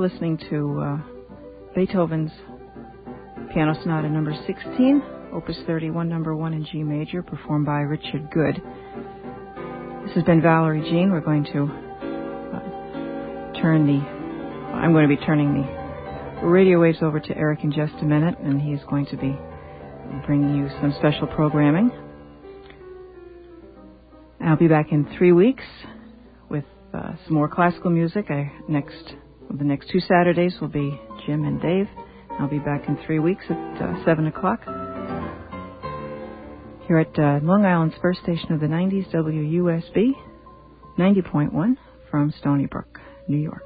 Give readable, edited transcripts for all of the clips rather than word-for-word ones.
listening to Beethoven's Piano Sonata Number 16, Opus 31, Number 1 in G Major, performed by Richard Good. This has been Valerie Jean. We're going to I'm going to be turning the radio waves over to Eric in just a minute, and he's going to be bringing you some special programming. I'll be back in 3 weeks with some more classical music. The next 2 Saturdays will be Jim and Dave. I'll be back in 3 weeks at 7 o'clock here at Long Island's first station of the 90s, WUSB 90.1 from Stony Brook, New York.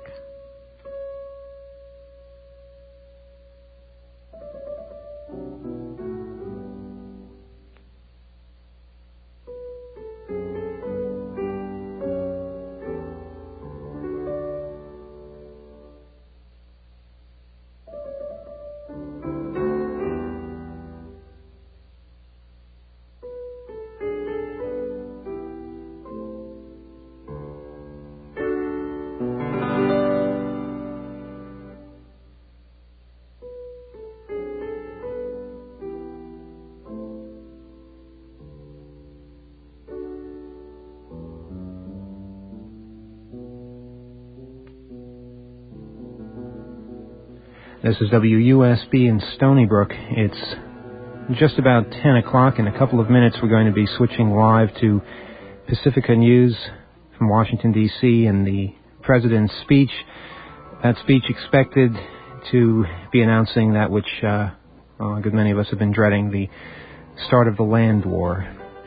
This is WUSB in Stony Brook. It's just about 10 o'clock. In a couple of minutes, we're going to be switching live to Pacifica News from Washington, D.C., and the President's speech. That speech expected to be announcing that which a good many of us have been dreading, the start of the land war.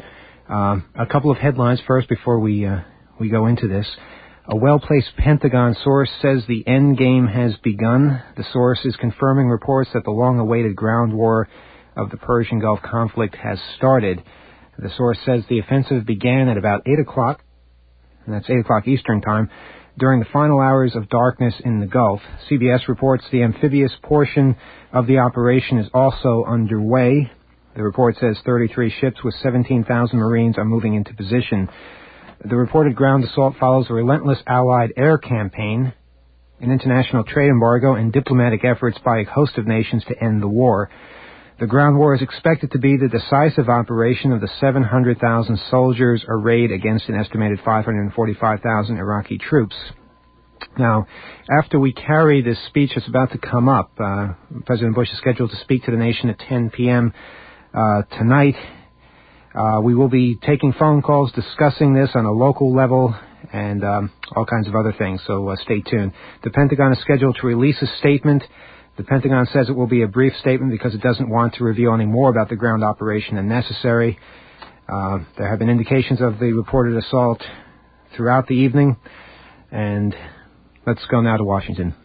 A couple of headlines first before we go into this. A well-placed Pentagon source says the end game has begun. The source is confirming reports that the long-awaited ground war of the Persian Gulf conflict has started. The source says the offensive began at about 8 o'clock, and that's 8 o'clock Eastern Time, during the final hours of darkness in the Gulf. CBS reports the amphibious portion of the operation is also underway. The report says 33 ships with 17,000 Marines are moving into position. The reported ground assault follows a relentless Allied air campaign, an international trade embargo, and diplomatic efforts by a host of nations to end the war. The ground war is expected to be the decisive operation of the 700,000 soldiers arrayed against an estimated 545,000 Iraqi troops. Now, after we carry this speech that's about to come up, President Bush is scheduled to speak to the nation at 10 p.m. Tonight. We will be taking phone calls discussing this on a local level and all kinds of other things, so stay tuned. The Pentagon is scheduled to release a statement. The Pentagon says it will be a brief statement because it doesn't want to reveal any more about the ground operation than necessary. There have been indications of the reported assault throughout the evening, and let's go now to Washington.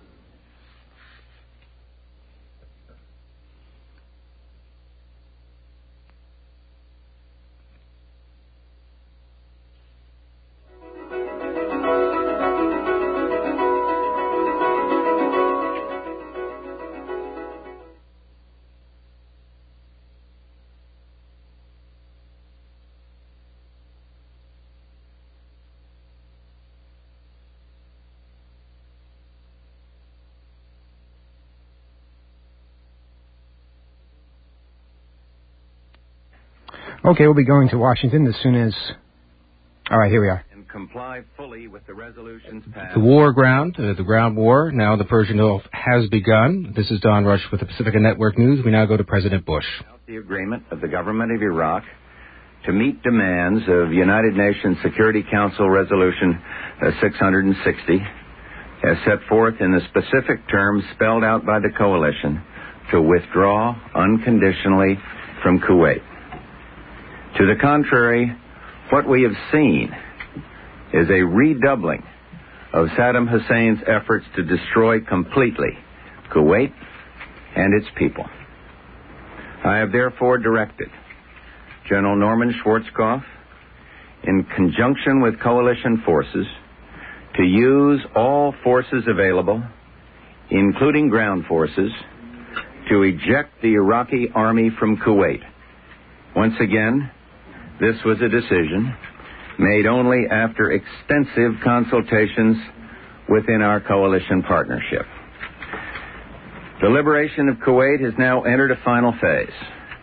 Okay, we'll be going to Washington as soon as... All right, here we are. And comply fully with the resolutions passed. The war ground, the ground war, now the Persian Gulf has begun. This is Don Rush with the Pacifica Network News. We now go to President Bush. The agreement of the government of Iraq to meet demands of United Nations Security Council Resolution 660, as set forth in the specific terms spelled out by the coalition to withdraw unconditionally from Kuwait. To the contrary, what we have seen is a redoubling of Saddam Hussein's efforts to destroy completely Kuwait and its people. I have therefore directed General Norman Schwarzkopf, in conjunction with coalition forces, to use all forces available, including ground forces, to eject the Iraqi army from Kuwait. Once again, this was a decision made only after extensive consultations within our coalition partnership. The liberation of Kuwait has now entered a final phase.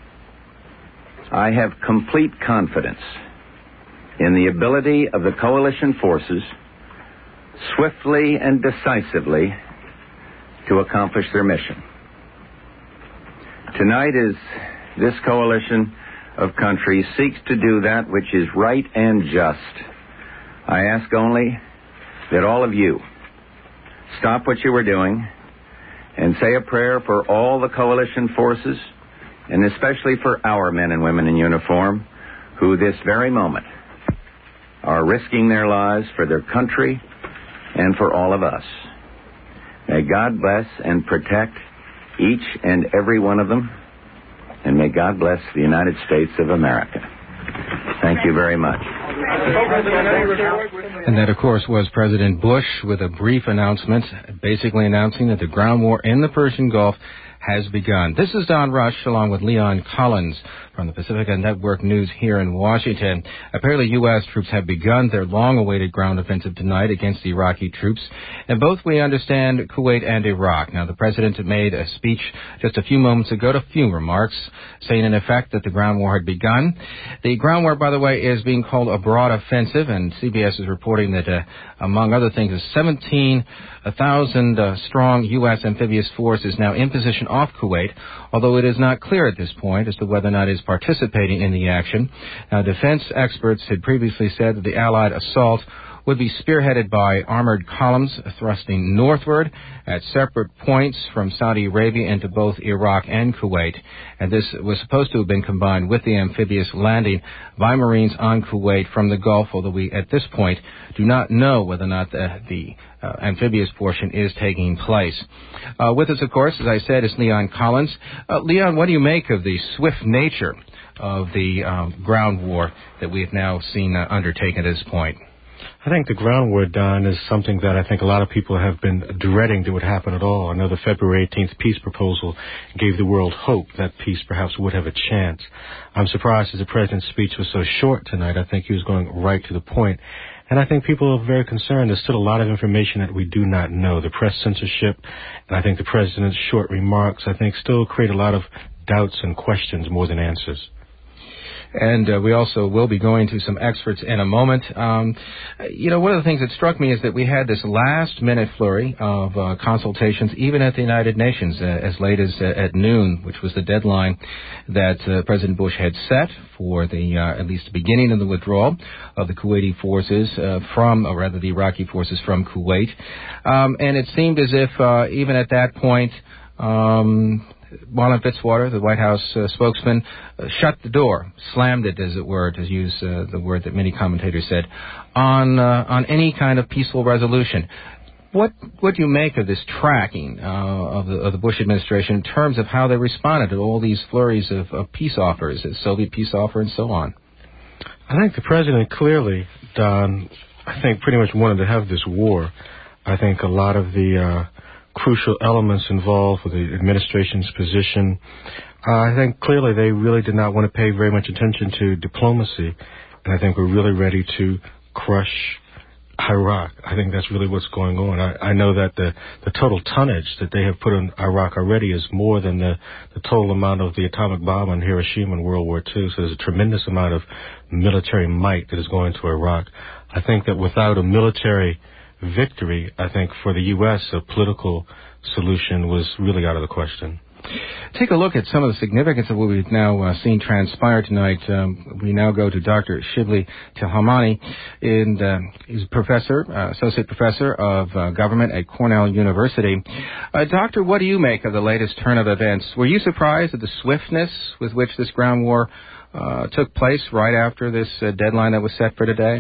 I have complete confidence in the ability of the coalition forces swiftly and decisively to accomplish their mission. Tonight, as this coalition of countries seeks to do that which is right and just, I ask only that all of you stop what you are doing and say a prayer for all the coalition forces, and especially for our men and women in uniform, who this very moment are risking their lives for their country and for all of us. May God bless and protect each and every one of them, and may God bless the United States of America. Thank you very much. And that, of course, was President Bush with a brief announcement, basically announcing that the ground war in the Persian Gulf has begun. This is Don Rush, along with Leon Collins from the Pacifica Network News here in Washington. Apparently, U.S. troops have begun their long-awaited ground offensive tonight against the Iraqi troops, and both, we understand, Kuwait and Iraq. Now, the president made a speech just a few moments ago, a few remarks, saying in effect that the ground war had begun. The ground war, by the way, is being called a broad offensive, and CBS is reporting that, among other things, a 17,000 strong U.S. amphibious force is now in position off Kuwait, although it is not clear at this point as to whether or not it is participating in the action. Now, defense experts had previously said that the Allied assault would be spearheaded by armored columns thrusting northward at separate points from Saudi Arabia into both Iraq and Kuwait. And this was supposed to have been combined with the amphibious landing by Marines on Kuwait from the Gulf, although we, at this point, do not know whether or not the amphibious portion is taking place. With us, of course, as I said, is Leon Collins. Leon, what do you make of the swift nature of the ground war that we have now seen undertaken at this point? I think the ground war, Don, is something that I think a lot of people have been dreading that would happen at all. I know the February 18th peace proposal gave the world hope that peace perhaps would have a chance. I'm surprised that the president's speech was so short tonight. I think he was going right to the point. And I think people are very concerned. There's still a lot of information that we do not know. The press censorship, and I think the president's short remarks, I think, still create a lot of doubts and questions more than answers. And we also will be going to some experts in a moment. One of the things that struck me is that we had this last-minute flurry of consultations, even at the United Nations, as late as at noon, which was the deadline that President Bush had set for the at least the beginning of the withdrawal of the Kuwaiti forces the Iraqi forces from Kuwait. And it seemed as if even at that point, Marlin Fitzwater, the White House spokesman, shut the door, slammed it, as it were, to use the word that many commentators said, on any kind of peaceful resolution. What do you make of this tracking of the Bush administration in terms of how they responded to all these flurries of peace offers, the Soviet peace offer and so on? I think the president clearly, Don, pretty much wanted to have this war. I think a lot of the crucial elements involved with the administration's position. I think clearly they really did not want to pay very much attention to diplomacy, and I think we're really ready to crush Iraq. I think that's really what's going on. I know that the total tonnage that they have put in Iraq already is more than the total amount of the atomic bomb on Hiroshima in World War II, so there's a tremendous amount of military might that is going to Iraq. I think that without a military victory, I think for the U.S., a political solution was really out of the question. Take a look at some of the significance of what we've now seen transpire tonight. We now go to Dr. Shibli Telhamani. He's a professor, associate professor of government at Cornell University. Doctor, what do you make of the latest turn of events? Were you surprised at the swiftness with which this ground war took place right after this deadline that was set for today?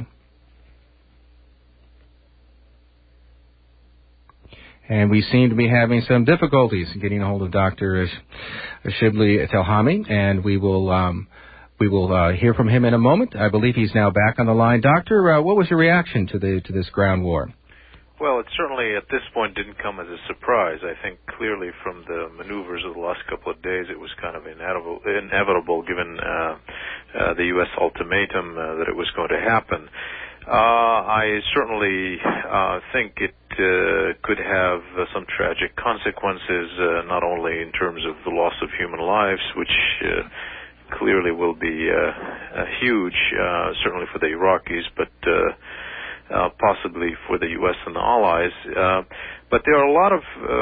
And we seem to be having some difficulties in getting a hold of Dr. Shibli Telhamani, and we will hear from him in a moment. I believe he's now back on the line. Doctor, what was your reaction to this ground war? Well, it certainly at this point didn't come as a surprise. I think clearly from the maneuvers of the last couple of days, it was kind of inevitable given the U.S. ultimatum that it was going to happen. I certainly think it could have some tragic consequences, not only in terms of the loss of human lives, which clearly will be huge, certainly for the Iraqis, but possibly for the U.S. and the allies. But there are a lot of,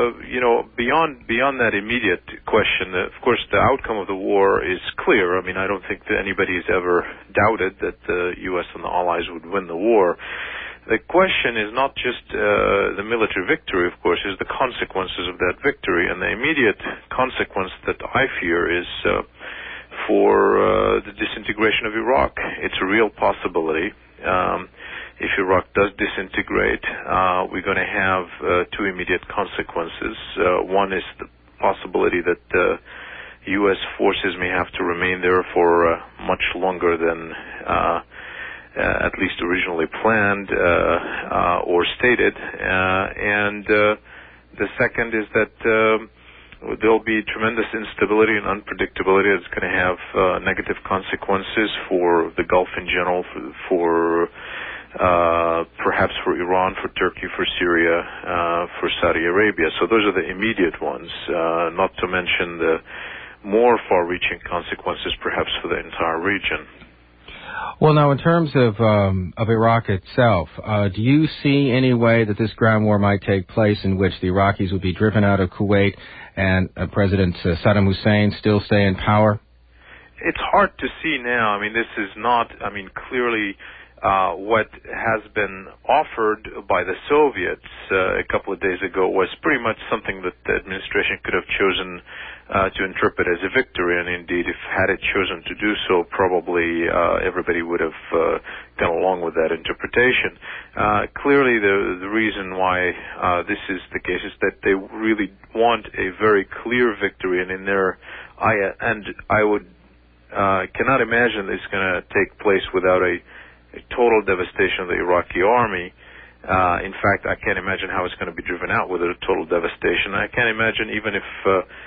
beyond that immediate question. Of course, the outcome of the war is clear. I mean, I don't think that anybody's ever doubted that the U.S. and the allies would win the war. The question is not just the military victory, of course, is the consequences of that victory. And the immediate consequence that I fear is for the disintegration of Iraq. It's a real possibility. If Iraq does disintegrate, we're going to have two immediate consequences. One is the possibility that U.S. forces may have to remain there for much longer than at least originally planned or stated. And the second is that there'll be tremendous instability and unpredictability that's going to have negative consequences for the Gulf in general, for perhaps for Iran, for Turkey, for Syria, for Saudi Arabia. So those are the immediate ones, not to mention the more far-reaching consequences perhaps for the entire region. Well, now, in terms of Iraq itself, do you see any way that this ground war might take place in which the Iraqis would be driven out of Kuwait and President Saddam Hussein still stay in power? It's hard to see now. I mean, this is not, clearly what has been offered by the Soviets a couple of days ago was pretty much something that the administration could have chosen to interpret as a victory, and indeed, if had it chosen to do so, probably everybody would have gone along with that interpretation. Clearly, the reason why this is the case is that they really want a very clear victory, and I would cannot imagine this is going to take place without a total devastation of the Iraqi army. In fact, I can't imagine how it's going to be driven out with a total devastation. I can't imagine even if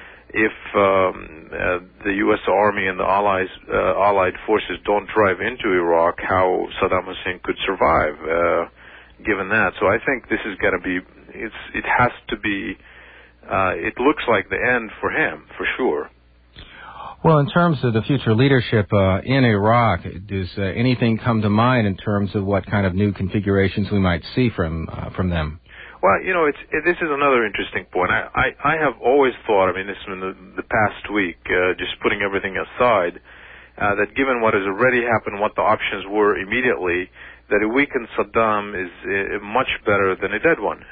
the U.S. Army and the Allied forces don't drive into Iraq, how Saddam Hussein could survive, given that. So I think this is going to be, it has to be, it looks like the end for him, for sure. Well, in terms of the future leadership in Iraq, does anything come to mind in terms of what kind of new configurations we might see from them? Well, this is another interesting point. I have always thought, this in the past week, just putting everything aside, that given what has already happened, what the options were immediately, that a weakened Saddam is much better than a dead one.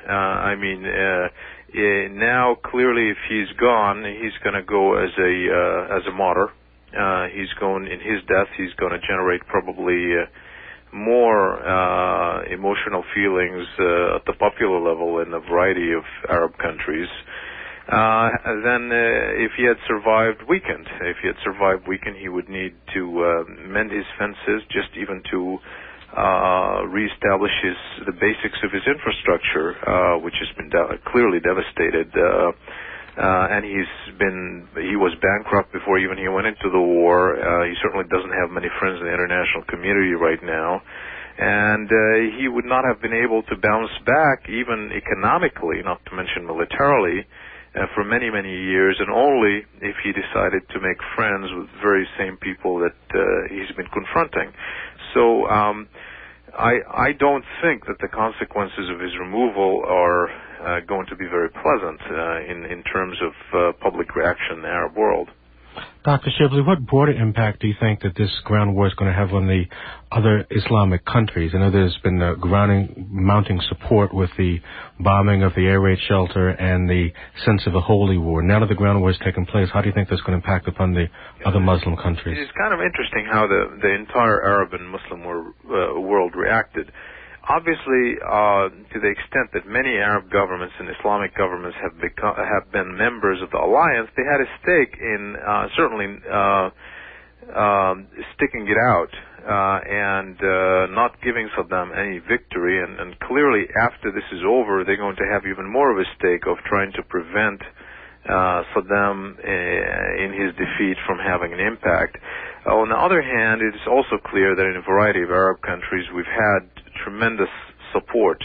Now clearly, if he's gone, he's going to go as a martyr. In his death, he's going to generate probably more emotional feelings at the popular level in a variety of Arab countries than if he had survived weakened. If he had survived weakened, he would need to mend his fences, just even to reestablish the basics of his infrastructure, which has been clearly devastated. And he was bankrupt before even he went into the war. He certainly doesn't have many friends in the international community right now. And he would not have been able to bounce back even economically, not to mention militarily, for many, many years, and only if he decided to make friends with the very same people that he's been confronting. So I don't think that the consequences of his removal are going to be very pleasant in terms of public reaction in the Arab world. Dr. Shibli, what broader impact do you think that this ground war is going to have on the other Islamic countries? I know there's been mounting support with the bombing of the air raid shelter and the sense of a holy war. Now that the ground war has taken place, how do you think that's going to impact upon the other Muslim countries? It is kind of interesting how the entire Arab and Muslim world reacted. Obviously, to the extent that many Arab governments and Islamic governments have been members of the alliance, they had a stake in certainly sticking it out and not giving Saddam any victory. And clearly, after this is over, they're going to have even more of a stake of trying to prevent Saddam in his defeat from having an impact. On the other hand, it is also clear that in a variety of Arab countries we've had tremendous support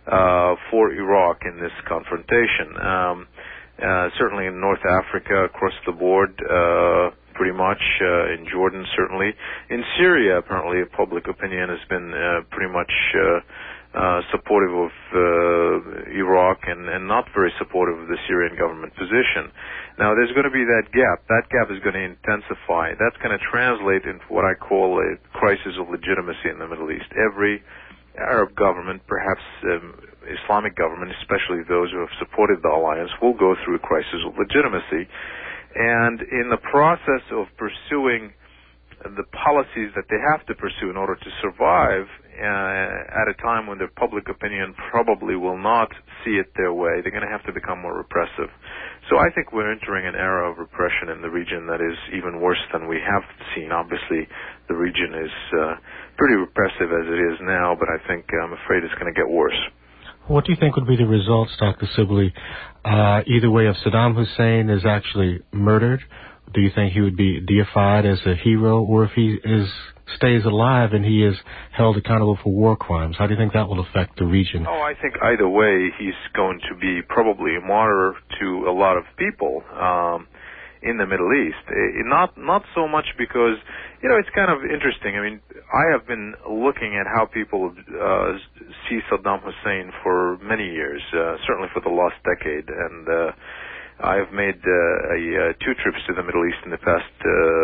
for Iraq in this confrontation. Certainly in North Africa, across the board, pretty much, in Jordan certainly. In Syria, apparently, public opinion has been pretty much supportive of Iraq and not very supportive of the Syrian government position. Now, there's going to be that gap. That gap is going to intensify. That's going to translate into what I call a crisis of legitimacy in the Middle East. Every Arab government, perhaps Islamic government, especially those who have supported the alliance, will go through a crisis of legitimacy. And in the process of pursuing the policies that they have to pursue in order to survive at a time when their public opinion probably will not see it their way, they're going to have to become more repressive. So I think we're entering an era of repression in the region that is even worse than we have seen. Obviously, the region is pretty repressive as it is now, but I think I'm afraid it's going to get worse. What do you think would be the results, Dr. Sibley, either way, if Saddam Hussein is actually murdered? Do you think he would be deified as a hero, or if he stays alive and he is held accountable for war crimes? How do you think that will affect the region? Oh, I think either way he's going to be probably a martyr to a lot of people in the Middle East. Not so much because, it's kind of interesting. I mean, I have been looking at how people see Saddam Hussein for many years, certainly for the last decade, and I have made 2 trips to the Middle East in the past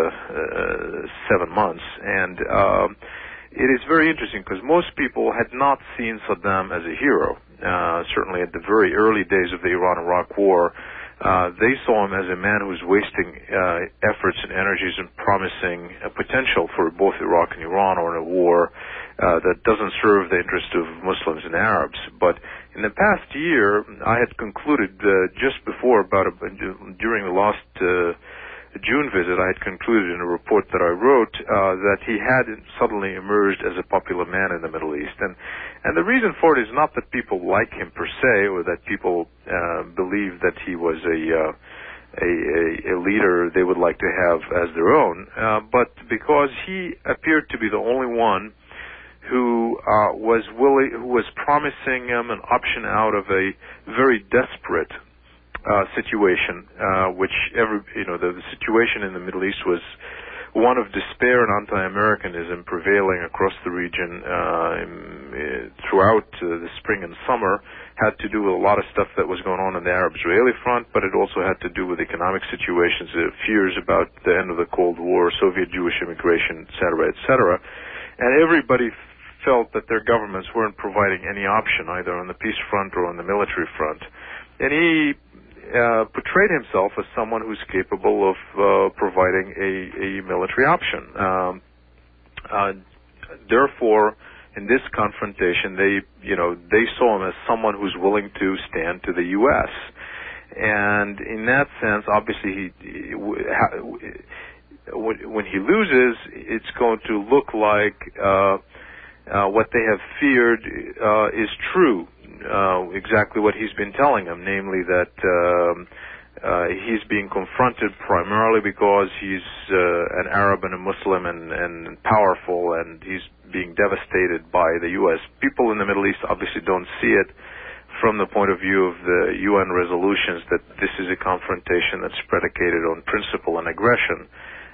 7 months, and it is very interesting because most people had not seen Saddam as a hero. Certainly at the very early days of the Iran-Iraq War, they saw him as a man who was wasting efforts and energies and promising a potential for both Iraq and Iran, or in a war that doesn't serve the interest of Muslims and Arabs. But in the past year, I had concluded just before, during the last June visit, I had concluded in a report that I wrote that he had suddenly emerged as a popular man in the Middle East. And the reason for it is not that people like him per se, or that people believe that he was a leader they would like to have as their own, but because he appeared to be the only one who was promising him an option out of a very desperate situation, which the situation in the Middle East was one of despair and anti-Americanism prevailing across the region throughout the spring and summer. Had to do with a lot of stuff that was going on the Arab-Israeli front, but it also had to do with economic situations, fears about the end of the Cold War, Soviet Jewish immigration, et cetera, and everybody felt that their governments weren't providing any option either on the peace front or on the military front. And he portrayed himself as someone who's capable of providing a military option. Therefore, in this confrontation, they saw him as someone who's willing to stand to the U.S. And in that sense, obviously, when he loses, it's going to look like what they have feared is true. Exactly what he's been telling them, namely that he's being confronted primarily because he's an Arab and a Muslim and powerful, and he's being devastated by the U.S. People in the Middle East obviously don't see it from the point of view of the UN resolutions that this is a confrontation that's predicated on principle and aggression.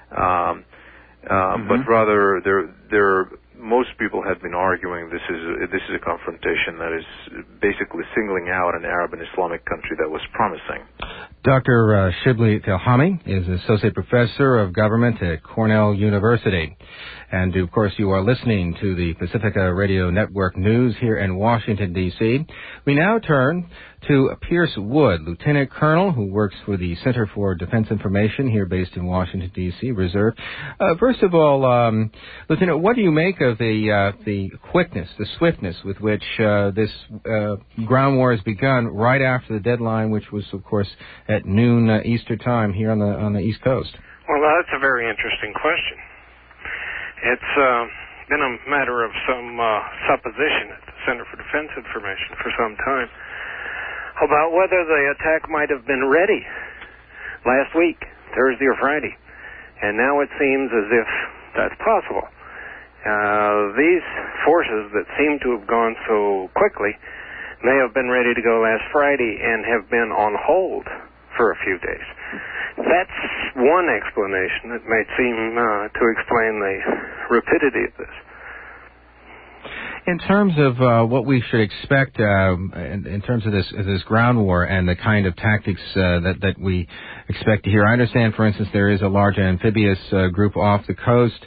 But rather, most people have been arguing this is a confrontation that is basically singling out an Arab and Islamic country that was promising. Dr. Shibli Tilhami is Associate Professor of Government at Cornell University. And, of course, you are listening to the Pacifica Radio Network News here in Washington, D.C. We now turn to Pierce Wood, Lieutenant Colonel who works for the Center for Defense Information here based in Washington, D.C., Reserve. First of all, Lieutenant, what do you make of the quickness, the swiftness with which this ground war has begun right after the deadline, which was, of course, at noon Eastern time here on the East Coast? Well, that's a very interesting question. It's been a matter of some supposition at the Center for Defense Information for some time about whether the attack might have been ready last week, Thursday or Friday. And now it seems as if that's possible. These forces that seem to have gone so quickly may have been ready to go last Friday and have been on hold for a few days. That's one explanation that might seem to explain the rapidity of this. In terms of what we should expect in terms of this ground war and the kind of tactics that we expect to hear, I understand, for instance, there is a large amphibious group off the coast.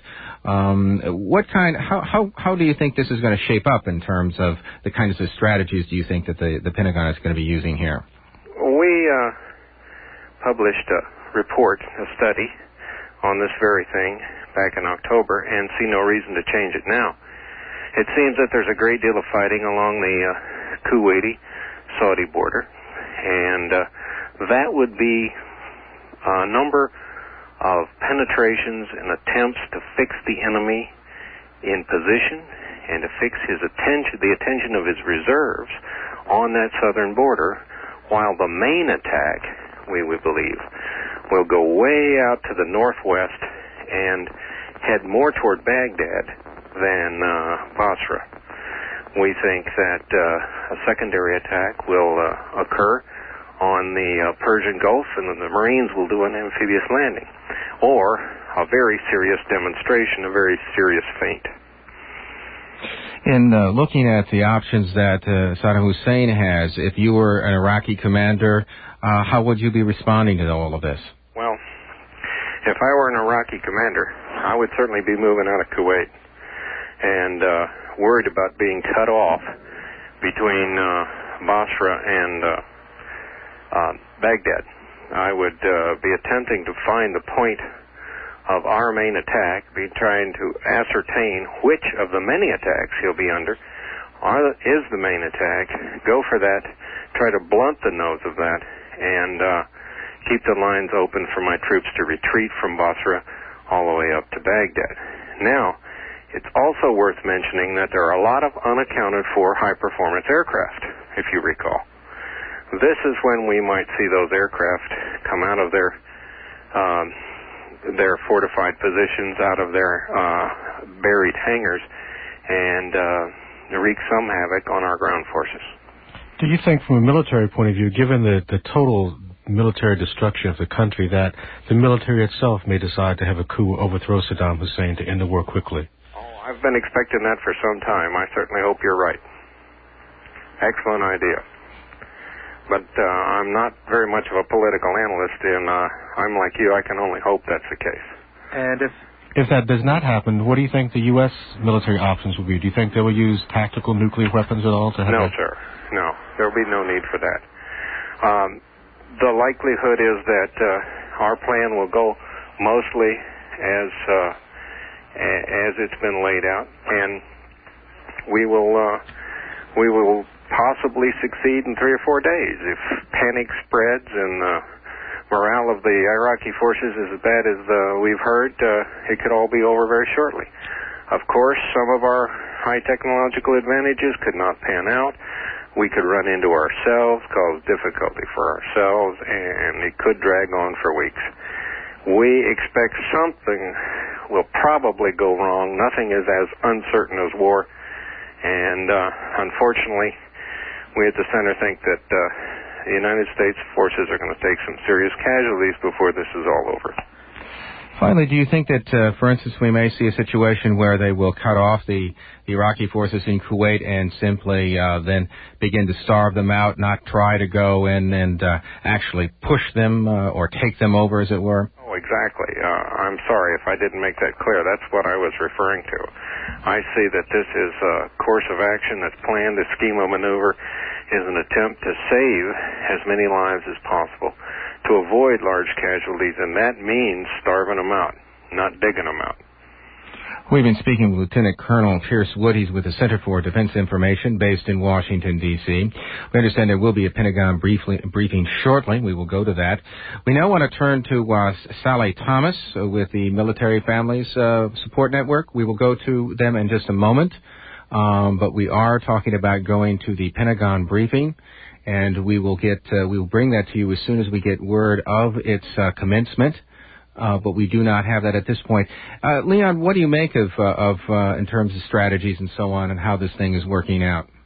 How do you think this is going to shape up in terms of the kinds of strategies do you think that the Pentagon is going to be using here? We published a report, a study on this very thing back in October, and see no reason to change it now. It seems that there's a great deal of fighting along the Kuwaiti-Saudi border, and that would be a number of penetrations and attempts to fix the enemy in position and to fix the attention of his reserves on that southern border, while the main attack, we believe, will go way out to the northwest and head more toward Baghdad than Basra. We think that a secondary attack will occur on the Persian Gulf, and then the Marines will do an amphibious landing, or a very serious demonstration, a very serious feint. In looking at the options that Saddam Hussein has, if you were an Iraqi commander, how would you be responding to all of this? Well, if I were an Iraqi commander, I would certainly be moving out of Kuwait and worried about being cut off between Basra and Baghdad. I would be attempting to find the point of our main attack, be trying to ascertain which of the many attacks he'll be under is the main attack, go for that, try to blunt the nose of that, and keep the lines open for my troops to retreat from Basra all the way up to Baghdad. Now, it's also worth mentioning that there are a lot of unaccounted for high-performance aircraft, if you recall. This is when we might see those aircraft come out of their fortified positions, out of their buried hangars, and wreak some havoc on our ground forces. Do you think, from a military point of view, given the total military destruction of the country, that the military itself may decide to have a coup, overthrow Saddam Hussein to end the war quickly? Oh, I've been expecting that for some time. I certainly hope you're right. Excellent idea. But I'm not very much of a political analyst, and I'm like you. I can only hope that's the case. And if that does not happen, what do you think the U.S. military options will be? Do you think they will use tactical nuclear weapons at all? No, sir. No. There will be no need for that. The likelihood is that our plan will go mostly as it's been laid out, and we will possibly succeed in 3 or 4 days. If panic spreads and the morale of the Iraqi forces is as bad as we've heard, it could all be over very shortly. Of course, some of our high technological advantages could not pan out. We could run into ourselves, cause difficulty for ourselves, and it could drag on for weeks. We expect something will probably go wrong. Nothing is as uncertain as war, and unfortunately, we at the center think that the United States forces are going to take some serious casualties before this is all over. Finally, do you think that, for instance, we may see a situation where they will cut off the Iraqi forces in Kuwait and simply then begin to starve them out, not try to go in and actually push them or take them over, as it were? Oh, exactly. I'm sorry if I didn't make that clear. That's what I was referring to. I see that this is a course of action that's planned. This scheme of maneuver is an attempt to save as many lives as possible, to avoid large casualties, and that means starving them out, not digging them out. We've been speaking with Lieutenant Colonel Pierce Wood. He's with the Center for Defense Information based in Washington, D.C. We understand there will be a Pentagon briefing shortly. We will go to that. We now want to turn to Sally Thomas with the Military Families Support Network. We will go to them in just a moment, but we are talking about going to the Pentagon briefing, and we will bring that to you as soon as we get word of its commencement. But we do not have that at this point. Leon, what do you make of in terms of strategies and so on, and how this thing is working out?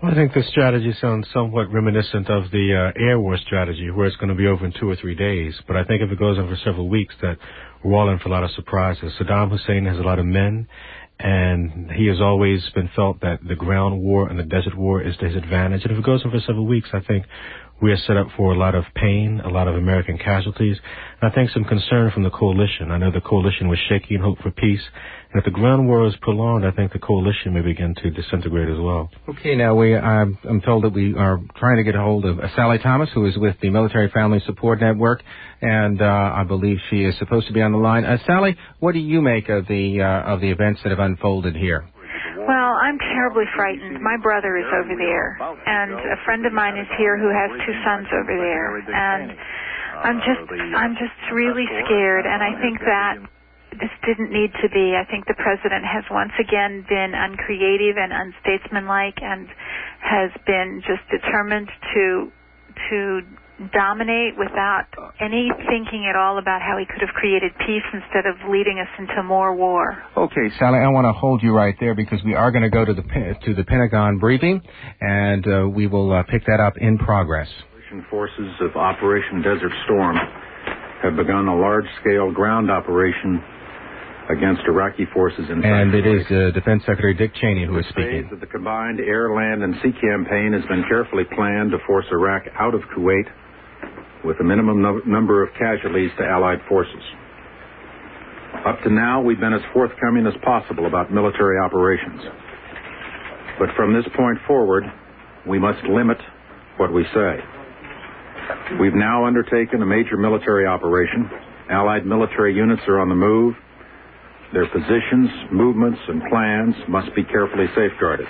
Well, I think this strategy sounds somewhat reminiscent of the air war strategy, where it's going to be over in 2 or 3 days. But I think if it goes on for several weeks, that we're all in for a lot of surprises. Saddam Hussein has a lot of men, and he has always been felt that the ground war and the desert war is to his advantage. And if it goes on for several weeks, I think we are set up for a lot of pain, a lot of American casualties, and I think some concern from the coalition. I know the coalition was shaky in hope for peace, and if the ground war is prolonged, I think the coalition may begin to disintegrate as well. Okay, now I'm told that we are trying to get a hold of Sally Thomas, who is with the Military Family Support Network, and I believe she is supposed to be on the line. Sally, what do you make of the events that have unfolded here? Well, I'm terribly frightened. My brother is over there, and a friend of mine is here who has 2 sons over there, and I'm just really scared, and I think that this didn't need to be. I think the president has once again been uncreative and unstatesmanlike, and has been just determined to dominate without any thinking at all about how he could have created peace instead of leading us into more war. Okay, Sally, I want to hold you right there because we are going to go to the Pentagon briefing, and we will pick that up in progress. Forces of Operation Desert Storm have begun a large-scale ground operation against Iraqi forces in And it is Defense Secretary Dick Cheney who is speaking. The combined air, land, and sea campaign has been carefully planned to force Iraq out of Kuwait with a minimum number of casualties to Allied forces. Up to now, we've been as forthcoming as possible about military operations. But from this point forward, we must limit what we say. We've now undertaken a major military operation. Allied military units are on the move. Their positions, movements, and plans must be carefully safeguarded.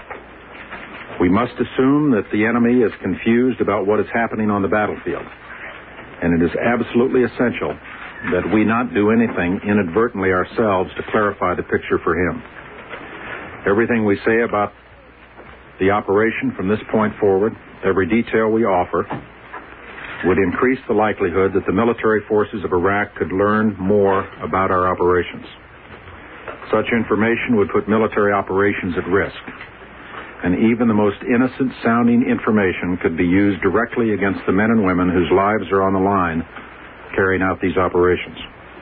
We must assume that the enemy is confused about what is happening on the battlefield, and it is absolutely essential that we not do anything inadvertently ourselves to clarify the picture for him. Everything we say about the operation from this point forward, every detail we offer, would increase the likelihood that the military forces of Iraq could learn more about our operations. Such information would put military operations at risk, and even the most innocent-sounding information could be used directly against the men and women whose lives are on the line carrying out these operations.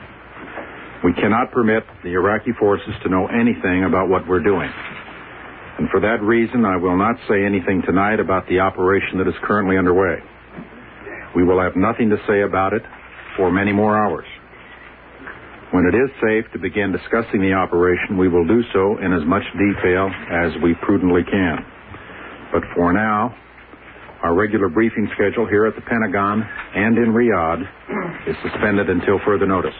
We cannot permit the Iraqi forces to know anything about what we're doing, and for that reason, I will not say anything tonight about the operation that is currently underway. We will have nothing to say about it for many more hours. When it is safe to begin discussing the operation, we will do so in as much detail as we prudently can. But for now, our regular briefing schedule here at the Pentagon and in Riyadh is suspended until further notice.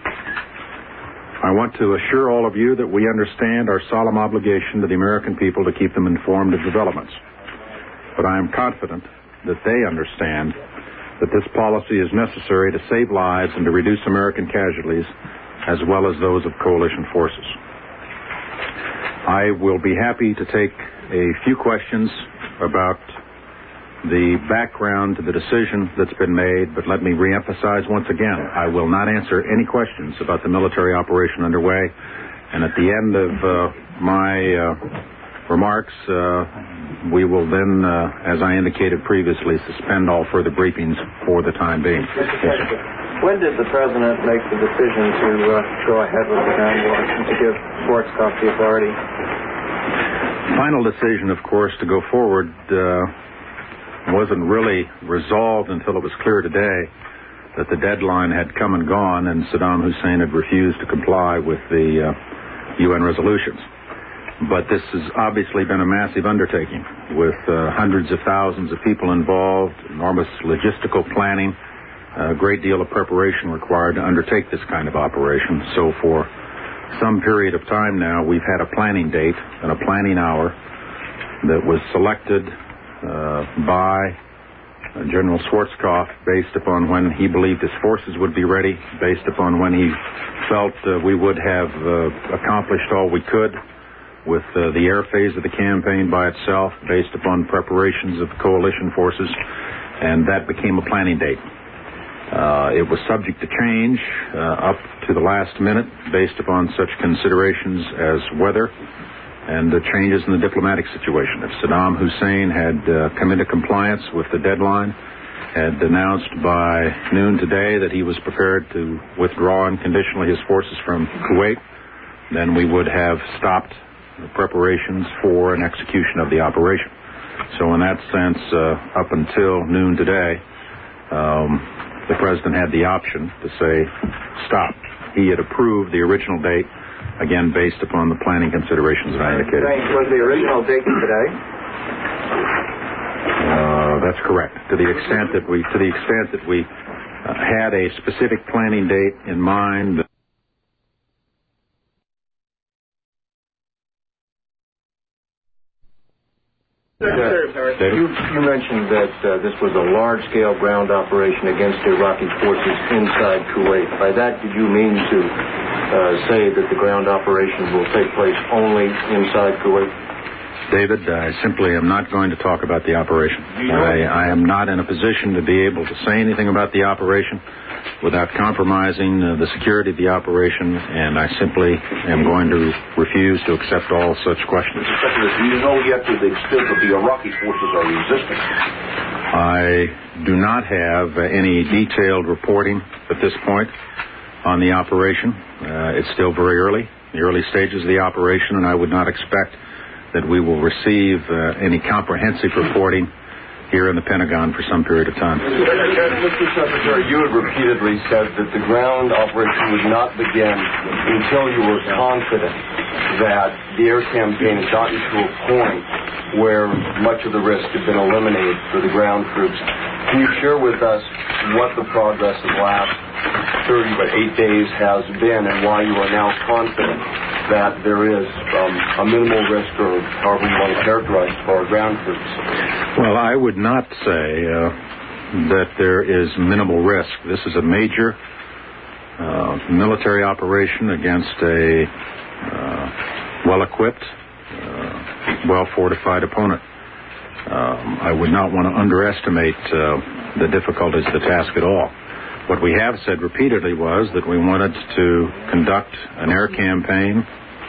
I want to assure all of you that we understand our solemn obligation to the American people to keep them informed of developments. But I am confident that they understand that this policy is necessary to save lives and to reduce American casualties, as well as those of coalition forces. I will be happy to take a few questions about the background to the decision that's been made, but let me reemphasize once again, I will not answer any questions about the military operation underway, and at the end of my remarks, we will then, as I indicated previously, suspend all further briefings for the time being. When did the president make the decision to go ahead with the ground war and to give Schwarzkopf the authority? Final decision, of course, to go forward wasn't really resolved until it was clear today that the deadline had come and gone and Saddam Hussein had refused to comply with the UN resolutions. But this has obviously been a massive undertaking with hundreds of thousands of people involved, enormous logistical planning, a great deal of preparation required to undertake this kind of operation. So for some period of time now, we've had a planning date and a planning hour that was selected by General Schwarzkopf based upon when he believed his forces would be ready, based upon when he felt we would have accomplished all we could with the air phase of the campaign by itself, based upon preparations of the coalition forces, and that became a planning date. It was subject to change up to the last minute based upon such considerations as weather and the changes in the diplomatic situation. If Saddam Hussein had come into compliance with the deadline, had announced by noon today that he was prepared to withdraw unconditionally his forces from Kuwait, then we would have stopped the preparations for an execution of the operation. So in that sense, up until noon today, the President had the option to say stop. He had approved the original date, again, based upon the planning considerations that I indicated. Was the original date today? That's correct. To the extent that we had a specific planning date in mind. You mentioned that this was a large-scale ground operation against Iraqi forces inside Kuwait. By that, did you mean to say that the ground operation will take place only inside Kuwait? David, I simply am not going to talk about the operation. I am not in a position to be able to say anything about the operation without compromising the security of the operation, and I simply am going to refuse to accept all such questions. Do you know yet to the extent that the Iraqi forces are resisting? I do not have any detailed reporting at this point on the operation. It's still very early, the early stages of the operation, and I would not expect that we will receive any comprehensive reporting here in the Pentagon for some period of time. Mr. Secretary, you had repeatedly said that the ground operation would not begin until you were confident that the air campaign had gotten to a point where much of the risk had been eliminated for the ground troops. Can you share with us what the progress of the last 8 days has been and why you are now confident that there is a minimal risk, or however you want to characterize it, for our ground troops? Well, I would not say that there is minimal risk. This is a major military operation against a well-equipped, well-fortified opponent. I would not want to underestimate the difficulties of the task at all. What we have said repeatedly was that we wanted to conduct an air campaign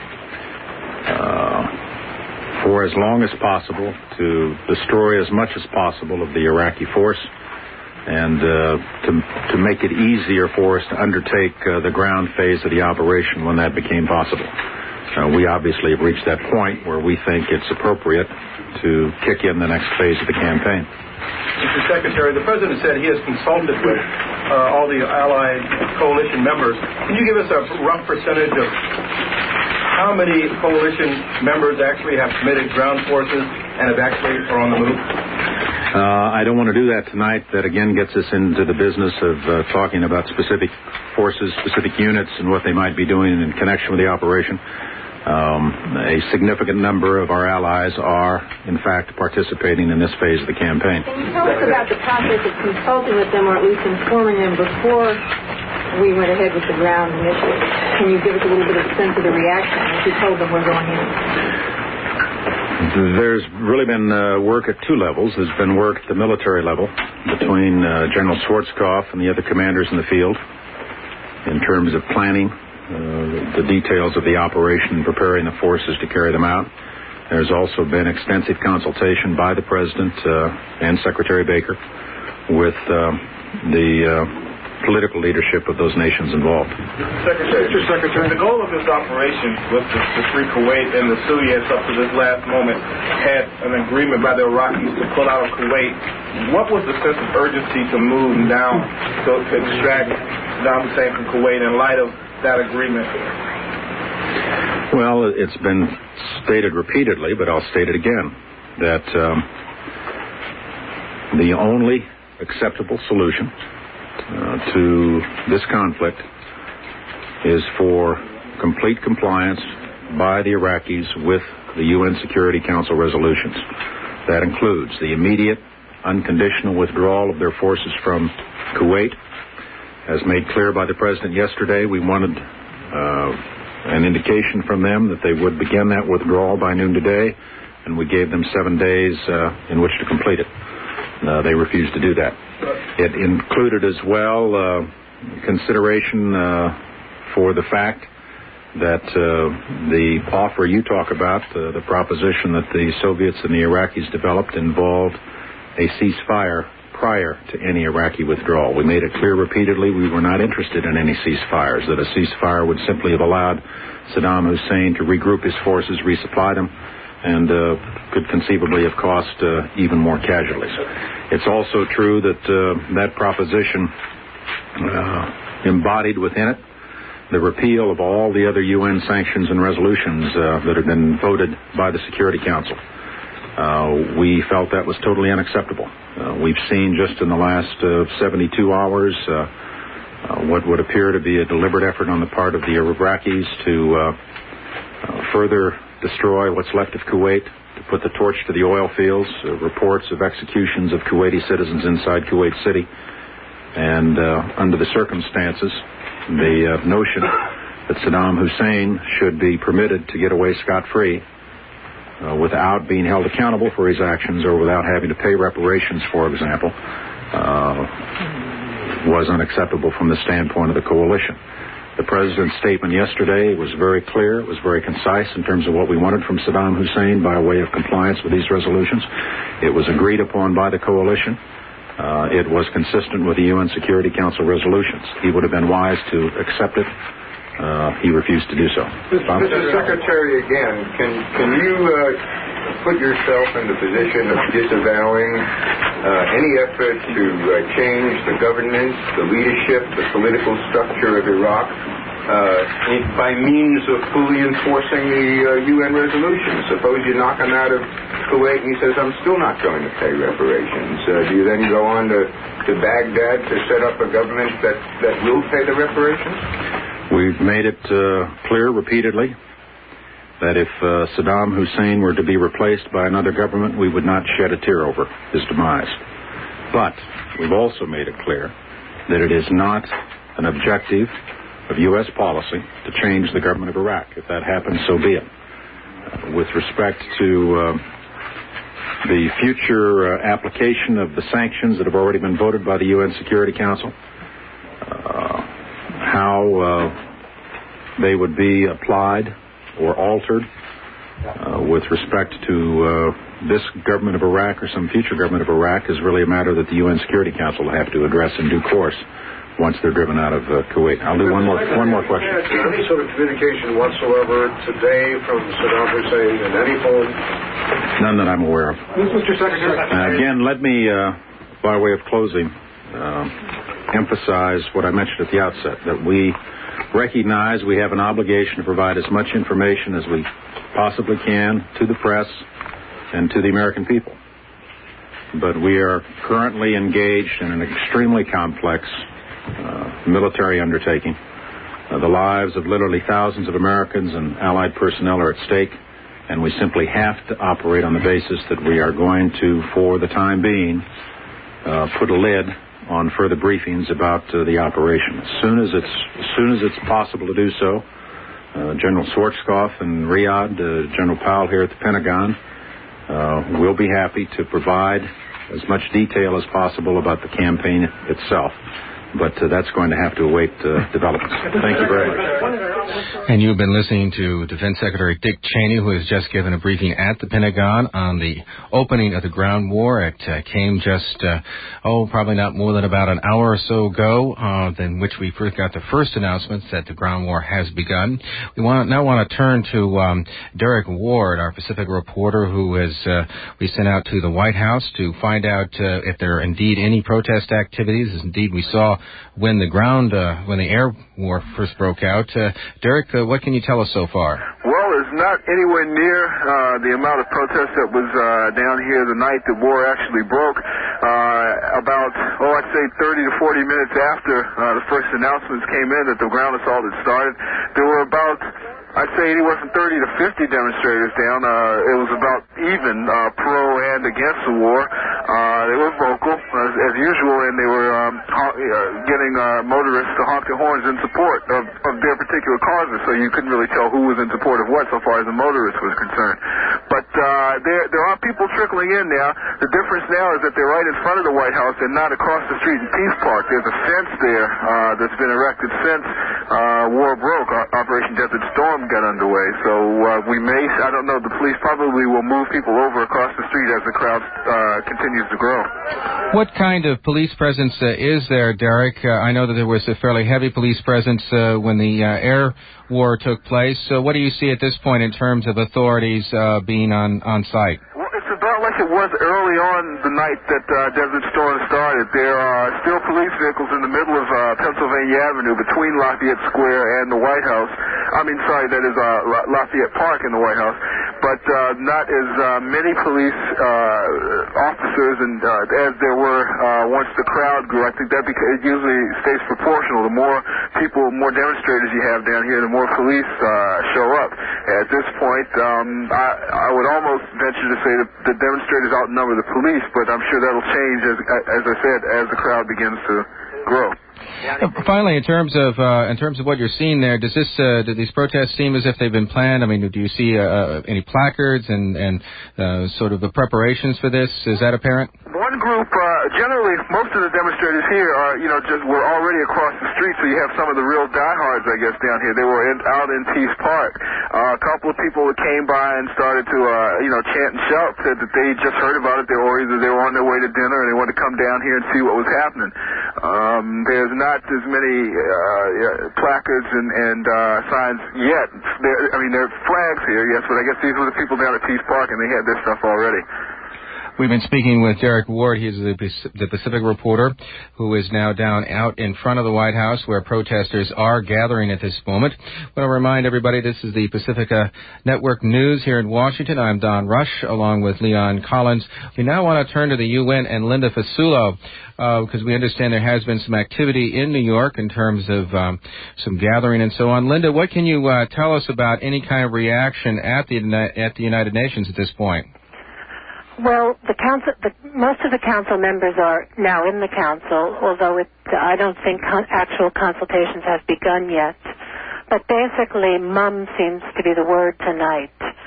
for as long as possible to destroy as much as possible of the Iraqi force and to make it easier for us to undertake the ground phase of the operation when that became possible. We obviously have reached that point where we think it's appropriate to kick in the next phase of the campaign. Mr. Secretary, the President said he has consulted with all the Allied coalition members. Can you give us a rough percentage of how many coalition members actually have committed ground forces and have actually are on the move? I don't want to do that tonight. That again gets us into the business of talking about specific forces, specific units, and what they might be doing in connection with the operation. A significant number of our allies are, in fact, participating in this phase of the campaign. Can you tell us about the process of consulting with them, or at least informing them before we went ahead with the ground initiative? Can you give us a little bit of a sense of the reaction as you told them we're going in? There's really been work at two levels. There's been work at the military level between General Schwarzkopf and the other commanders in the field in terms of planning the details of the operation and preparing the forces to carry them out. There's also been extensive consultation by the President and Secretary Baker with the political leadership of those nations involved. Mr. Secretary, the goal of this operation was to free Kuwait, and the Soviets up to this last moment had an agreement by the Iraqis to pull out of Kuwait. What was the sense of urgency to move down to extract Saddam Hussein from Kuwait in light of that agreement? Well, it's been stated repeatedly, but I'll state it again, that the only acceptable solution to this conflict is for complete compliance by the Iraqis with the UN Security Council resolutions. That includes the immediate, unconditional withdrawal of their forces from Kuwait. As made clear by the President yesterday, we wanted an indication from them that they would begin that withdrawal by noon today, and we gave them 7 days in which to complete it. They refused to do that. It included as well consideration for the fact that the offer you talk about, the proposition that the Soviets and the Iraqis developed, involved a ceasefire prior to any Iraqi withdrawal. We made it clear repeatedly we were not interested in any ceasefires, that a ceasefire would simply have allowed Saddam Hussein to regroup his forces, resupply them, and could conceivably have cost even more casualties. It's also true that that proposition embodied within it the repeal of all the other UN sanctions and resolutions that have been voted by the Security Council. We felt that was totally unacceptable. We've seen just in the last 72 hours what would appear to be a deliberate effort on the part of the Iraqis to further destroy what's left of Kuwait, to put the torch to the oil fields, reports of executions of Kuwaiti citizens inside Kuwait City. And under the circumstances, the notion that Saddam Hussein should be permitted to get away scot-free without being held accountable for his actions or without having to pay reparations, for example, was unacceptable from the standpoint of the coalition. The President's statement yesterday was very clear. It was very concise in terms of what we wanted from Saddam Hussein by way of compliance with these resolutions. It was agreed upon by the coalition. It was consistent with the UN Security Council resolutions. He would have been wise to accept it. He refused to do so. Mr. Secretary, again, can you put yourself in the position of disavowing any effort to change the governance, the leadership, the political structure of Iraq by means of fully enforcing the UN resolutions? Suppose you knock him out of Kuwait and he says, I'm still not going to pay reparations. Do you then go on to Baghdad to set up a government that will pay the reparations? We've made it clear repeatedly that if Saddam Hussein were to be replaced by another government, we would not shed a tear over his demise. But we've also made it clear that it is not an objective of U.S. policy to change the government of Iraq. If that happens, so be it. With respect to the future application of the sanctions that have already been voted by the UN Security Council, how they would be applied or altered with respect to this government of Iraq or some future government of Iraq is really a matter that the UN Security Council will have to address in due course once they're driven out of Kuwait. I'll do one more question. Any sort of communication whatsoever today from Saddam Hussein in any form? None that I'm aware of. Mr. Secretary. Again, let me, by way of closing, emphasize what I mentioned at the outset, that we recognize we have an obligation to provide as much information as we possibly can to the press and to the American people. But we are currently engaged in an extremely complex military undertaking. The lives of literally thousands of Americans and Allied personnel are at stake, and we simply have to operate on the basis that we are going to, for the time being, put a lid on further briefings about the operation. As soon as it's possible to do so, General Schwarzkopf in Riyadh, General Powell here at the Pentagon, will be happy to provide as much detail as possible about the campaign itself. But that's going to have to await developments. Thank you very much. And you've been listening to Defense Secretary Dick Cheney, who has just given a briefing at the Pentagon on the opening of the ground war. It came just, probably not more than about an hour or so ago, than which we first got the first announcements that the ground war has begun. We now want to turn to Derek Ward, our Pacific reporter, who we sent out to the White House to find out if there are indeed any protest activities, as indeed we saw when the air war first broke out. Derek, what can you tell us so far? Well, it's not anywhere near the amount of protest that was down here the night the war actually broke. About, I'd say 30 to 40 minutes after the first announcements came in that the ground assault had started, there were about, I'd say anywhere from 30 to 50 demonstrators down. It was about even pro and against the war. They were vocal, as usual, and they were getting motorists to honk their horns in support of their particular causes, so you couldn't really tell who was in support of what so far as the motorist was concerned. But there are people trickling in now. The difference now is that they're right in front of the White House and not across the street in Peace Park. There's a fence there that's been erected since war broke. Operation Desert Storm got underway. So I don't know, the police probably will move people over across the street as the crowd continues to grow. What kind of police presence is there, Derek? I know that there was a fairly heavy police presence when the air war took place. So what do you see at this point in terms of authorities being on site? Well, it's about like it was early on the night that Desert Storm started. There are still police vehicles in the middle of Pennsylvania Avenue between Lafayette Square and the White House. That is Lafayette Park and the White House. But not as many police officers as there were once the crowd grew. I think that it usually stays proportional. The more people, more demonstrators you have down here, the more police show up. At this point, I would almost venture to say that the demonstrators outnumber the police, but I'm sure that'll change, as I said, as the crowd begins to grow. Finally, in terms of what you're seeing there, do these protests seem as if they've been planned? I mean, do you see any placards and sort of the preparations for this? Is that apparent? One group, generally, most of the demonstrators here are, were already across the street, so you have some of the real diehards, I guess, down here. They were out in Peace Park. A couple of people that came by and started to, chant and shout, said that they just heard about it, or either they were on their way to dinner and they wanted to come down here and see what was happening. There's not as many placards and signs yet. There are flags here, yes, but I guess these were the people down at Peace Park, and they had this stuff already. We've been speaking with Derek Ward. He's the Pacific reporter who is now out in front of the White House where protesters are gathering at this moment. I want to remind everybody this is the Pacifica Network News here in Washington. I'm Don Rush along with Leon Collins. We now want to turn to the UN and Linda Fasullo because we understand there has been some activity in New York in terms of some gathering and so on. Linda, what can you tell us about any kind of reaction at the United Nations at this point? Well, most of the council members are now in the council, although I don't think actual consultations have begun yet. But basically, mum seems to be the word tonight.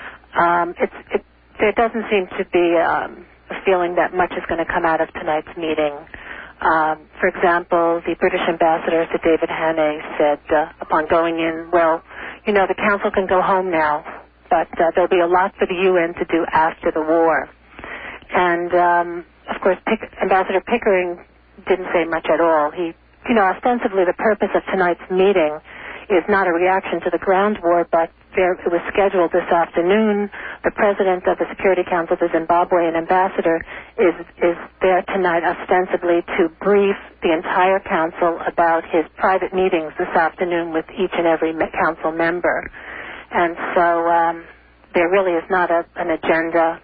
There doesn't seem to be a feeling that much is going to come out of tonight's meeting. For example, the British ambassador to David Haney said upon going in, the council can go home now, but there'll be a lot for the UN to do after the war. And, of course, Ambassador Pickering didn't say much at all. Ostensibly the purpose of tonight's meeting is not a reaction to the ground war, but it was scheduled this afternoon. The president of the Security Council, the Zimbabwean ambassador, is there tonight ostensibly to brief the entire council about his private meetings this afternoon with each and every council member. And so there really is not an agenda.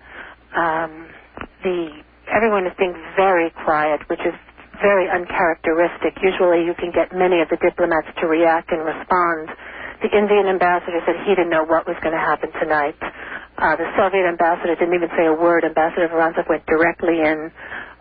Everyone is being very quiet, which is very uncharacteristic. Usually you can get many of the diplomats to react and respond. The Indian ambassador said he didn't know what was going to happen tonight. The Soviet ambassador didn't even say a word. Ambassador Vorontsov went directly in.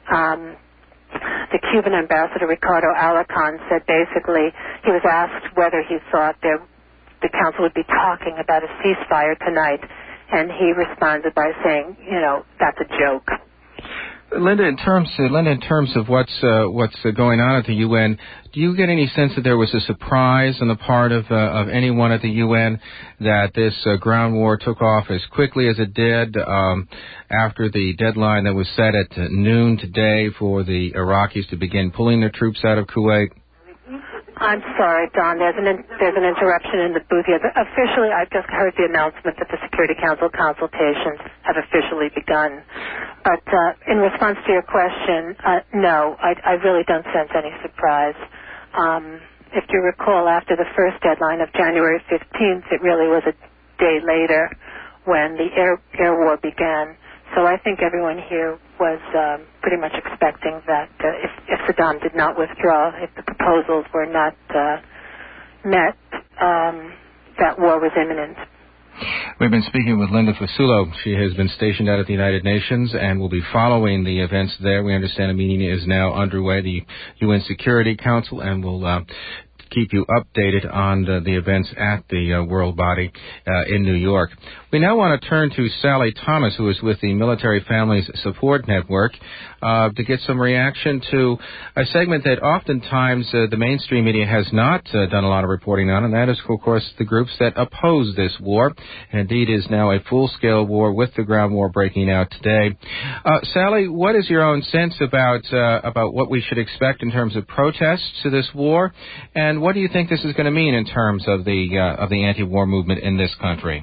The Cuban ambassador, Ricardo Alarcon, said basically he was asked whether he thought the council would be talking about a ceasefire tonight, and he responded by saying, that's a joke. Linda, in terms of what's going on at the UN, do you get any sense that there was a surprise on the part of anyone at the UN that this ground war took off as quickly as it did after the deadline that was set at noon today for the Iraqis to begin pulling their troops out of Kuwait? I'm sorry, Don. There's an interruption in the booth here. Officially, I've just heard the announcement that the Security Council consultations have officially begun. But in response to your question, no, I really don't sense any surprise. If you recall, after the first deadline of January 15th, it really was a day later when the air war began. So I think everyone here was pretty much expecting that if Saddam did not withdraw, if the proposals were not met, that war was imminent. We've been speaking with Linda Fasullo. She has been stationed out at the United Nations and will be following the events there. We understand a meeting is now underway, the UN Security Council, and will keep you updated on the events at the World Body in New York. We now want to turn to Sally Thomas, who is with the Military Families Support Network, to get some reaction to a segment that oftentimes the mainstream media has not done a lot of reporting on, and that is, of course, the groups that oppose this war. And indeed is now a full-scale war with the ground war breaking out today. Sally, what is your own sense about what we should expect in terms of protests to this war, and what do you think this is going to mean in terms of the anti-war movement in this country?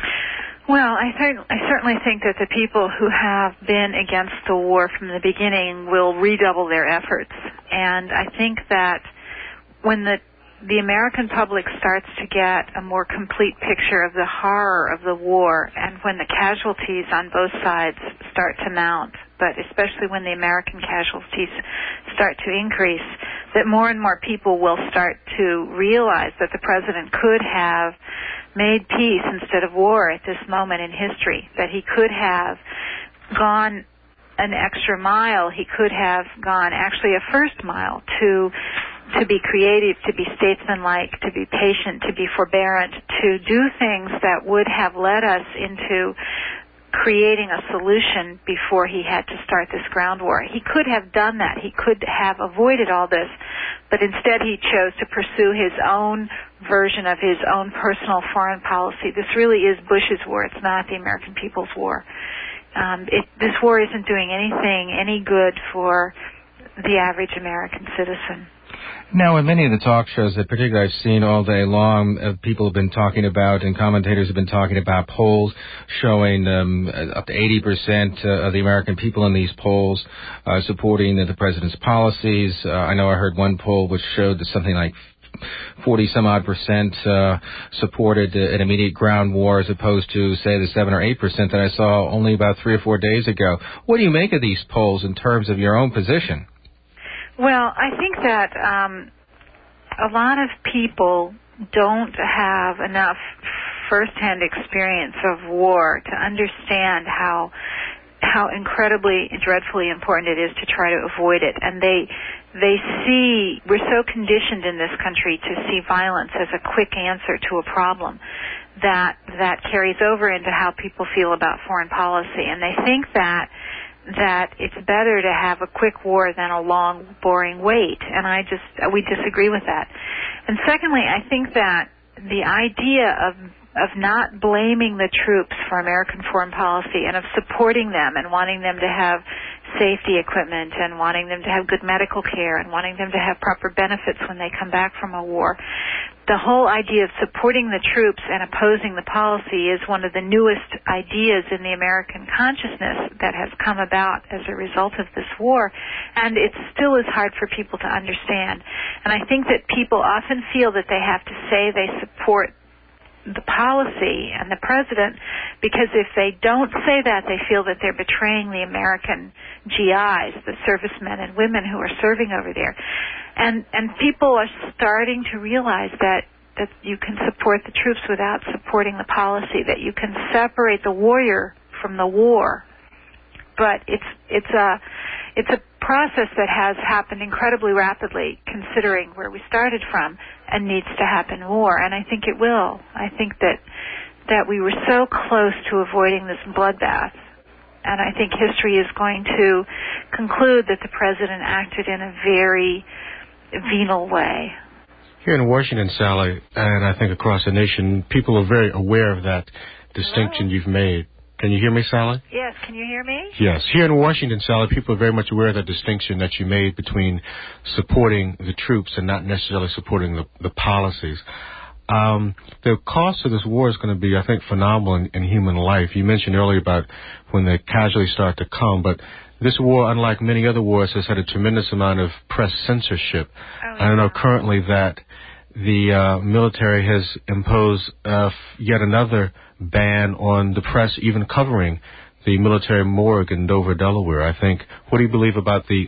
Well, I certainly think that the people who have been against the war from the beginning will redouble their efforts. And I think that when the American public starts to get a more complete picture of the horror of the war, and when the casualties on both sides start to mount, but especially when the American casualties start to increase, that more and more people will start to realize that the president could have made peace instead of war at this moment in history, that he could have gone an extra mile, he could have gone actually a first mile to be creative, to be statesmanlike, to be patient, to be forbearant, to do things that would have led us into creating a solution before he had to start this ground war. He could have done that. He could have avoided all this, but instead he chose to pursue his own version of his own personal foreign policy. This really is Bush's war. It's not the American people's war. This war isn't doing any good for the average American citizen. Now, in many of the talk shows that particularly I've seen all day long, people have been talking about, and commentators have been talking about polls showing up to 80% of the American people in these polls supporting the president's policies. I know I heard one poll which showed that something like 40-some-odd% supported an immediate ground war as opposed to, say, the 7 or 8% that I saw only about 3 or 4 days ago. What do you make of these polls in terms of your own position? Well, I think that a lot of people don't have enough first-hand experience of war to understand how incredibly, dreadfully important it is to try to avoid it. And they see, we're so conditioned in this country to see violence as a quick answer to a problem that carries over into how people feel about foreign policy. And they think that it's better to have a quick war than a long, boring wait. And we disagree with that. And secondly, I think that the idea of not blaming the troops for American foreign policy and of supporting them and wanting them to have safety equipment and wanting them to have good medical care and wanting them to have proper benefits when they come back from a war. The whole idea of supporting the troops and opposing the policy is one of the newest ideas in the American consciousness that has come about as a result of this war, and it still is hard for people to understand. And I think that people often feel that they have to say they support the policy and the president, because if they don't say that, they feel that they're betraying the American GIs, the servicemen and women who are serving over there. And people are starting to realize that you can support the troops without supporting the policy, that you can separate the warrior from the war. But it's a process that has happened incredibly rapidly, considering where we started from, and needs to happen more. And I think it will. I think that we were so close to avoiding this bloodbath. And I think history is going to conclude that the president acted in a very venal way. Here in Washington, Sally, and I think across the nation, people are very aware of that distinction you've made. Can you hear me, Sally? Yes, can you hear me? Yes. Here in Washington, Sally, people are very much aware of the distinction that you made between supporting the troops and not necessarily supporting the policies. The cost of this war is going to be, I think, phenomenal in human life. You mentioned earlier about when the casualties start to come, but this war, unlike many other wars, has had a tremendous amount of press censorship. I know currently that the military has imposed yet another ban on the press even covering the military morgue in Dover, Delaware. I think, what do you believe about the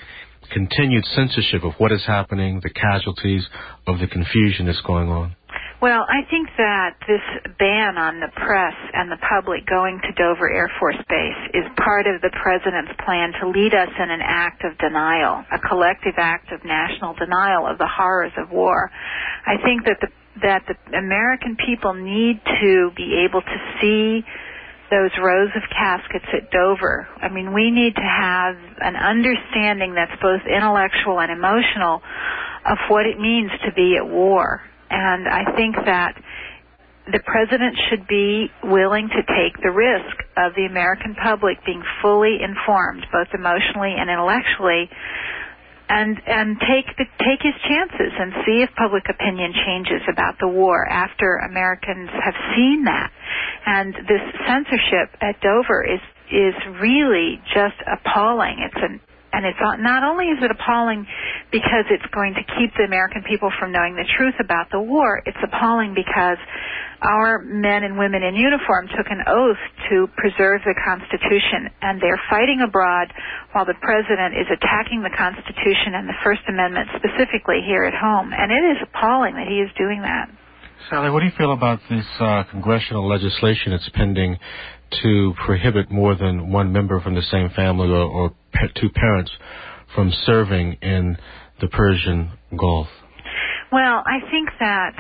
continued censorship of what is happening, the casualties, of the confusion that's going on? Well, I think that this ban on the press and the public going to Dover Air Force Base is part of the President's plan to lead us in an act of denial, a collective act of national denial of the horrors of war. I think that the American people need to be able to see those rows of caskets at Dover. I mean, we need to have an understanding that's both intellectual and emotional of what it means to be at war. And I think that the President should be willing to take the risk of the American public being fully informed, both emotionally and intellectually, and take his chances and see if public opinion changes about the war after Americans have seen that. And this censorship at Dover is really just appalling. And it's not only is it appalling because it's going to keep the American people from knowing the truth about the war, it's appalling because our men and women in uniform took an oath to preserve the Constitution, and they're fighting abroad while the President is attacking the Constitution and the First Amendment specifically here at home. And it is appalling that he is doing that. Sally, what do you feel about this congressional legislation that's pending to prohibit more than one member from the same family or two parents from serving in the Persian Gulf? Well, I think that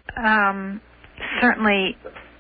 certainly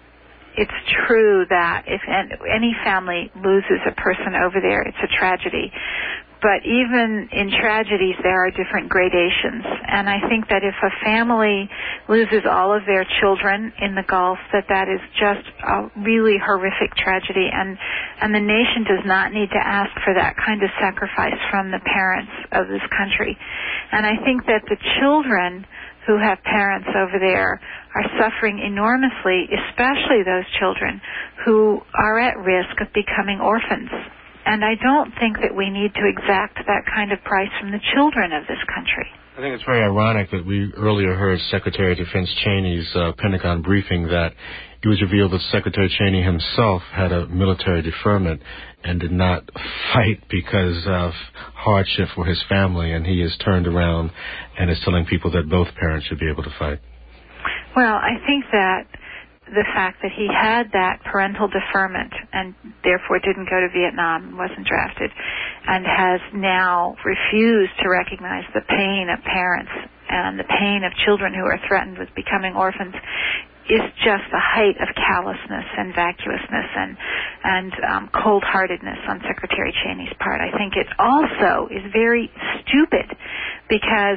it's true that if any family loses a person over there, it's a tragedy. But even in tragedies, there are different gradations. And I think that if a family loses all of their children in the Gulf, that is just a really horrific tragedy. And the nation does not need to ask for that kind of sacrifice from the parents of this country. And I think that the children who have parents over there are suffering enormously, especially those children who are at risk of becoming orphans. And I don't think that we need to exact that kind of price from the children of this country. I think it's very ironic that we earlier heard Secretary of Defense Cheney's Pentagon briefing that it was revealed that Secretary Cheney himself had a military deferment and did not fight because of hardship for his family, and he has turned around and is telling people that both parents should be able to fight. Well, I think that the fact that he had that parental deferment and therefore didn't go to Vietnam, wasn't drafted, and has now refused to recognize the pain of parents and the pain of children who are threatened with becoming orphans is just the height of callousness and vacuousness and cold-heartedness on Secretary Cheney's part. I think it also is very stupid because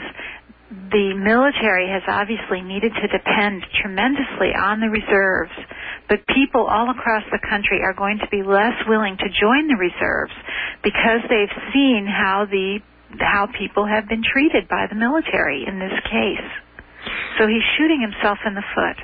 the military has obviously needed to depend tremendously on the reserves, but people all across the country are going to be less willing to join the reserves because they've seen how people have been treated by the military in this case. So he's shooting himself in the foot.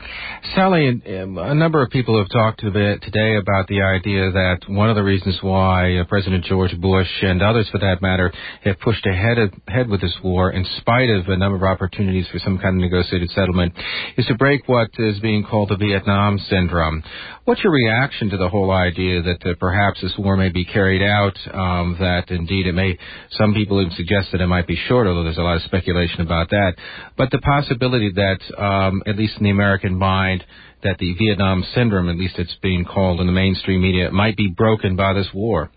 Sally, a number of people have talked today about the idea that one of the reasons why President George Bush and others, for that matter, have pushed ahead with this war in spite of a number of opportunities for some kind of negotiated settlement is to break what is being called the Vietnam Syndrome. What's your reaction to the whole idea that perhaps this war may be carried out, that indeed it may, some people have suggested it might be short, although there's a lot of speculation about that, but the possibility that, at least in the American mind, that the Vietnam Syndrome, at least it's being called in the mainstream media, might be broken by this war?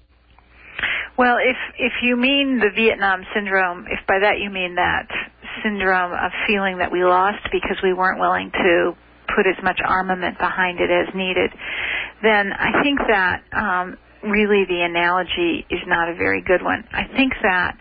Well, if you mean the Vietnam Syndrome, if by that you mean that syndrome of feeling that we lost because we weren't willing to put as much armament behind it as needed, then I think that really the analogy is not a very good one. I think that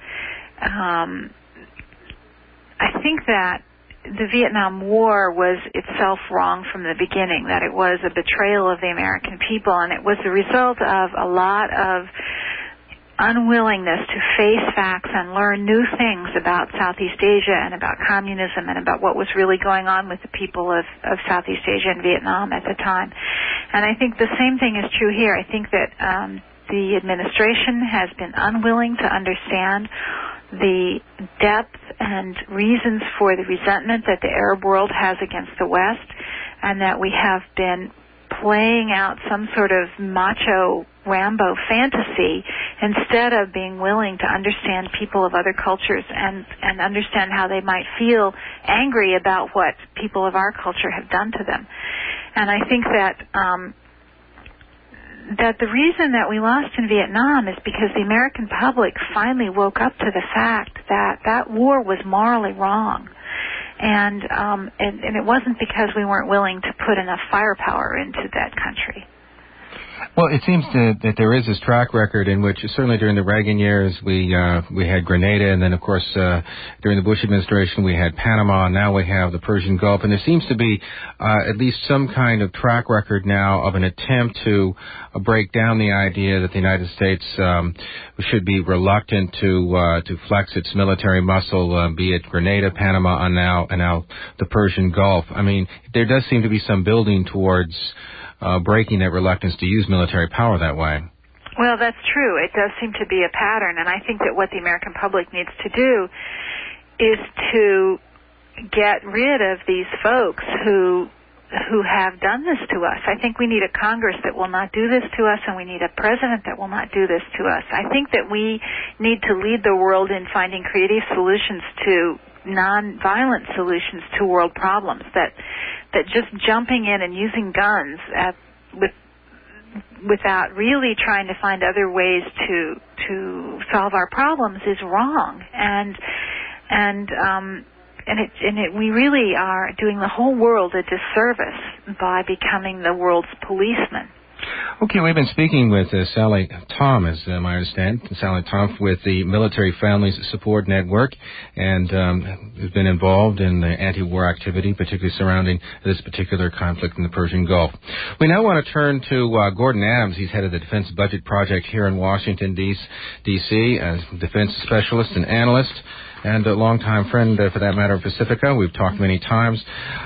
the Vietnam War was itself wrong from the beginning, that it was a betrayal of the American people, and it was the result of a lot of unwillingness to face facts and learn new things about Southeast Asia and about communism and about what was really going on with the people of Southeast Asia and Vietnam at the time. And I think the same thing is true here. I think that the administration has been unwilling to understand the depth and reasons for the resentment that the Arab world has against the West, and that we have been playing out some sort of macho Rambo fantasy instead of being willing to understand people of other cultures and understand how they might feel angry about what people of our culture have done to them. And I think that that the reason that we lost in Vietnam is because the American public finally woke up to the fact that that war was morally wrong. And it wasn't because we weren't willing to put enough firepower into that country. Well, it seems that there is this track record in which, certainly during the Reagan years, we had Grenada, and then, of course, during the Bush administration, we had Panama, and now we have the Persian Gulf. And there seems to be at least some kind of track record now of an attempt to break down the idea that the United States should be reluctant to flex its military muscle, be it Grenada, Panama, and now the Persian Gulf. I mean, there does seem to be some building towards breaking that reluctance to use military power that way. Well, that's true. It does seem to be a pattern, and I think that what the American public needs to do is to get rid of these folks who have done this to us. I think we need a Congress that will not do this to us, and we need a president that will not do this to us. I think that we need to lead the world in finding creative solutions to non-violent solutions to world problems, that just jumping in and using guns without really trying to find other ways to solve our problems is wrong. We really are doing the whole world a disservice by becoming the world's policeman. Okay, we've been speaking with Sally Tom, as I understand. Sally Tom with the Military Families Support Network, and has been involved in the anti-war activity, particularly surrounding this particular conflict in the Persian Gulf. We now want to turn to Gordon Adams. He's head of the Defense Budget Project here in Washington, D.C., as defense specialist and analyst, and a longtime friend, for that matter, of Pacifica. We've talked many times.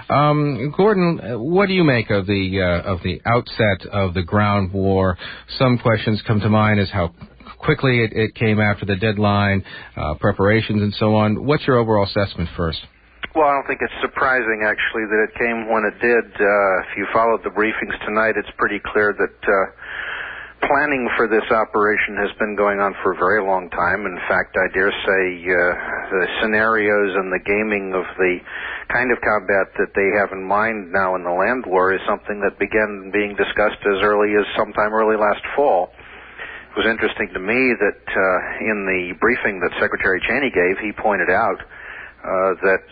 Gordon, what do you make of the outset of the ground war? Some questions come to mind as how quickly it came after the deadline, preparations and so on. What's your overall assessment first? Well, I don't think it's surprising, actually, that it came when it did. If you followed the briefings tonight, it's pretty clear that planning for this operation has been going on for a very long time. In fact, I dare say the scenarios and the gaming of the kind of combat that they have in mind now in the land war is something that began being discussed as early as sometime early last fall. It was interesting to me that in the briefing that Secretary Cheney gave, he pointed out that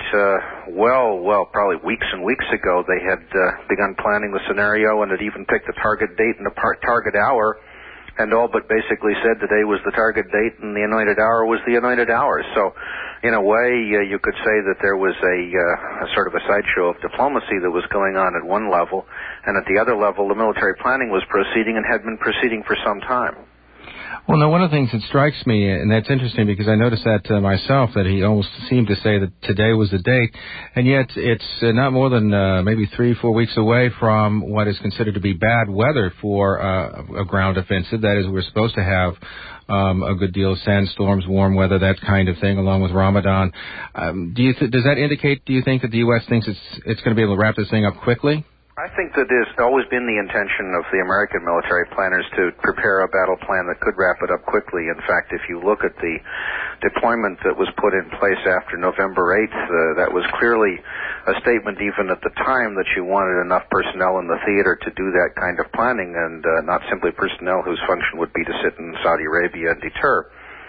probably weeks and weeks ago, they had begun planning the scenario and had even picked a target date and a target hour, and all but basically said today was the target date and the anointed hour was the anointed hour. So, in a way, you could say that there was a sort of a sideshow of diplomacy that was going on at one level, and at the other level, the military planning was proceeding and had been proceeding for some time. Well, now, one of the things that strikes me, and that's interesting because I noticed that myself, that he almost seemed to say that today was the date, and yet it's not more than maybe 3-4 weeks away from what is considered to be bad weather for a ground offensive. That is, we're supposed to have a good deal of sandstorms, warm weather, that kind of thing, along with Ramadan. Does that indicate, do you think, that the U.S. thinks it's going to be able to wrap this thing up quickly? I think that it's always been the intention of the American military planners to prepare a battle plan that could wrap it up quickly. In fact, if you look at the deployment that was put in place after November 8th, that was clearly a statement even at the time that you wanted enough personnel in the theater to do that kind of planning, and not simply personnel whose function would be to sit in Saudi Arabia and deter.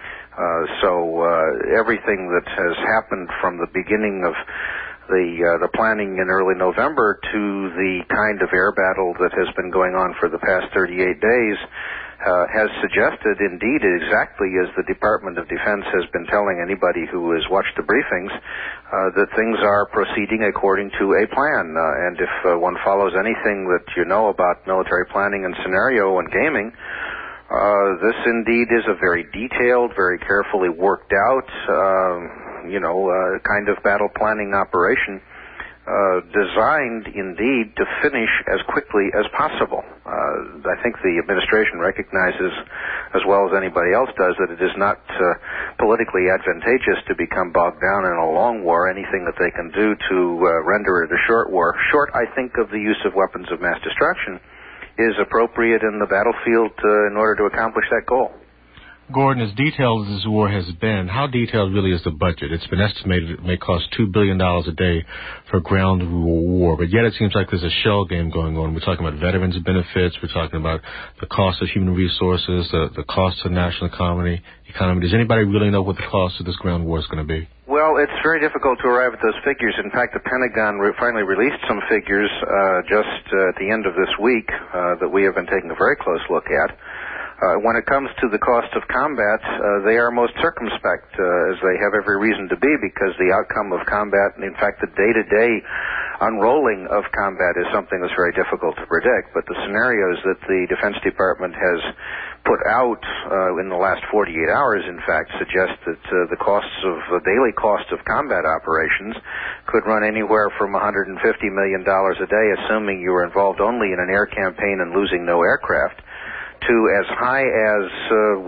Everything that has happened from the beginning of the planning in early November to the kind of air battle that has been going on for the past 38 days has suggested, indeed, exactly as the Department of Defense has been telling anybody who has watched the briefings, that things are proceeding according to a plan. And if one follows anything that you know about military planning and scenario and gaming, this indeed is a very detailed, very carefully worked out, kind of battle planning operation, designed indeed to finish as quickly as possible. I think the administration recognizes, as well as anybody else does, that it is not politically advantageous to become bogged down in a long war. Anything that they can do to render it a short war, short, I think, of the use of weapons of mass destruction, is appropriate in the battlefield in order to accomplish that goal. Gordon, as detailed as this war has been, how detailed really is the budget? It's been estimated it may cost $2 billion a day for ground war, but yet it seems like there's a shell game going on. We're talking about veterans benefits. We're talking about the cost of human resources, the cost of the national economy. Does anybody really know what the cost of this ground war is going to be? Well, it's very difficult to arrive at those figures. In fact, the Pentagon finally released some figures just at the end of this week that we have been taking a very close look at. When it comes to the cost of combat, they are most circumspect, as they have every reason to be, because the outcome of combat, and in fact the day-to-day unrolling of combat, is something that's very difficult to predict. But the scenarios that the Defense Department has put out in the last 48 hours, in fact, suggest that the daily cost of combat operations could run anywhere from $150 million a day, assuming you were involved only in an air campaign and losing no aircraft, to as high as $1,650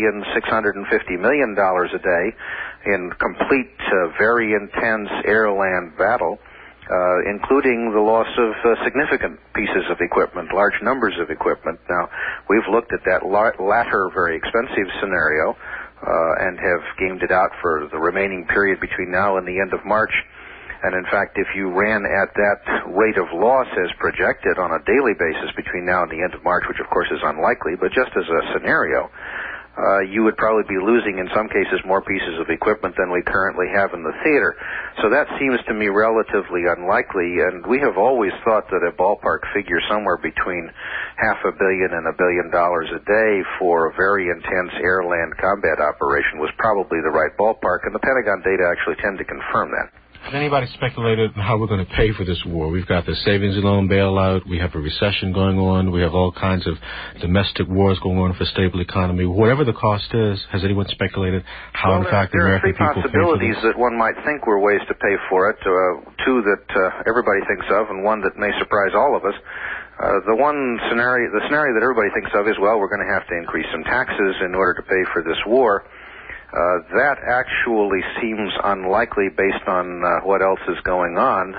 million a day in complete, very intense air-land battle, including the loss of significant pieces of equipment, large numbers of equipment. Now, we've looked at that latter, very expensive scenario and have gamed it out for the remaining period between now and the end of March. And in fact, if you ran at that rate of loss as projected on a daily basis between now and the end of March, which of course is unlikely, but just as a scenario, you would probably be losing in some cases more pieces of equipment than we currently have in the theater. So that seems to me relatively unlikely, and we have always thought that a ballpark figure somewhere between $500 million and $1 billion a day for a very intense air-land combat operation was probably the right ballpark, and the Pentagon data actually tend to confirm that. Has anybody speculated how we're going to pay for this war? We've got the savings and loan bailout. We have a recession going on. We have all kinds of domestic wars going on for a stable economy. Whatever the cost is, has anyone speculated how, in fact, the American people pay for this? There are three possibilities that one might think were ways to pay for it, two that everybody thinks of, and one that may surprise all of us. The scenario that everybody thinks of is, well, we're going to have to increase some taxes in order to pay for this war. That actually seems unlikely based on what else is going on.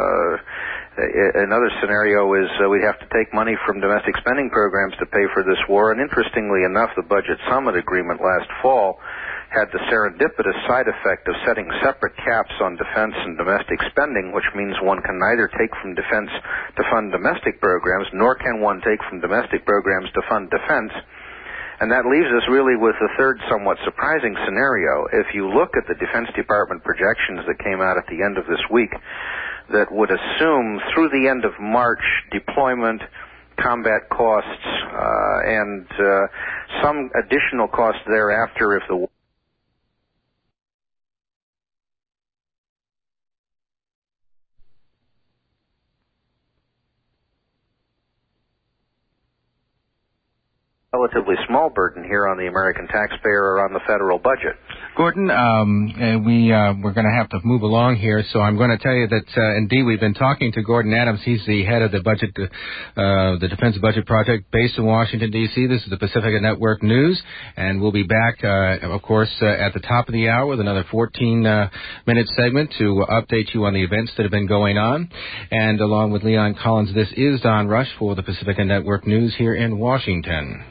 Another scenario is we'd have to take money from domestic spending programs to pay for this war. And interestingly enough, the Budget Summit Agreement last fall had the serendipitous side effect of setting separate caps on defense and domestic spending, which means one can neither take from defense to fund domestic programs, nor can one take from domestic programs to fund defense. And that leaves us really with a third somewhat surprising scenario. If you look at the Defense Department projections that came out at the end of this week that would assume through the end of March deployment, combat costs, and some additional costs thereafter if the relatively small burden here on the American taxpayer or on the federal budget. Gordon, we're going to have to move along here, so I'm going to tell you that indeed we've been talking to Gordon Adams. He's the head of the the Defense Budget Project based in Washington, D.C. This is the Pacifica Network News, and we'll be back, of course, at the top of the hour with another 14-minute segment to update you on the events that have been going on. And along with Leon Collins, this is Don Rush for the Pacifica Network News here in Washington.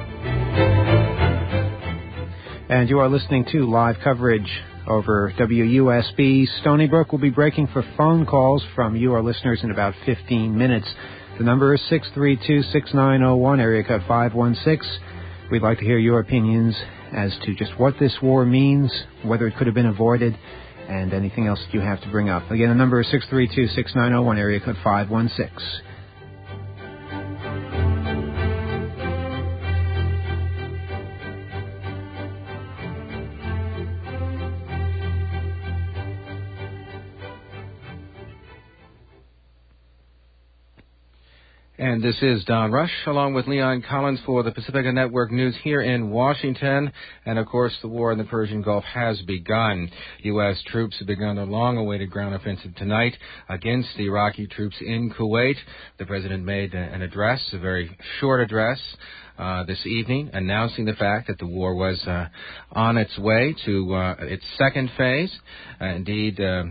And you are listening to live coverage over WUSB. Stony Brook will be breaking for phone calls from you, our listeners, in about 15 minutes. The number is 632-6901, area code 516. We'd like to hear your opinions as to just what this war means, whether it could have been avoided, and anything else that you have to bring up. Again, the number is 632-6901, area code 516. And this is Don Rush, along with Leon Collins for the Pacifica Network News here in Washington. And, of course, the war in the Persian Gulf has begun. U.S. troops have begun their long-awaited ground offensive tonight against the Iraqi troops in Kuwait. The president made an address, a very short address, this evening, announcing the fact that the war was on its way to its second phase. Indeed,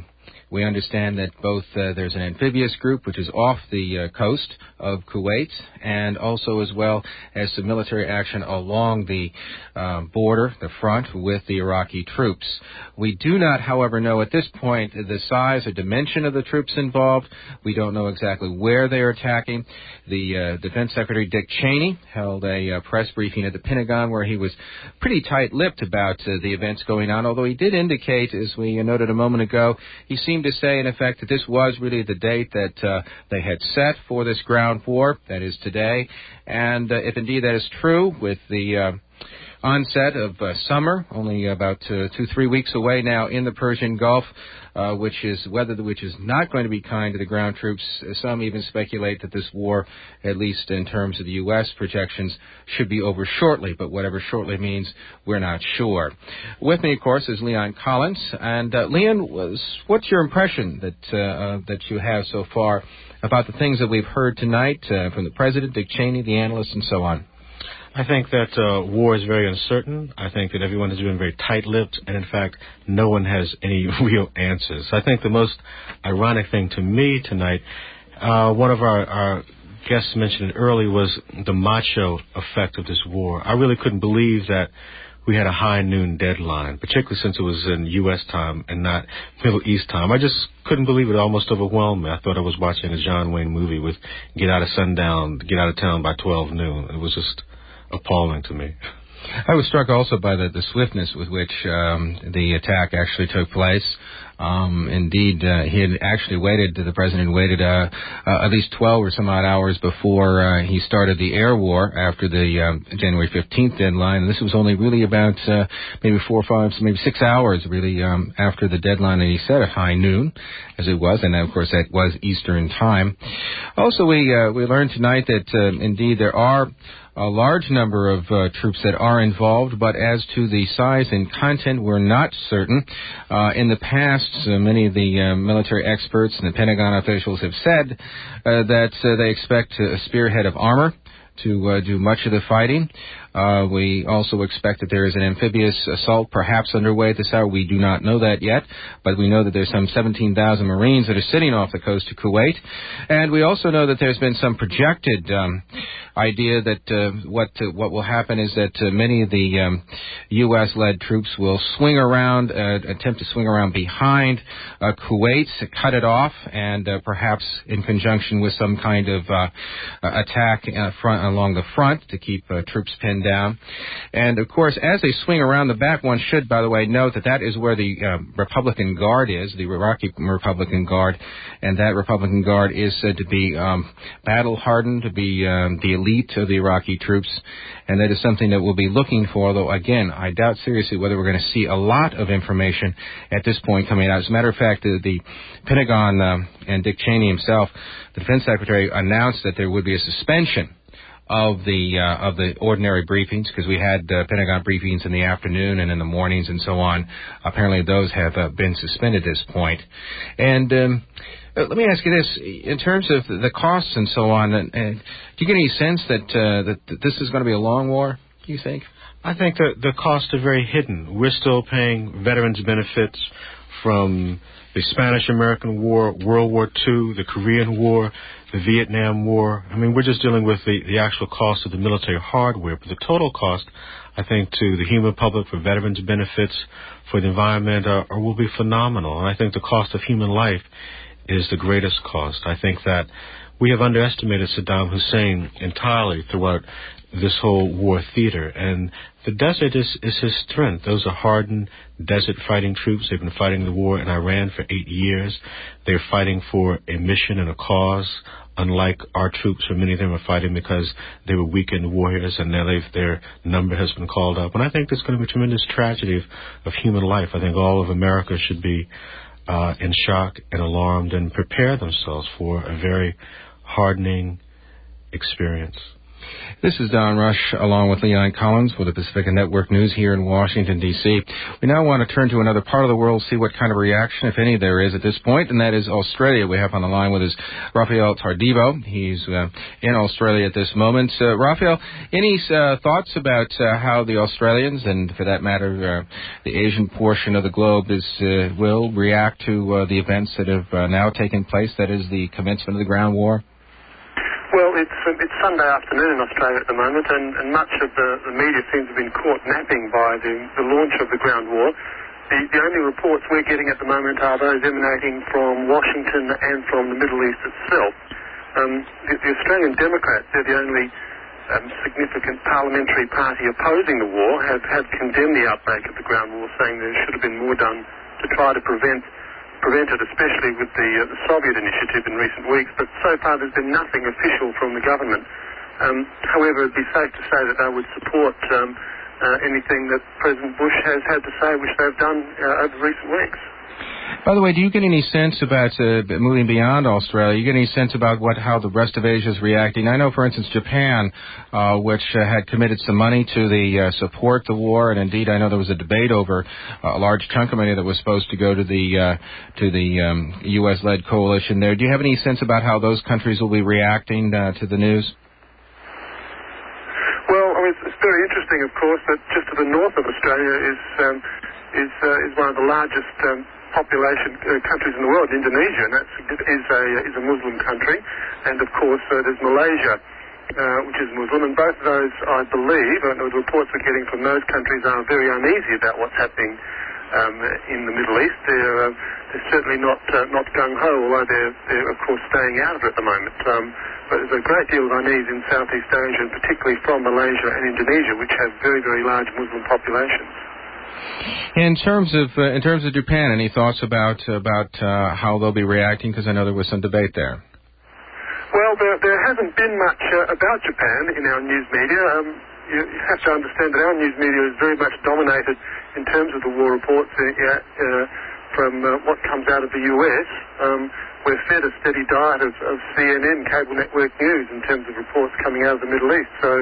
We understand that both there's an amphibious group which is off the coast of Kuwait, and also as well as some military action along the border, the front, with the Iraqi troops. We do not, however, know at this point the size or dimension of the troops involved. We don't know exactly where they are attacking. The Defense Secretary Dick Cheney held a press briefing at the Pentagon where he was pretty tight-lipped about the events going on, although he did indicate, as we noted a moment ago, he seemed to say, in effect, that this was really the date that they had set for this ground war, that is today. And if indeed that is true, with the onset of summer, only about 2-3 weeks away now in the Persian Gulf, which is not going to be kind to the ground troops. Some even speculate that this war, at least in terms of the U.S. projections, should be over shortly, but whatever shortly means, we're not sure. With me, of course, is Leon Collins. And Leon, what's your impression that you have so far about the things that we've heard tonight from the President, Dick Cheney, the analysts, and so on? I think that war is very uncertain. I think that everyone has been very tight-lipped, and in fact, no one has any real answers. I think the most ironic thing to me tonight, one of our guests mentioned it early, was the macho effect of this war. I really couldn't believe that we had a high noon deadline, particularly since it was in U.S. time and not Middle East time. I just couldn't believe it. It almost overwhelmed me. I thought I was watching a John Wayne movie with get out of sundown, get out of town by 12 noon. It was just appalling to me. I was struck also by the swiftness with which the attack actually took place. Indeed, the president waited at least 12 or some odd hours before he started the air war after the January 15th deadline. And this was only really about maybe 4 or 5, maybe 6 hours really after the deadline that he set at high noon, as it was. And of course, that was Eastern time. Also, we learned tonight that indeed there are a large number of troops that are involved, but as to the size and content, we're not certain. In the past, many of the military experts and the Pentagon officials have said that they expect a spearhead of armor to do much of the fighting. We also expect that there is an amphibious assault perhaps underway at this hour. We do not know that yet, but we know that there's some 17,000 Marines that are sitting off the coast of Kuwait. And we also know that there's been some projected idea that what will happen is that many of the U.S.-led troops will swing around, attempt to swing around behind Kuwait, cut it off, and perhaps in conjunction with some kind of attack along the front to keep troops pinned down. And, of course, as they swing around the back, one should, by the way, note that that is where the Republican Guard is, the Iraqi Republican Guard, and that Republican Guard is said to be battle-hardened, to be the elite of the Iraqi troops, and that is something that we'll be looking for, though, again, I doubt seriously whether we're going to see a lot of information at this point coming out. As a matter of fact, the Pentagon and Dick Cheney himself, the Defense Secretary, announced that there would be a suspension of the ordinary briefings, because we had Pentagon briefings in the afternoon and in the mornings and so on. Apparently those have been suspended at this point. And let me ask you this, in terms of the costs and so on, do you get any sense that this is going to be a long war, do you think? I think that the costs are very hidden. We're still paying veterans benefits from the Spanish-American War, World War II, the Korean War, the Vietnam War. I mean, we're just dealing with the actual cost of the military hardware. But the total cost, I think, to the human public for veterans benefits, for the environment, will be phenomenal. And I think the cost of human life is the greatest cost. I think that we have underestimated Saddam Hussein entirely throughout this whole war theater. And the desert is his strength. Those are hardened desert fighting troops. They've been fighting the war in Iran for 8 years. They're fighting for a mission and a cause, unlike our troops, where many of them are fighting because they were weakened warriors and now their number has been called up. And I think there's going to be a tremendous tragedy of human life. I think all of America should be in shock and alarmed and prepare themselves for a very hardening experience. This is Don Rush, along with Leon Collins for the Pacifica Network News here in Washington, D.C. We now want to turn to another part of the world, see what kind of reaction, if any, there is at this point, and that is Australia. We have on the line with us Rafael Tardivo. He's in Australia at this moment. Rafael, any thoughts about how the Australians, and for that matter, the Asian portion of the globe, will react to the events that have now taken place, that is the commencement of the ground war? Well, it's Sunday afternoon in Australia at the moment, and much of the media seems to have been caught napping by the launch of the ground war. The only reports we're getting at the moment are those emanating from Washington and from the Middle East itself. The Australian Democrats, they're the only significant parliamentary party opposing the war, have condemned the outbreak of the ground war, saying there should have been more done to try to prevent it, especially with the Soviet initiative in recent weeks, but so far there's been nothing official from the government. However, it'd be safe to say that they would support anything that President Bush has had to say, which they've done over recent weeks. By the way, do you get any sense about moving beyond Australia? You get any sense about how the rest of Asia is reacting? I know, for instance, Japan, which had committed some money to support the war, and indeed, I know there was a debate over a large chunk of money that was supposed to go to the U.S.-led coalition there. Do you have any sense about how those countries will be reacting to the news? Well, I mean, it's very interesting, of course, that just to the north of Australia is one of the largest population countries in the world, Indonesia, and that is a Muslim country, and of course there's Malaysia, which is Muslim, and both of those, I believe, and the reports we're getting from those countries are very uneasy about what's happening in the Middle East. They're certainly not gung-ho, although they're of course staying out of it at the moment. But there's a great deal of unease in Southeast Asia, and particularly from Malaysia and Indonesia, which have very, very large Muslim populations. In terms of Japan, any thoughts about how they'll be reacting? Because I know there was some debate there. Well, there hasn't been much about Japan in our news media. You have to understand that our news media is very much dominated in terms of the war reports from what comes out of the U.S. We're fed a steady diet of CNN, cable network news, in terms of reports coming out of the Middle East. So,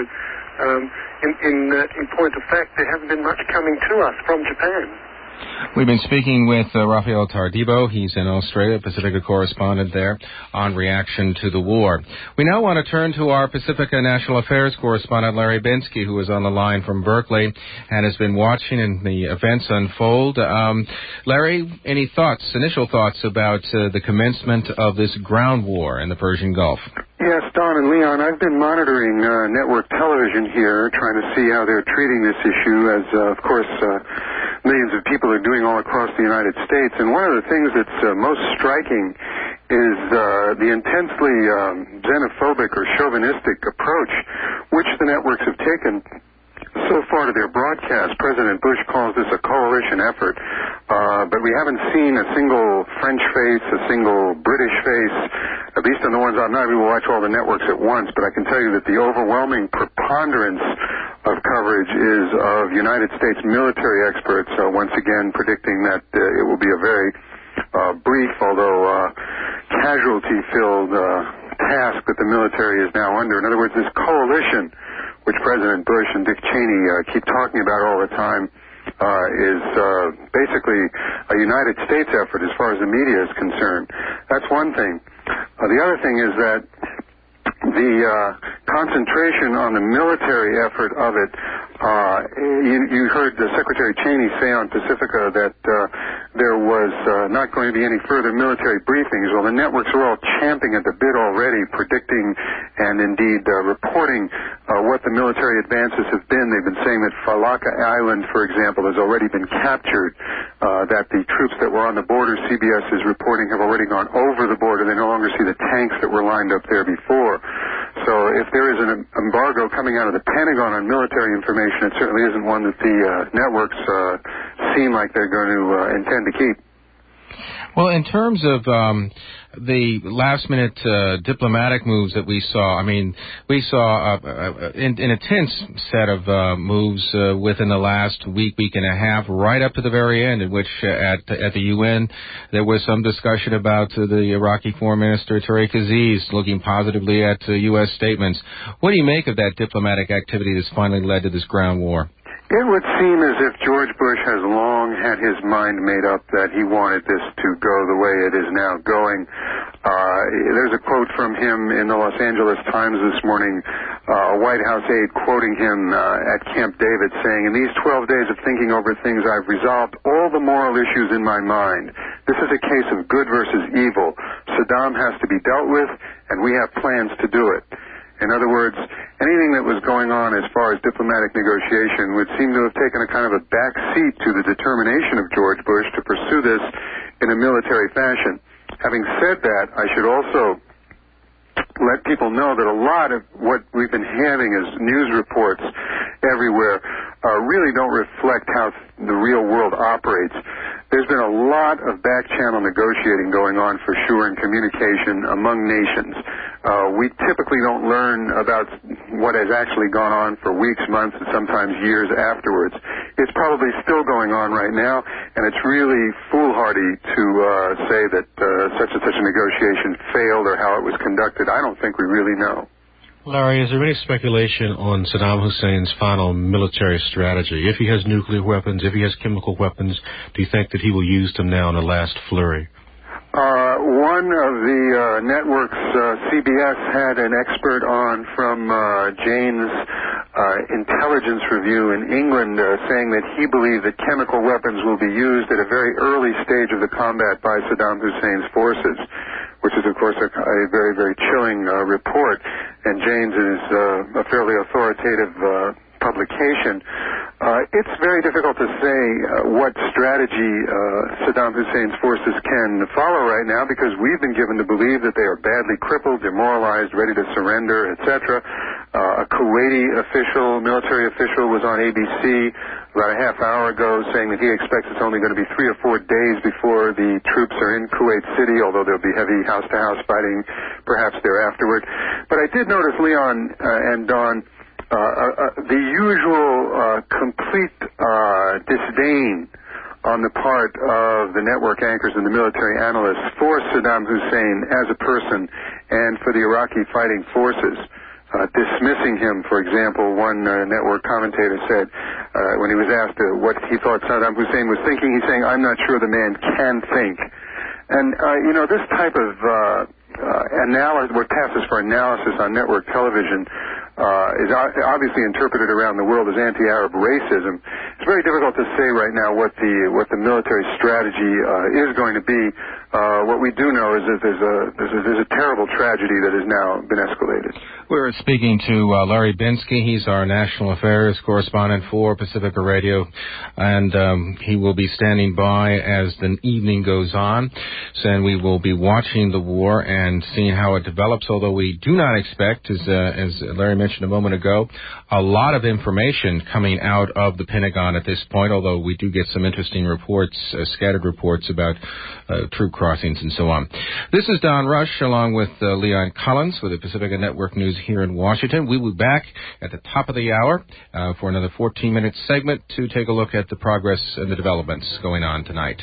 in point of fact, there hasn't been much coming to us from Japan. We've been speaking with Rafael Tardivo. He's in Australia, Pacifica correspondent there, on reaction to the war. We now want to turn to our Pacifica National Affairs correspondent, Larry Bensky, who is on the line from Berkeley and has been watching the events unfold. Larry, any initial thoughts about the commencement of this ground war in the Persian Gulf? Yes, Don and Leon, I've been monitoring network television here, trying to see how they're treating this issue, as, of course, millions of people are doing all across the United States. And one of the things that's most striking is the intensely xenophobic or chauvinistic approach which the networks have taken so far to their broadcast. President Bush calls this a coalition effort, but we haven't seen a single French face, a single British face, at least on the ones I'm not able to watch all the networks at once, but I can tell you that the overwhelming preponderance of coverage is of United States military experts, once again predicting that it will be a very brief, although casualty-filled task that the military is now under. In other words, this coalition, which President Bush and Dick Cheney keep talking about all the time, is basically a United States effort as far as the media is concerned. That's one thing. The other thing is that the concentration on the military effort of it, you heard Secretary Cheney say on Pacifica that there was not going to be any further military briefings. Well, the networks are all champing at the bit already, predicting and indeed reporting what the military advances have been. They've been saying that Falaka Island, for example, has already been captured, that the troops that were on the border, CBS is reporting, have already gone over the border. They no longer see the tanks that were lined up there before. So if there is an embargo coming out of the Pentagon on military information, it certainly isn't one that the networks seem like they're going to intend to keep. Well, in terms of the last-minute diplomatic moves that we saw, I mean, we saw an intense set of moves within the last week and a half, right up to the very end, in which at the UN there was some discussion about the Iraqi Foreign Minister Tariq Aziz looking positively at U.S. statements. What do you make of that diplomatic activity that's finally led to this ground war? It would seem as if George Bush has long had his mind made up that he wanted this to go the way it is now going. There's a quote from him in the Los Angeles Times this morning, a White House aide quoting him at Camp David saying, "In these 12 days of thinking over things, I've resolved all the moral issues in my mind. This is a case of good versus evil. Saddam has to be dealt with, and we have plans to do it." In other words, anything that was going on as far as diplomatic negotiation would seem to have taken a kind of a back seat to the determination of George Bush to pursue this in a military fashion. Having said that, I should also let people know that a lot of what we've been having as news reports everywhere really don't reflect how the real world operates. There's been a lot of back-channel negotiating going on for sure in communication among nations. We typically don't learn about what has actually gone on for weeks, months, and sometimes years afterwards. It's probably still going on right now, and it's really foolhardy to say that such and such a negotiation failed or how it was conducted. I don't think we really know. Larry, is there any speculation on Saddam Hussein's final military strategy? If he has nuclear weapons, if he has chemical weapons, do you think that he will use them now in the last flurry? One of the networks, CBS, had an expert on from Jane's intelligence review in England saying that he believed that chemical weapons will be used at a very early stage of the combat by Saddam Hussein's forces, which is, of course, a very, very chilling report. And Jane's is a fairly authoritative publication. It's very difficult to say what strategy Saddam Hussein's forces can follow right now because we've been given to believe that they are badly crippled, demoralized, ready to surrender, etc. A Kuwaiti military official, was on ABC about a half hour ago saying that he expects it's only going to be 3 or 4 days before the troops are in Kuwait City, although there'll be heavy house-to-house fighting perhaps there afterward. But I did notice, Leon and Don, the usual complete disdain on the part of the network anchors and the military analysts for Saddam Hussein as a person and for the Iraqi fighting forces. Dismissing him, for example, one network commentator said when he was asked what he thought Saddam Hussein was thinking, he's saying, "I'm not sure the man can think." And, this type of analysis, what passes for analysis on network television, is obviously interpreted around the world as anti-Arab racism. It's very difficult to say right now what the military strategy is going to be. What we do know is that there's a terrible tragedy that has now been escalated. We're speaking to Larry Binsky. He's our national affairs correspondent for Pacifica Radio, and he will be standing by as the evening goes on. So, and we will be watching the war and seeing how it develops, although we do not expect, as Larry mentioned a moment ago, a lot of information coming out of the Pentagon at this point, although we do get some interesting reports, scattered reports about troop crossings and so on. This is Don Rush along with Leon Collins with the Pacifica Network News here in Washington. We will be back at the top of the hour for another 14-minute segment to take a look at the progress and the developments going on tonight.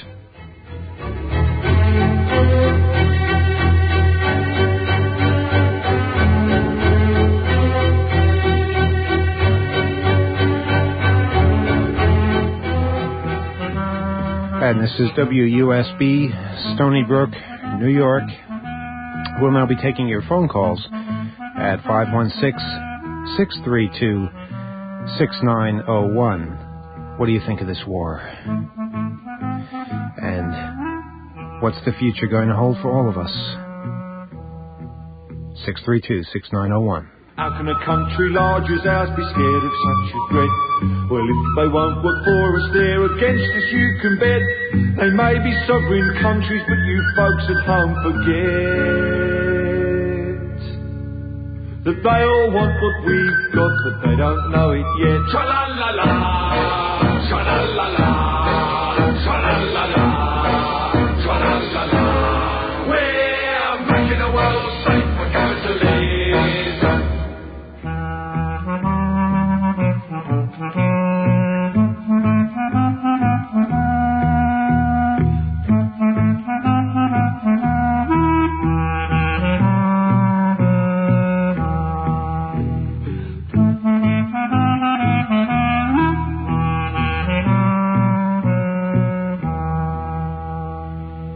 And this is WUSB, Stony Brook, New York. We'll now be taking your phone calls at 516-632-6901. What do you think of this war? And what's the future going to hold for all of us? 632-6901. How can a country large as ours be scared of such a threat? Well, if they won't work for us, they're against us, you can bet. They may be sovereign countries, but you folks at home forget that they all want what we've got, but they don't know it yet. Tra-la-la-la, tra-la-la-la, tra-la-la-la, tra-la-la-la.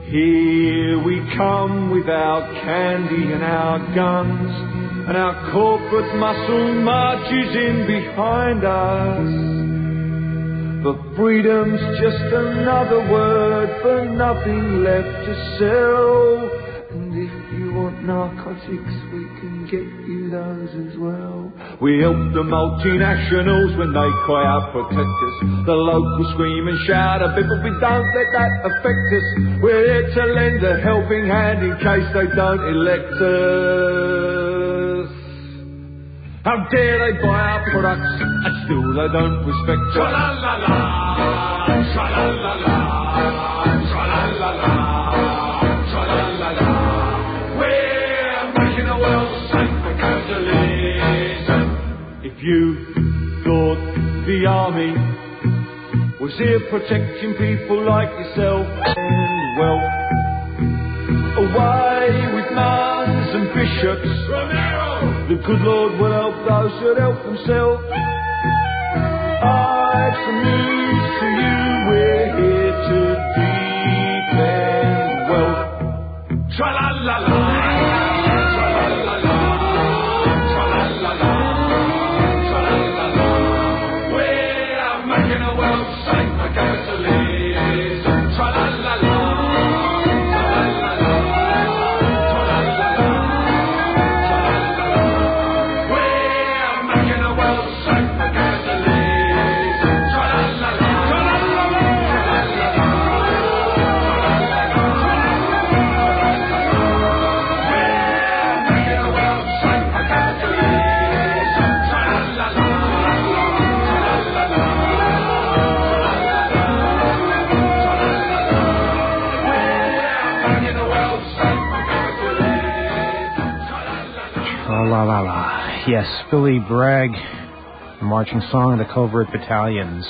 Here we come with our candy and our guns, and our corporate muscle marches in behind us. But freedom's just another word for nothing left to sell. And if you want narcotics, we can get you those as well. We help the multinationals when they cry out protect us. The locals scream and shout a bit, but we don't let that affect us. We're here to lend a helping hand in case they don't elect us. How dare they buy our products and still they don't respect us. Tra-la-la-la, tra-la-la-la, tra-la-la-la, tra-la-la-la. We're making the world safe for capitalism. If you thought the army was here protecting people like yourself and wealth, away with nuns and bishops. Romero! The good Lord will help those who help themselves. I've some news to you. We're here to defend wealth. Tra-la-la-la, tra-la-la-la, tra-la-la-la, tra-la-la-la. We're making the world safe for capitalism. Tra-la-la-la. La la la. Yes, Billy Bragg, the marching song of the Covert Battalions.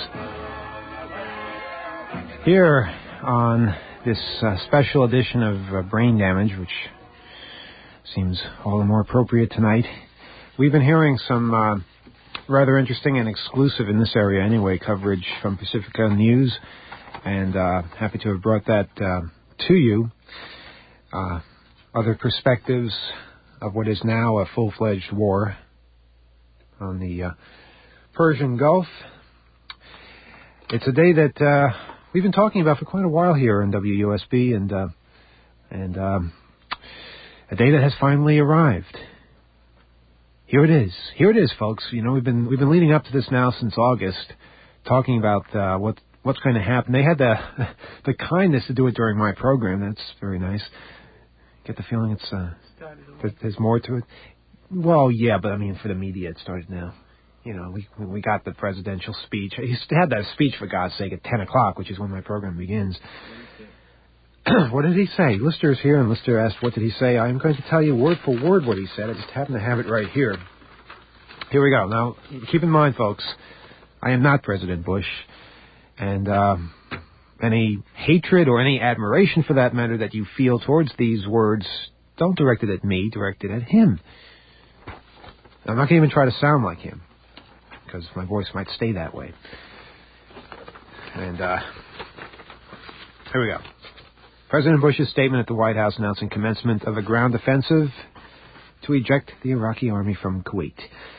Here on this special edition of Brain Damage, which seems all the more appropriate tonight, we've been hearing some rather interesting and exclusive, in this area anyway, coverage from Pacifica News, and happy to have brought that to you. Other perspectives of what is now a full-fledged war on the Persian Gulf. It's a day that we've been talking about for quite a while here on WUSB, and a day that has finally arrived. Here it is. Here it is, folks. You know, we've been leading up to this now since August, talking about what's going to happen. They had the kindness to do it during my program. That's very nice. Get the feeling there's more to it. Well, yeah, but I mean, for the media, it started now. You know, we got the presidential speech. He had that speech, for God's sake, at 10 o'clock, which is when my program begins. What did he say? Lister's here, and Lister asked, what did he say? I'm going to tell you word for word what he said. I just happen to have it right here. Here we go. Now, keep in mind, folks, I am not President Bush, and any hatred or any admiration, for that matter, that you feel towards these words, don't direct it at me, direct it at him. I'm not going to even try to sound like him, because my voice might stay that way. And here we go. President Bush's statement at the White House announcing commencement of a ground offensive to eject the Iraqi army from Kuwait.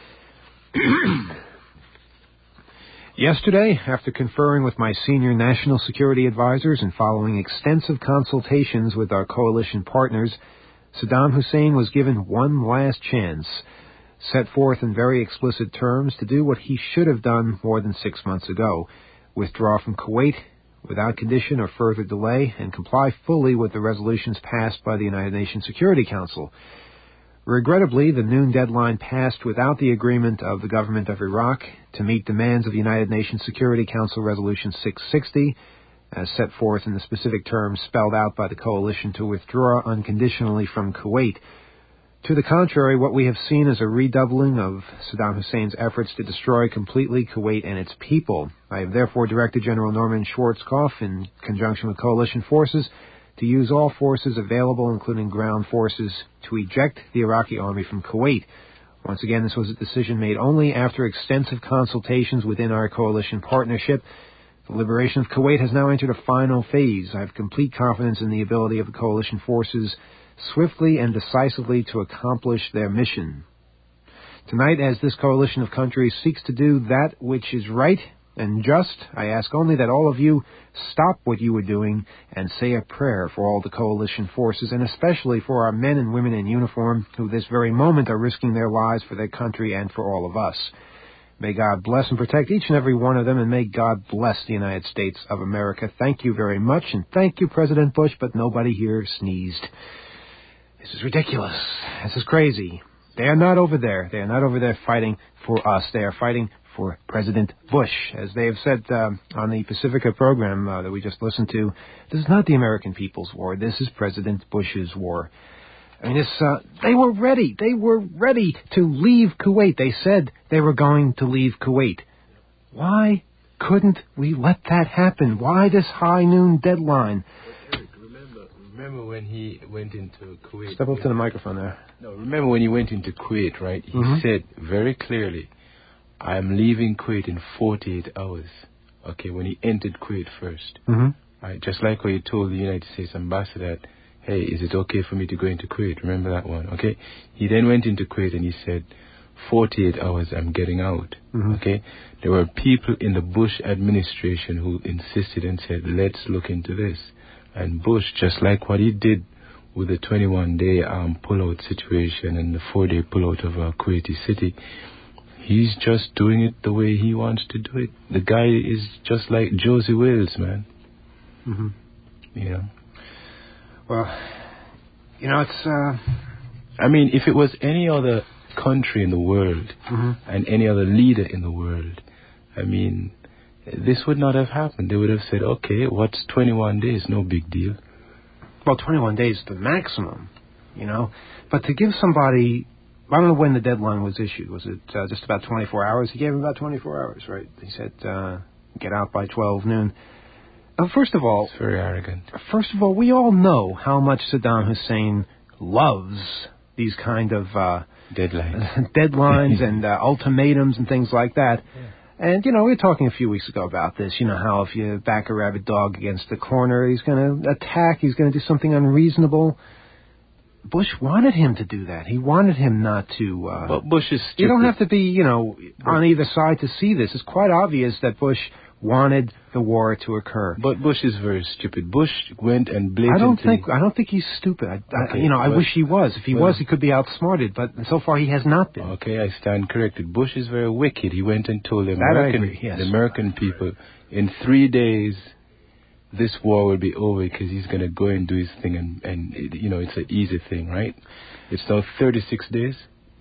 Yesterday, after conferring with my senior national security advisors and following extensive consultations with our coalition partners, Saddam Hussein was given one last chance, set forth in very explicit terms, to do what he should have done more than 6 months ago: withdraw from Kuwait without condition or further delay, and comply fully with the resolutions passed by the United Nations Security Council. Regrettably, the noon deadline passed without the agreement of the government of Iraq to meet demands of United Nations Security Council Resolution 660, as set forth in the specific terms spelled out by the coalition to withdraw unconditionally from Kuwait. To the contrary, what we have seen is a redoubling of Saddam Hussein's efforts to destroy completely Kuwait and its people. I have therefore directed General Norman Schwarzkopf, in conjunction with coalition forces, to use all forces available, including ground forces, to eject the Iraqi army from Kuwait. Once again, this was a decision made only after extensive consultations within our coalition partnership. The liberation of Kuwait has now entered a final phase. I have complete confidence in the ability of the coalition forces swiftly and decisively to accomplish their mission. Tonight, as this coalition of countries seeks to do that which is right and just, I ask only that all of you stop what you are doing and say a prayer for all the coalition forces, and especially for our men and women in uniform who this very moment are risking their lives for their country and for all of us. May God bless and protect each and every one of them, and may God bless the United States of America. Thank you very much, and thank you, President Bush, but nobody here sneezed. This is ridiculous. This is crazy. They are not over there. They are not over there fighting for us. They are fighting for President Bush. As they have said on the Pacifica program that we just listened to, this is not the American people's war. This is President Bush's war. I mean, they were ready. They were ready to leave Kuwait. They said they were going to leave Kuwait. Why couldn't we let that happen? Why this high noon deadline? Eric, remember when he went into Kuwait? Step up to the microphone there. No, remember when he went into Kuwait, right? He said very clearly, I'm leaving Kuwait in 48 hours. Okay, when he entered Kuwait first. Right, just like what he told the United States ambassador that, hey, is it okay for me to go into Kuwait? Remember that one, okay? He then went into Kuwait and he said, 48 hours, I'm getting out, okay? There were people in the Bush administration who insisted and said, let's look into this. And Bush, just like what he did with the 21-day pullout situation and the 4-day pullout of Kuwaiti City, he's just doing it the way he wants to do it. The guy is just like Josie Wales, man. You know? Well, you know, it's... I mean, if it was any other country in the world and any other leader in the world, I mean, this would not have happened. They would have said, okay, what's 21 days? No big deal. Well, 21 days is the maximum, you know. But to give somebody... I don't know when the deadline was issued. Was it just about 24 hours? He gave him about 24 hours, right? He said, get out by 12 noon. First of all... It's very arrogant. First of all, we all know how much Saddam Hussein loves these kind of... deadlines and ultimatums and things like that. And, you know, we were talking a few weeks ago about this. You know, how if you back a rabid dog against the corner, he's going to attack, he's going to do something unreasonable. Bush wanted him to do that. He wanted him not to... But Bush is stupid. You don't have to be, you know, on either side to see this. It's quite obvious that Bush wanted the war to occur. But Bush is very stupid. Bush went and blatantly... I don't think he's stupid. I wish he was. If he was, he could be outsmarted. But so far, he has not been. Okay, I stand corrected. Bush is very wicked. He went and told the American people, in 3 days, this war will be over because he's going to go and do his thing. And you know, it's an easy thing, right? It's now 36 days.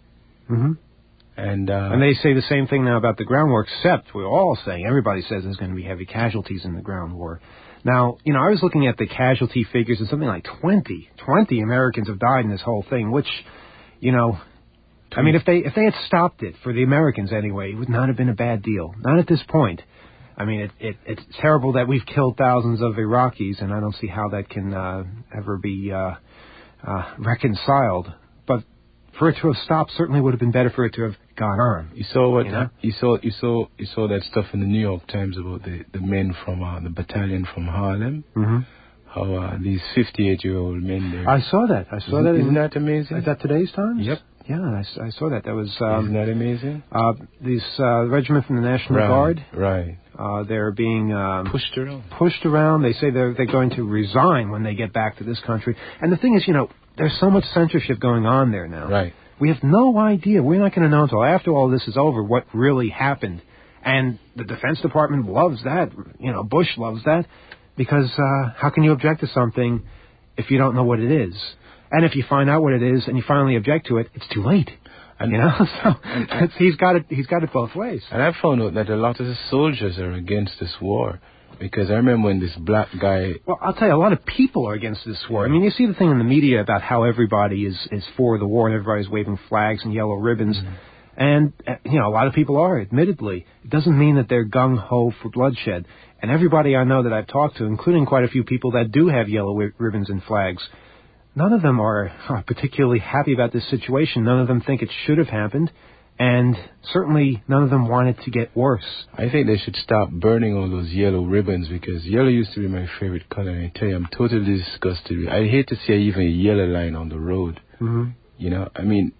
And they say the same thing now about the ground war, except we're all saying, everybody says there's going to be heavy casualties in the ground war. Now, you know, I was looking at the casualty figures, and something like 20 Americans have died in this whole thing, which, you know, I mean, if they had stopped it, for the Americans anyway, it would not have been a bad deal. Not at this point. I mean, it's terrible that we've killed thousands of Iraqis, and I don't see how that can ever be reconciled. But for it to have stopped certainly would have been better for it to have gone on. You saw what you saw that stuff in the New York Times about the men from the battalion from Harlem. How these 58-year-old men there. I saw that. Isn't that amazing? Is that today's Times? Yep. Yeah, I saw that. That was. Isn't that amazing? This regiment from the National Guard. Right. They're being pushed around. They say they're going to resign when they get back to this country. And the thing is, you know, there's so much censorship going on there now. Right. We have no idea. We're not going to know until after all this is over what really happened. And the Defense Department loves that. You know, Bush loves that. Because how can you object to something if you don't know what it is? And if you find out what it is and you finally object to it, it's too late. And, you know, so he's got it both ways. And I found out that a lot of the soldiers are against this war. Because I remember when this black guy... Well, I'll tell you, a lot of people are against this war. I mean, you see the thing in the media about how everybody is for the war and everybody's waving flags and yellow ribbons. And, you know, a lot of people are, admittedly. It doesn't mean that they're gung-ho for bloodshed. And everybody I know that I've talked to, including quite a few people that do have yellow ribbons and flags, none of them are particularly happy about this situation. None of them think it should have happened. And certainly none of them want it to get worse. I think they should stop burning all those yellow ribbons, because yellow used to be my favorite color. And I tell you, I'm totally disgusted with it. I hate to see even a yellow line on the road. Mm-hmm. You know, I mean,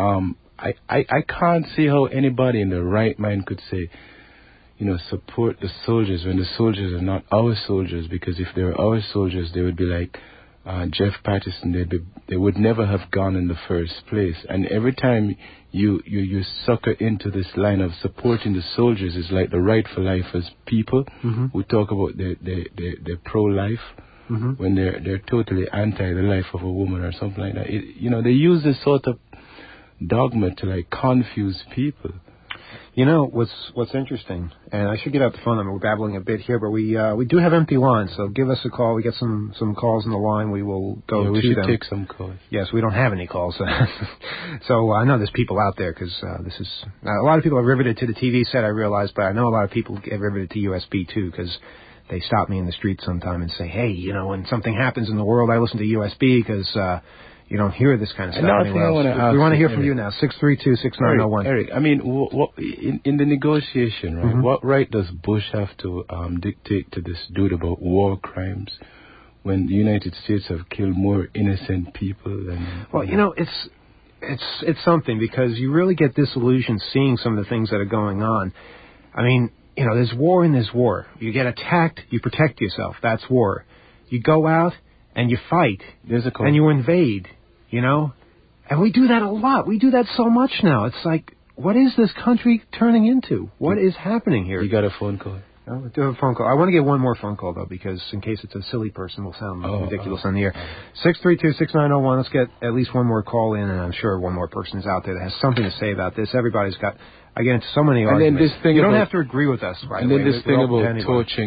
I can't see how anybody in their right mind could say, you know, support the soldiers when the soldiers are not our soldiers, because if they were our soldiers, they would be like Jeff Patterson. They would never have gone in the first place. And every time you sucker into this line of supporting the soldiers, is like the Right for Lifers people who talk about they're pro-life when they're totally anti the life of a woman or something like that. You know, they use this sort of dogma to like confuse people. You know what's interesting, and I should get out the phone number. We're babbling a bit here, but we do have empty lines, so give us a call. We get some calls on the line. We will go to them. We should take some calls. Yes, we don't have any calls, so I know there's people out there, because this is a lot of people are riveted to the TV set. I realize, but I know a lot of people get riveted to USB too, because they stop me in the street sometime and say, "Hey, you know, when something happens in the world, I listen to USB because." You don't hear this kind of stuff anywhere else. We want to hear from you now. 632-6901. Eric, I mean, in the negotiation, right? What right does Bush have to dictate to this dude about war crimes when the United States have killed more innocent people than? Well, you know, it's something, because you really get disillusioned seeing some of the things that are going on. I mean, you know, there's war and there's war. You get attacked, you protect yourself. That's war. You go out and you fight, and you invade, you know? And we do that a lot. We do that so much now. It's like, what is this country turning into? What is happening here? You got a phone call? No, we do have a phone call. I want to get one more phone call, though, because in case it's a silly person, we'll sound ridiculous on the air. 632-6901. Let's get at least one more call in, and I'm sure one more person is out there that has something to say about this. Everybody's got, again, so many arguments. Then this thing you don't have to agree with us, right? And then this thing about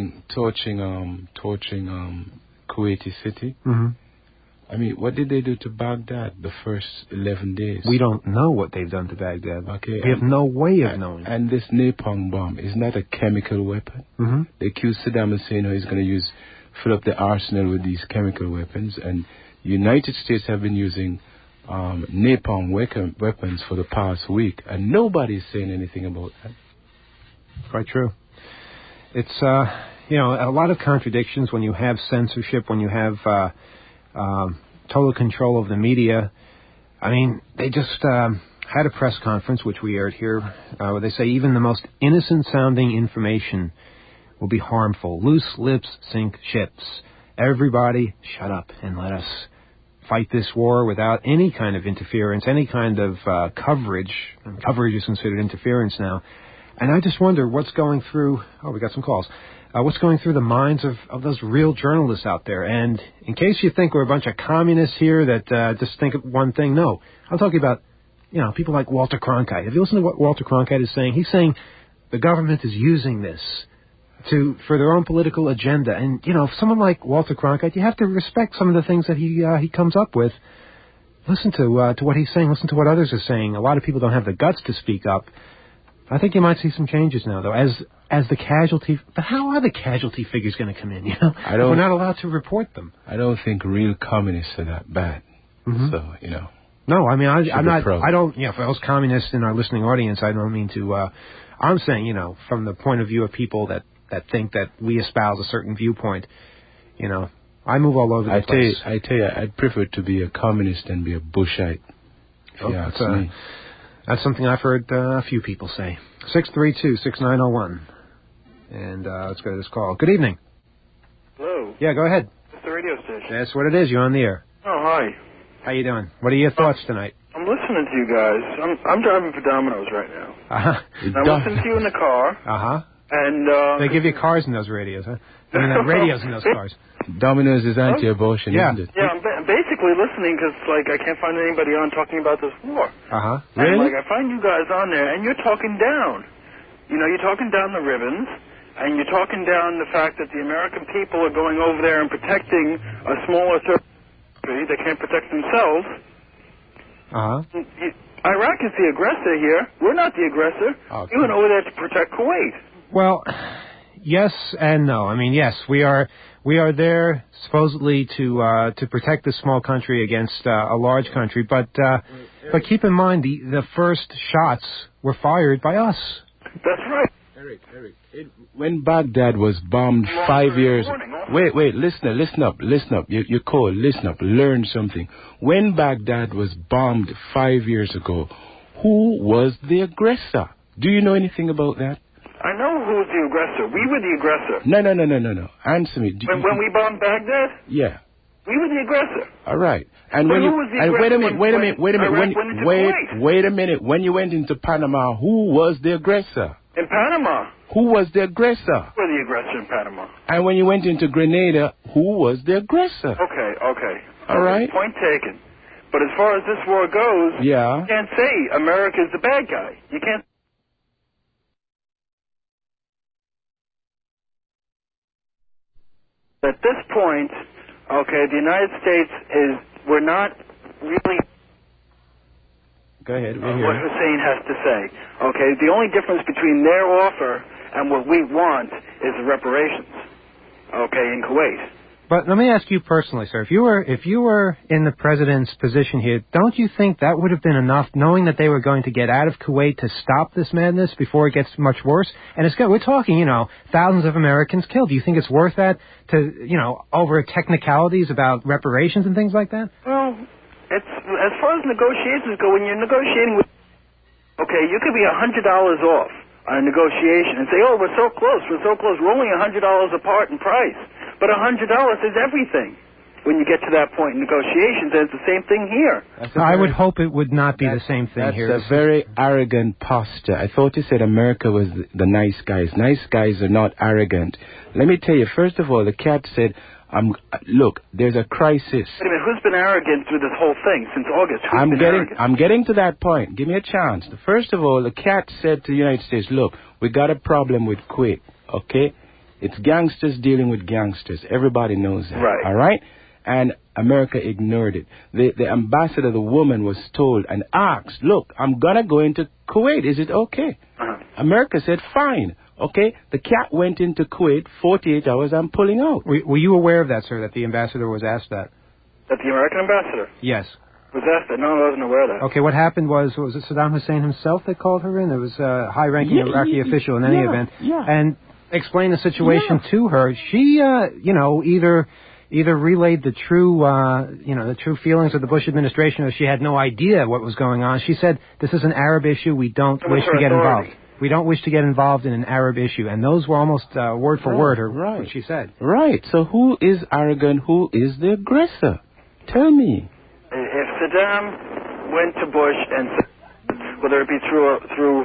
torching Kuwaiti City. I mean, what did they do to Baghdad the first 11 days? We don't know what they've done to Baghdad. Okay, we have no way of knowing. And this napalm bomb is not a chemical weapon. They accuse Saddam Hussein he's going to fill up the arsenal with these chemical weapons. And the United States have been using napalm weapons for the past week, and nobody's saying anything about that. Quite true. It's you know, a lot of contradictions when you have censorship, when you have total control of the media. I mean, they just had a press conference, which we aired here, where they say even the most innocent-sounding information will be harmful. Loose lips sink ships. Everybody shut up and let us fight this war without any kind of interference, any kind of coverage. And coverage is considered interference now. And I just wonder what's going through... Oh, we got some calls. What's going through the minds of those real journalists out there. And in case you think we're a bunch of communists here that just think of one thing, no. I'm talking about, you know, people like Walter Cronkite. Have you listened to what Walter Cronkite is saying? He's saying the government is using this for their own political agenda. And, you know, someone like Walter Cronkite, you have to respect some of the things that he comes up with. Listen to what he's saying. Listen to what others are saying. A lot of people don't have the guts to speak up. I think you might see some changes now, though, as the casualty. But how are the casualty figures going to come in? You know, we're not allowed to report them. I don't think real communists are that bad. So, you know. No, I mean, I'm not. I don't. You know, for those communists in our listening audience, I don't mean to. I'm saying, you know, from the point of view of people that think that we espouse a certain viewpoint. You know, I move all over the place. I tell you, I'd prefer to be a communist than be a Bushite. Yeah, that's me. That's something I've heard a few people say. 632-6901. And let's go to this call. Good evening. Hello. Yeah, go ahead. It's the radio station. That's what it is. You're on the air. Oh, hi. How you doing? What are your thoughts tonight? I'm listening to you guys. I'm driving for Domino's right now. I'm listening to you in the car. And they give you cars in those radios, huh? I mean, radios in those cars. Domino's is anti-abortion, isn't it? Yeah, I'm basically listening because, like, I can't find anybody on talking about this war. Really? And, like, I find you guys on there, and you're talking down. You know, you're talking down the ribbons, and you're talking down the fact that the American people are going over there and protecting a smaller country that can't protect themselves. Iraq is the aggressor here. We're not the aggressor. Okay. You went over there to protect Kuwait. Well, yes and no. I mean, yes, we are there supposedly to protect this small country against a large country, but keep in mind the first shots were fired by us. That's right. Eric, when Baghdad was bombed 5 years... Wait, listen up. You call, listen up, learn something. When Baghdad was bombed 5 years ago, who was the aggressor? Do you know anything about that? I know who was the aggressor. We were the aggressor. No. Answer me. When we bombed Baghdad? Yeah. We were the aggressor. All right. And but when who you was the aggressor wait a minute. When you went into Panama, who was the aggressor? In Panama. Who was the aggressor? We were the aggressor in Panama. And when you went into Grenada, who was the aggressor? Okay. All right. Point taken. But as far as this war goes, you can't say America's the bad guy. You can't. At this point, the United States we're not really... Go ahead. What Hussein has to say. The only difference between their offer and what we want is the reparations, in Kuwait. But let me ask you personally, sir, if you were in the president's position here, don't you think that would have been enough, knowing that they were going to get out of Kuwait, to stop this madness before it gets much worse? And we're talking, thousands of Americans killed. Do you think it's worth that to, over technicalities about reparations and things like that? Well, it's as far as negotiations go, when you're negotiating with, you could be $100 off on a negotiation and say, we're so close, we're only $100 apart in price. But $100 is everything when you get to that point in negotiations, and it's the same thing here. I would hope it would not be the same thing here. That's a very arrogant posture. I thought you said America was the nice guys. Nice guys are not arrogant. Let me tell you, first of all, the cat said, look, there's a crisis. Wait a minute, who's been arrogant through this whole thing since August? I'm getting to that point. Give me a chance. First of all, the cat said to the United States, look, we got a problem with Kuwait, okay? It's gangsters dealing with gangsters. Everybody knows that. Right. All right? And America ignored it. The ambassador, the woman, was told and asked, look, I'm going to go into Kuwait. Is it okay? America said, fine. Okay? The cat went into Kuwait, 48 hours, I'm pulling out. Were you aware of that, sir, that the ambassador was asked that? That the American ambassador? Yes. Was asked that? No, I wasn't aware of that. Okay, what happened was it Saddam Hussein himself that called her in? There was a high-ranking Iraqi official in any event. Yeah. And explained the situation to her. She, either relayed the true, the true feelings of the Bush administration, or she had no idea what was going on. She said, this is an Arab issue. We don't wish to get involved. We don't wish to get involved in an Arab issue. And those were almost word for word what she said. Right. So who is arrogant? Who is the aggressor? Tell me. If Saddam went to Bush and said, whether it be through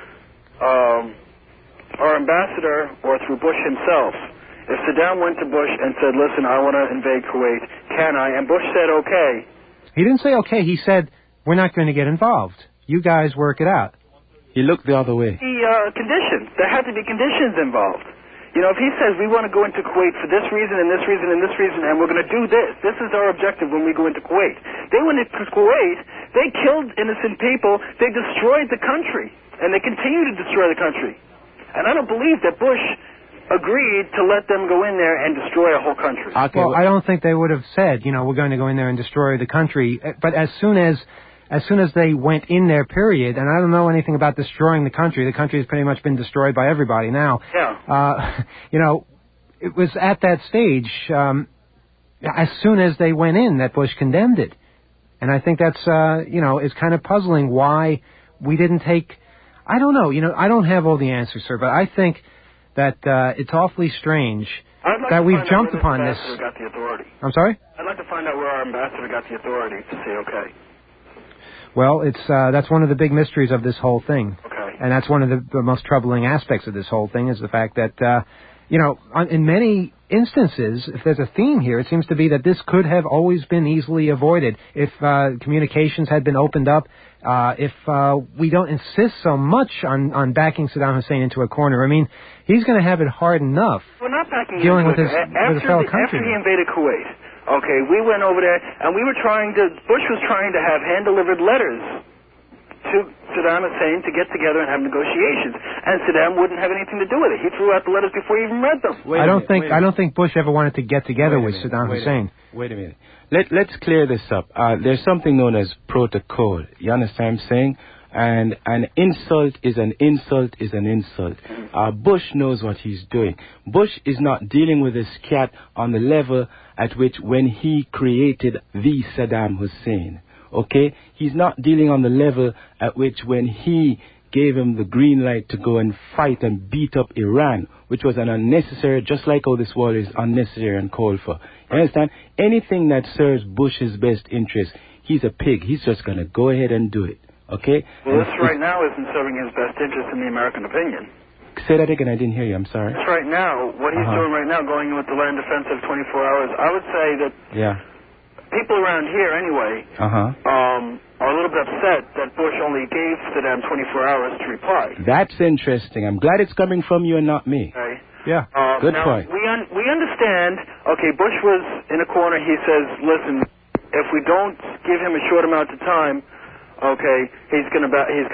our ambassador or through Bush himself, if Saddam went to Bush and said, listen, I want to invade Kuwait, can I? And Bush said, okay. He didn't say okay. He said, we're not going to get involved. You guys work it out. He looked the other way. Conditions. There had to be conditions involved. If he says we want to go into Kuwait for this reason and this reason and this reason, and we're going to do this. This is our objective when we go into Kuwait. They went into Kuwait. They killed innocent people. They destroyed the country. And they continue to destroy the country. And I don't believe that Bush agreed to let them go in there and destroy a whole country. Okay, well, I don't think they would have said, we're going to go in there and destroy the country. But as soon as they went in there, period, and I don't know anything about destroying the country has pretty much been destroyed by everybody now. Yeah. It was at that stage, as soon as they went in, that Bush condemned it. And I think that's, it's kind of puzzling why we didn't take... I don't know. I don't have all the answers, sir, but I think that it's awfully strange that we've jumped upon this. Got the authority. I'm sorry? I'd like to find out where our ambassador got the authority to say okay. Well, that's one of the big mysteries of this whole thing. Okay. And that's one of the most troubling aspects of this whole thing is the fact that, in many instances, if there's a theme here, it seems to be that this could have always been easily avoided if communications had been opened up, if we don't insist so much on backing Saddam Hussein into a corner. I mean, he's going to have it hard enough We're not backing dealing with him his fellow countrymen. After he invaded Kuwait, we went over there and Bush was trying to have hand-delivered letters to Saddam Hussein to get together and have negotiations, and Saddam wouldn't have anything to do with it. He threw out the letters before he even read them. I don't think Bush ever wanted to get together with Saddam Hussein. Wait a minute. Let's clear this up. There's something known as protocol. You understand what I'm saying? And an insult is an insult is an insult. Bush knows what he's doing. Bush is not dealing with this cat on the level at which when he created the Saddam Hussein. Okay? He's not dealing on the level at which when he gave him the green light to go and fight and beat up Iran, which was an unnecessary, just like how this war is unnecessary and called for. You understand? Anything that serves Bush's best interest, he's a pig. He's just going to go ahead and do it. Okay? Well, this right now isn't serving his best interest in the American opinion. Say that again. I didn't hear you. I'm sorry. This right now, what he's doing right now, going with the land defensive 24 hours, I would say that people around here anyway are a little bit upset that Bush only gave Saddam 24 hours to reply. That's interesting. I'm glad it's coming from you and not me. Okay. Yeah. Good now, point. We understand, okay, Bush was in a corner. He says, listen, if we don't give him a short amount of time, okay, he's gonna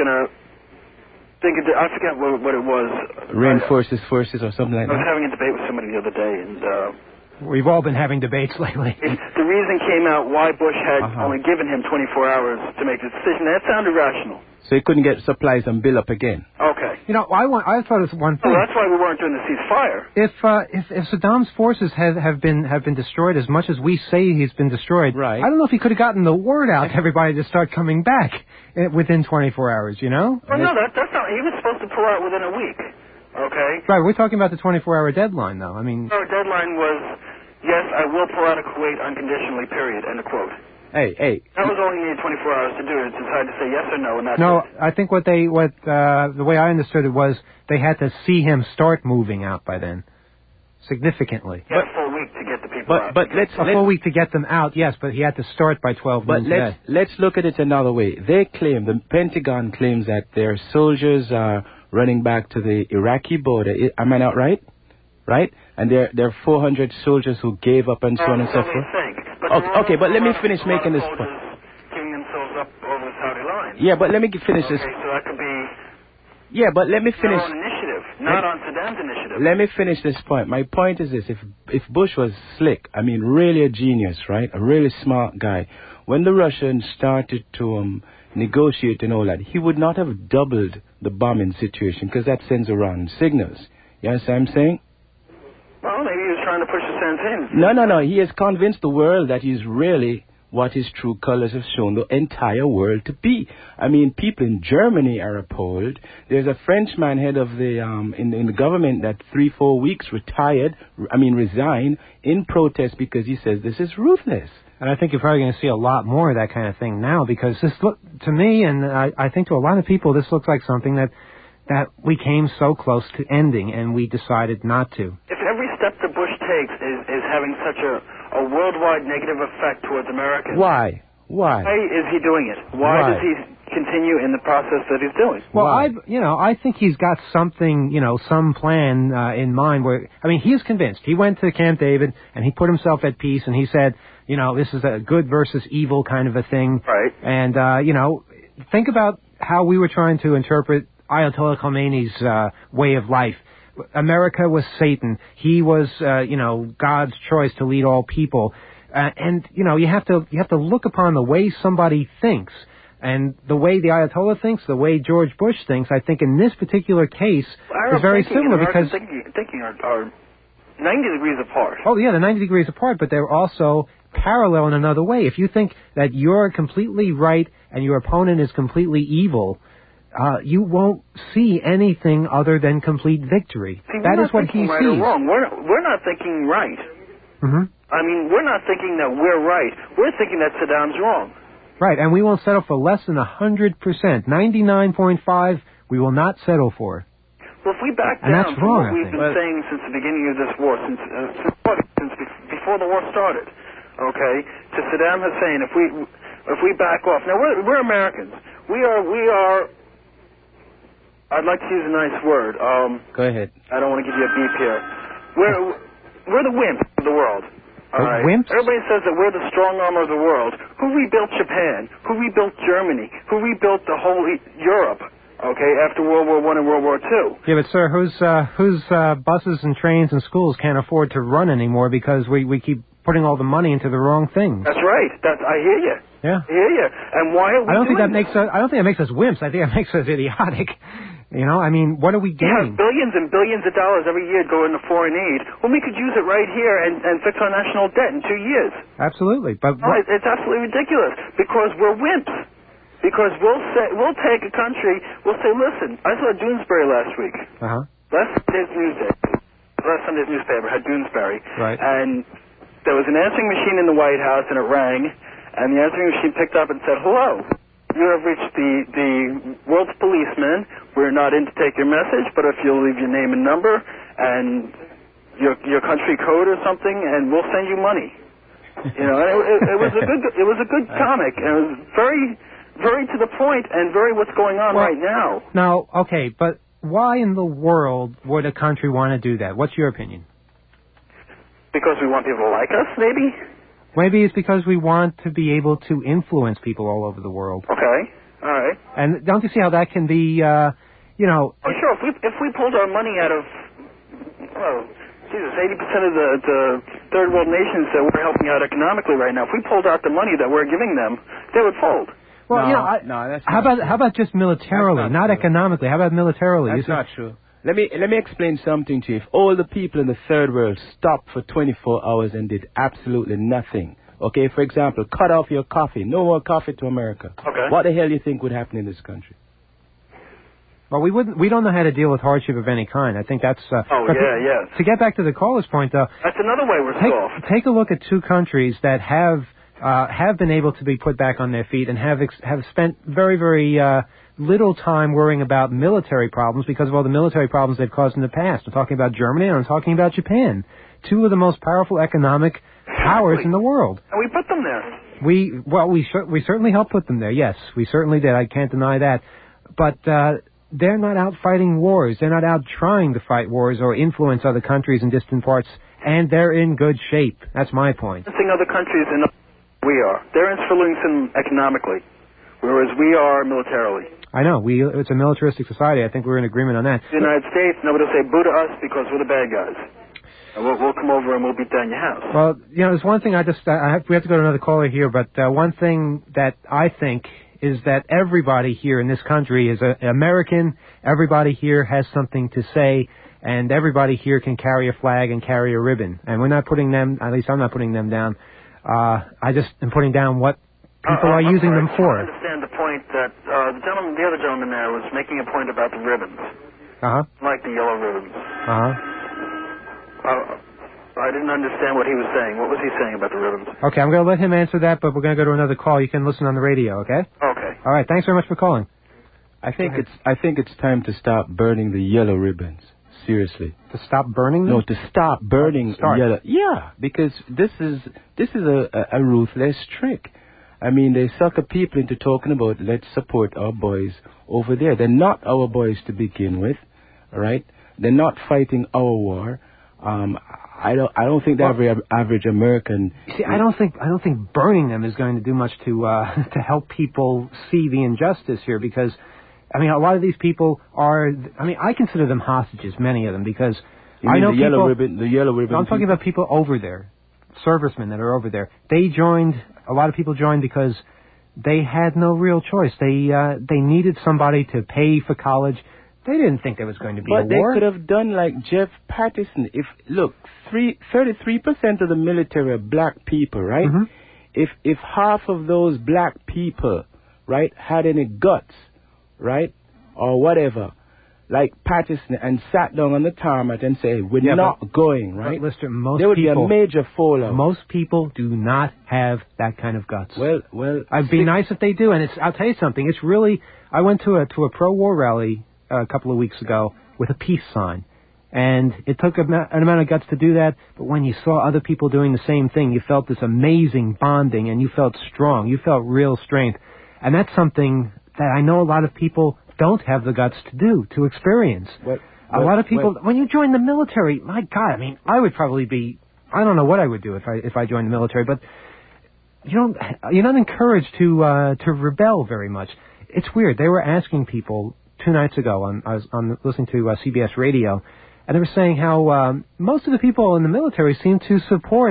think of I forget what it was. Reinforce his forces or something like that. I was having a debate with somebody the other day, and we've all been having debates lately. The reason came out why Bush had only given him 24 hours to make the decision. That sounded rational. So he couldn't get supplies and bill up again. Okay. You know, I thought it was one thing. Well, that's why we weren't doing the ceasefire. If Saddam's forces have been destroyed as much as we say he's been destroyed, right. I don't know if he could have gotten the word out to everybody to start coming back within 24 hours. You know? Well, no, that's not. He was supposed to pull out within a week. Okay. Right. We're talking about the 24-hour deadline, though. I mean, our deadline was, yes, I will pull out of Kuwait unconditionally. Period. End of quote. Hey. That was all he needed 24 hours to do. Is decide to say yes or no, and that's no. it. I think the way I understood it was they had to see him start moving out by then, significantly. He had a full week to get the people out. But a full week to get them out, yes. But he had to start by 12 noon today. Let's look at it another way. They claim, the Pentagon claims that their soldiers are running back to the Iraqi border. Am I not right? Right? And there are 400 soldiers who gave up and so on and so forth. Okay, but let me finish making this point. Giving themselves up over the Saudi line. Yeah, but let me finish this. Okay, so that could be. Yeah, but let me finish. On initiative, not on Saddam's initiative. Let me finish this point. My point is this: if Bush was slick, I mean, really a genius, right? A really smart guy. When the Russians started to negotiate and all that, he would not have doubled the bombing situation because that sends around signals. You understand what I'm saying? Well, maybe he was trying to push the sense in. No. He has convinced the world that he's really what his true colors have shown the entire world to be. I mean, people in Germany are appalled. There's a Frenchman head of the in the government that 3-4 weeks resigned in protest because he says this is ruthless. And I think you're probably going to see a lot more of that kind of thing now because this to me, and I think to a lot of people, this looks like something that we came so close to ending and we decided not to. If every step that Bush takes is having such a worldwide negative effect towards Americans. Why? Why is he doing it? Why does he continue in the process that he's doing? Well, I think he's got something, some plan in mind where, I mean, he's convinced. He went to Camp David and he put himself at peace and he said, this is a good versus evil kind of a thing. Right. And, think about how we were trying to interpret Ayatollah Khomeini's way of life. America was Satan. He was, God's choice to lead all people. And you have to look upon the way somebody thinks, and the way the Ayatollah thinks, the way George Bush thinks. I think in this particular case is very similar because thinking are 90 degrees apart. Oh yeah, they're 90 degrees apart, but they're also parallel in another way. If you think that you're completely right and your opponent is completely evil, you won't see anything other than complete victory. See, that is what he right sees. Or wrong. We're not thinking right. Mm-hmm. I mean, we're not thinking that we're right. We're thinking that Saddam's wrong. Right, and we won't settle for less than 100%. 99.5 we will not settle for. Well, if we back and down that's from wrong, what we've been saying since the beginning of this war, since before the war started, okay, to Saddam Hussein, if we back off. Now, we're Americans. We are. I'd like to use a nice word. Go ahead. I don't want to give you a beep here. We're the wimps of the world. All right. Wimps? Everybody says that we're the strong arm of the world. Who rebuilt Japan? Who rebuilt Germany? Who rebuilt the whole Europe? Okay, after World War I and World War II. Yeah, but sir, whose buses and trains and schools can't afford to run anymore because we keep putting all the money into the wrong things. That's right. I hear you. Yeah. I hear you. And why are we I don't think doing that makes us wimps. I think it makes us idiotic. I mean, what are we getting? Billions and billions of dollars every year go into foreign aid when we could use it right here and fix our national debt in 2 years. Absolutely. But it's absolutely ridiculous because we're wimps. Because we'll take a country, we'll say, listen, I saw Doonesbury last week. Uh-huh. Last Sunday's newspaper had Doonesbury. Right. And there was an answering machine in the White House, and it rang, and the answering machine picked up and said, hello, you have reached the world's policeman. We're not in to take your message, but if you'll leave your name and number and your country code or something, and we'll send you money. It was a good comic, and it was very to the point and very what's going on right now. Now, okay, but why in the world would a country want to do that? What's your opinion? Because we want people to like us, maybe? Maybe it's because we want to be able to influence people all over the world. Okay, all right. And don't you see how that can be, Oh, sure. If we pulled our money out of, Jesus, 80% of the third world nations that we're helping out economically right now, if we pulled out the money that we're giving them, they would fold. Well, how about just militarily, not economically? How about militarily? That's not true. Let me explain something to you. If all the people in the third world stopped for 24 hours and did absolutely nothing, okay, for example, cut off your coffee, no more coffee to America. Okay. What the hell do you think would happen in this country? Well, we don't know how to deal with hardship of any kind. I think that's. Yeah. To get back to the caller's point, though. That's another way we're soft. Take a look at two countries that have been able to be put back on their feet and have spent very, very little time worrying about military problems because of all the military problems they've caused in the past. I'm talking about Germany and I'm talking about Japan, two of the most powerful economic powers in the world. And we put them there. We certainly helped put them there. Yes, we certainly did. I can't deny that. But they're not out fighting wars. They're not out trying to fight wars or influence other countries in distant parts, and they're in good shape. That's my point. Other countries in we are. They're influencing economically, whereas we are militarily. I know. It's a militaristic society. I think we're in agreement on that. The United States, nobody will say boo to us because we're the bad guys. And we'll come over and we'll beat down your house. Well, there's one thing we have to go to another caller here, but one thing that I think is that everybody here in this country is American. Everybody here has something to say, and everybody here can carry a flag and carry a ribbon. And we're not putting them, at least I'm not putting them down. I just am putting down what people are using them for. I understand the point that the other gentleman there was making a point about the ribbons. Like the yellow ribbons. I didn't understand what he was saying. What was he saying about the ribbons? Okay, I'm going to let him answer that, but we're going to go to another call. You can listen on the radio, okay? Okay. All right, thanks very much for calling. I think it's time to stop burning the yellow ribbons. Seriously. To stop burning them? No, to stop burning yellow. Yeah, because this is a ruthless trick. I mean, they sucker people into talking about let's support our boys over there. They're not our boys to begin with, all right? They're not fighting our war. I don't think the average American. See, I don't think burning them is going to do much to help people see the injustice here because. I mean, a lot of these people I consider them hostages, many of them, because I know the yellow ribbon. I'm talking about people over there, servicemen that are over there. A lot of people joined because they had no real choice. They needed somebody to pay for college. They didn't think there was going to be a war. But they could have done like Jeff Patterson. 33% of the military are black people, right? Mm-hmm. If half of those black people, right, had any guts, right, or whatever, like Patterson, and sat down on the tarmac and say, we're not going, right? But listen, there would be a major fallout. Most people do not have that kind of guts. Well, it'd be nice if they do, and I'll tell you something. It's really, I went to a pro-war rally a couple of weeks ago with a peace sign, and it took an amount of guts to do that, but when you saw other people doing the same thing, you felt this amazing bonding, and you felt strong. You felt real strength, and that's something that I know a lot of people don't have the guts to experience. A lot of people, when you join the military, my God, I mean, I would probably be, I don't know what I would do if I joined the military, but you're not encouraged to rebel very much. It's weird. They were asking people 2 nights ago, I was listening to CBS radio, and they were saying how most of the people in the military seem to support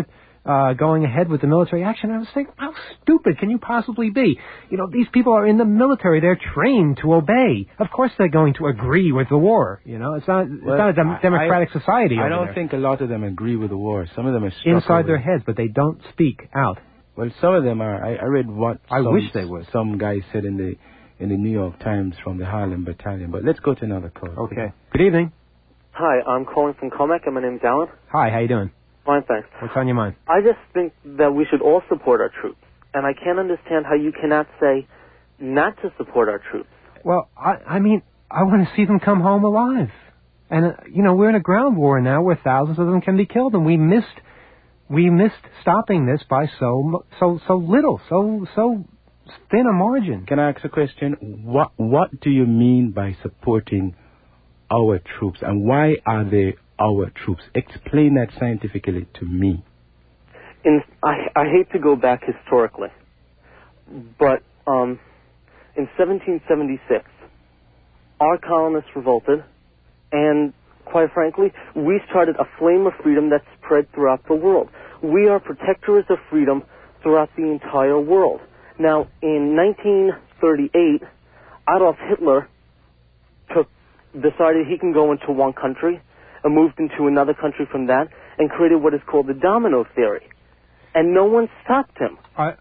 going ahead with the military action. I was thinking, how stupid can you possibly be? You know, these people are in the military. They're trained to obey. Of course they're going to agree with the war. You know, it's not a democratic society. I don't think a lot of them agree with the war. Some of them are struck inside their heads, but they don't speak out. Well, some of them are. I read what I wish they would. Some guy said in the New York Times from the Harlem Battalion. But let's go to another call. Okay. Good evening. Hi, I'm calling from Comac, and my name's Alan. Hi, how you doing? Fine, thanks. What's on your mind? I just think that we should all support our troops, and I can't understand how you cannot say not to support our troops. Well, I mean, I want to see them come home alive. And, you know, we're in a ground war now where thousands of them can be killed, and we missed stopping this by so little, so thin a margin. Can I ask a question? What do you mean by supporting our troops, and why are they our troops? Explain that scientifically to me. I hate to go back historically, but in 1776, our colonists revolted, and quite frankly, we started a flame of freedom that spread throughout the world. We are protectors of freedom throughout the entire world. Now, in 1938, Adolf Hitler decided he can go into one country and moved into another country from that and created what is called the domino theory. And no one stopped him.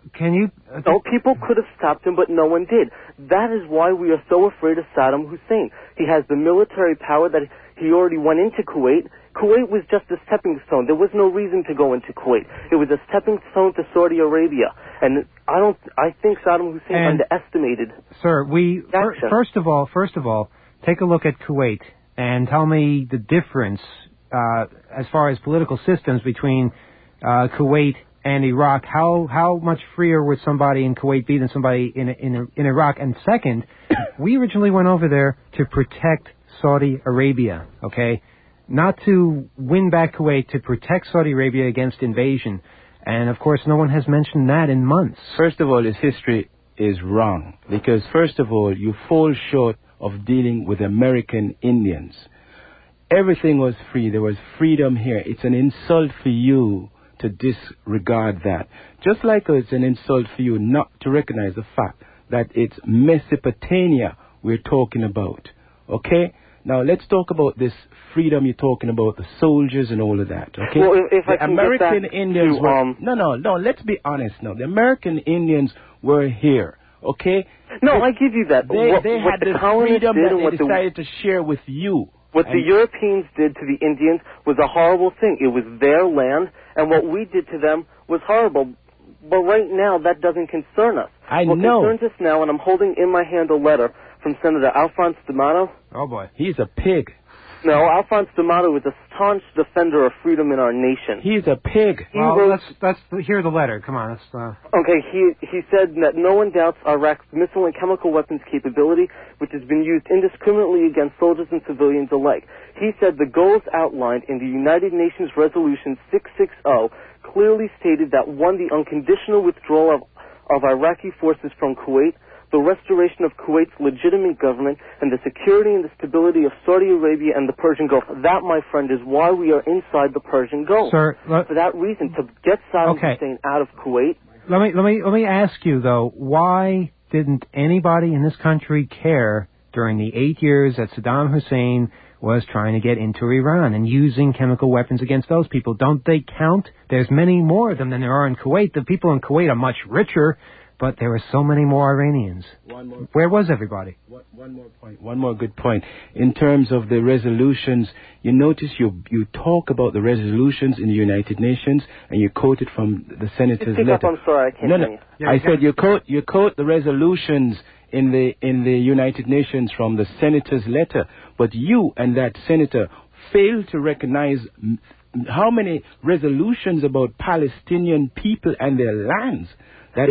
No, people could have stopped him, but no one did. That is why we are so afraid of Saddam Hussein. He has the military power that he already went into Kuwait. Kuwait was just a stepping stone. There was no reason to go into Kuwait. It was a stepping stone to Saudi Arabia. And I think Saddam Hussein underestimated. Sir, first of all, take a look at Kuwait and tell me the difference as far as political systems between Kuwait and Iraq. How much freer would somebody in Kuwait be than somebody in Iraq? And second, we originally went over there to protect Saudi Arabia, okay? Not to win back Kuwait, to protect Saudi Arabia against invasion. And, of course, no one has mentioned that in months. First of all, this history is wrong. Because, first of all, you fall short of dealing with American Indians. Everything was free. There was freedom here. It's an insult for you to disregard that. Just like it's an insult for you not to recognize the fact that it's Mesopotamia we're talking about. Okay? Now, let's talk about this freedom you're talking about, the soldiers and all of that. Okay? Well, if I the can American get back Indians to, were... No, let's be honest now. The American Indians were here. Okay? No, I give you that. They what had the the colonists freedom did that and they decided to share with you. What the Europeans did to the Indians was a horrible thing. It was their land, and what we did to them was horrible. But right now, that doesn't concern us. What concerns us now, and I'm holding in my hand a letter from Senator Alphonse D'Amato. Oh, boy. He's a pig. No, Alphonse D'Amato is a staunch defender of freedom in our nation. He's a pig. Let's hear the letter. Come on. Okay, he said that no one doubts Iraq's missile and chemical weapons capability, which has been used indiscriminately against soldiers and civilians alike. He said the goals outlined in the United Nations Resolution 660 clearly stated that, 1, the unconditional withdrawal of Iraqi forces from Kuwait, the restoration of Kuwait's legitimate government, and the security and the stability of Saudi Arabia and the Persian Gulf. That, my friend, is why we are inside the Persian Gulf. Sir, for that reason, to get Saddam Hussein out of Kuwait. Let me ask you though, why didn't anybody in this country care during the 8 years that Saddam Hussein was trying to get into Iran and using chemical weapons against those people? Don't they count? There's many more of them than there are in Kuwait. The people in Kuwait are much richer, but there are so many more Iranians. Where was everybody? One more point. One more good point. In terms of the resolutions, you notice you talk about the resolutions in the United Nations, and you quote it from the Senator's letter. I'm sorry, I can't hear you. Yeah, I said you quote the resolutions in the United Nations from the Senator's letter, but you and that Senator failed to recognize how many resolutions about Palestinian people and their lands that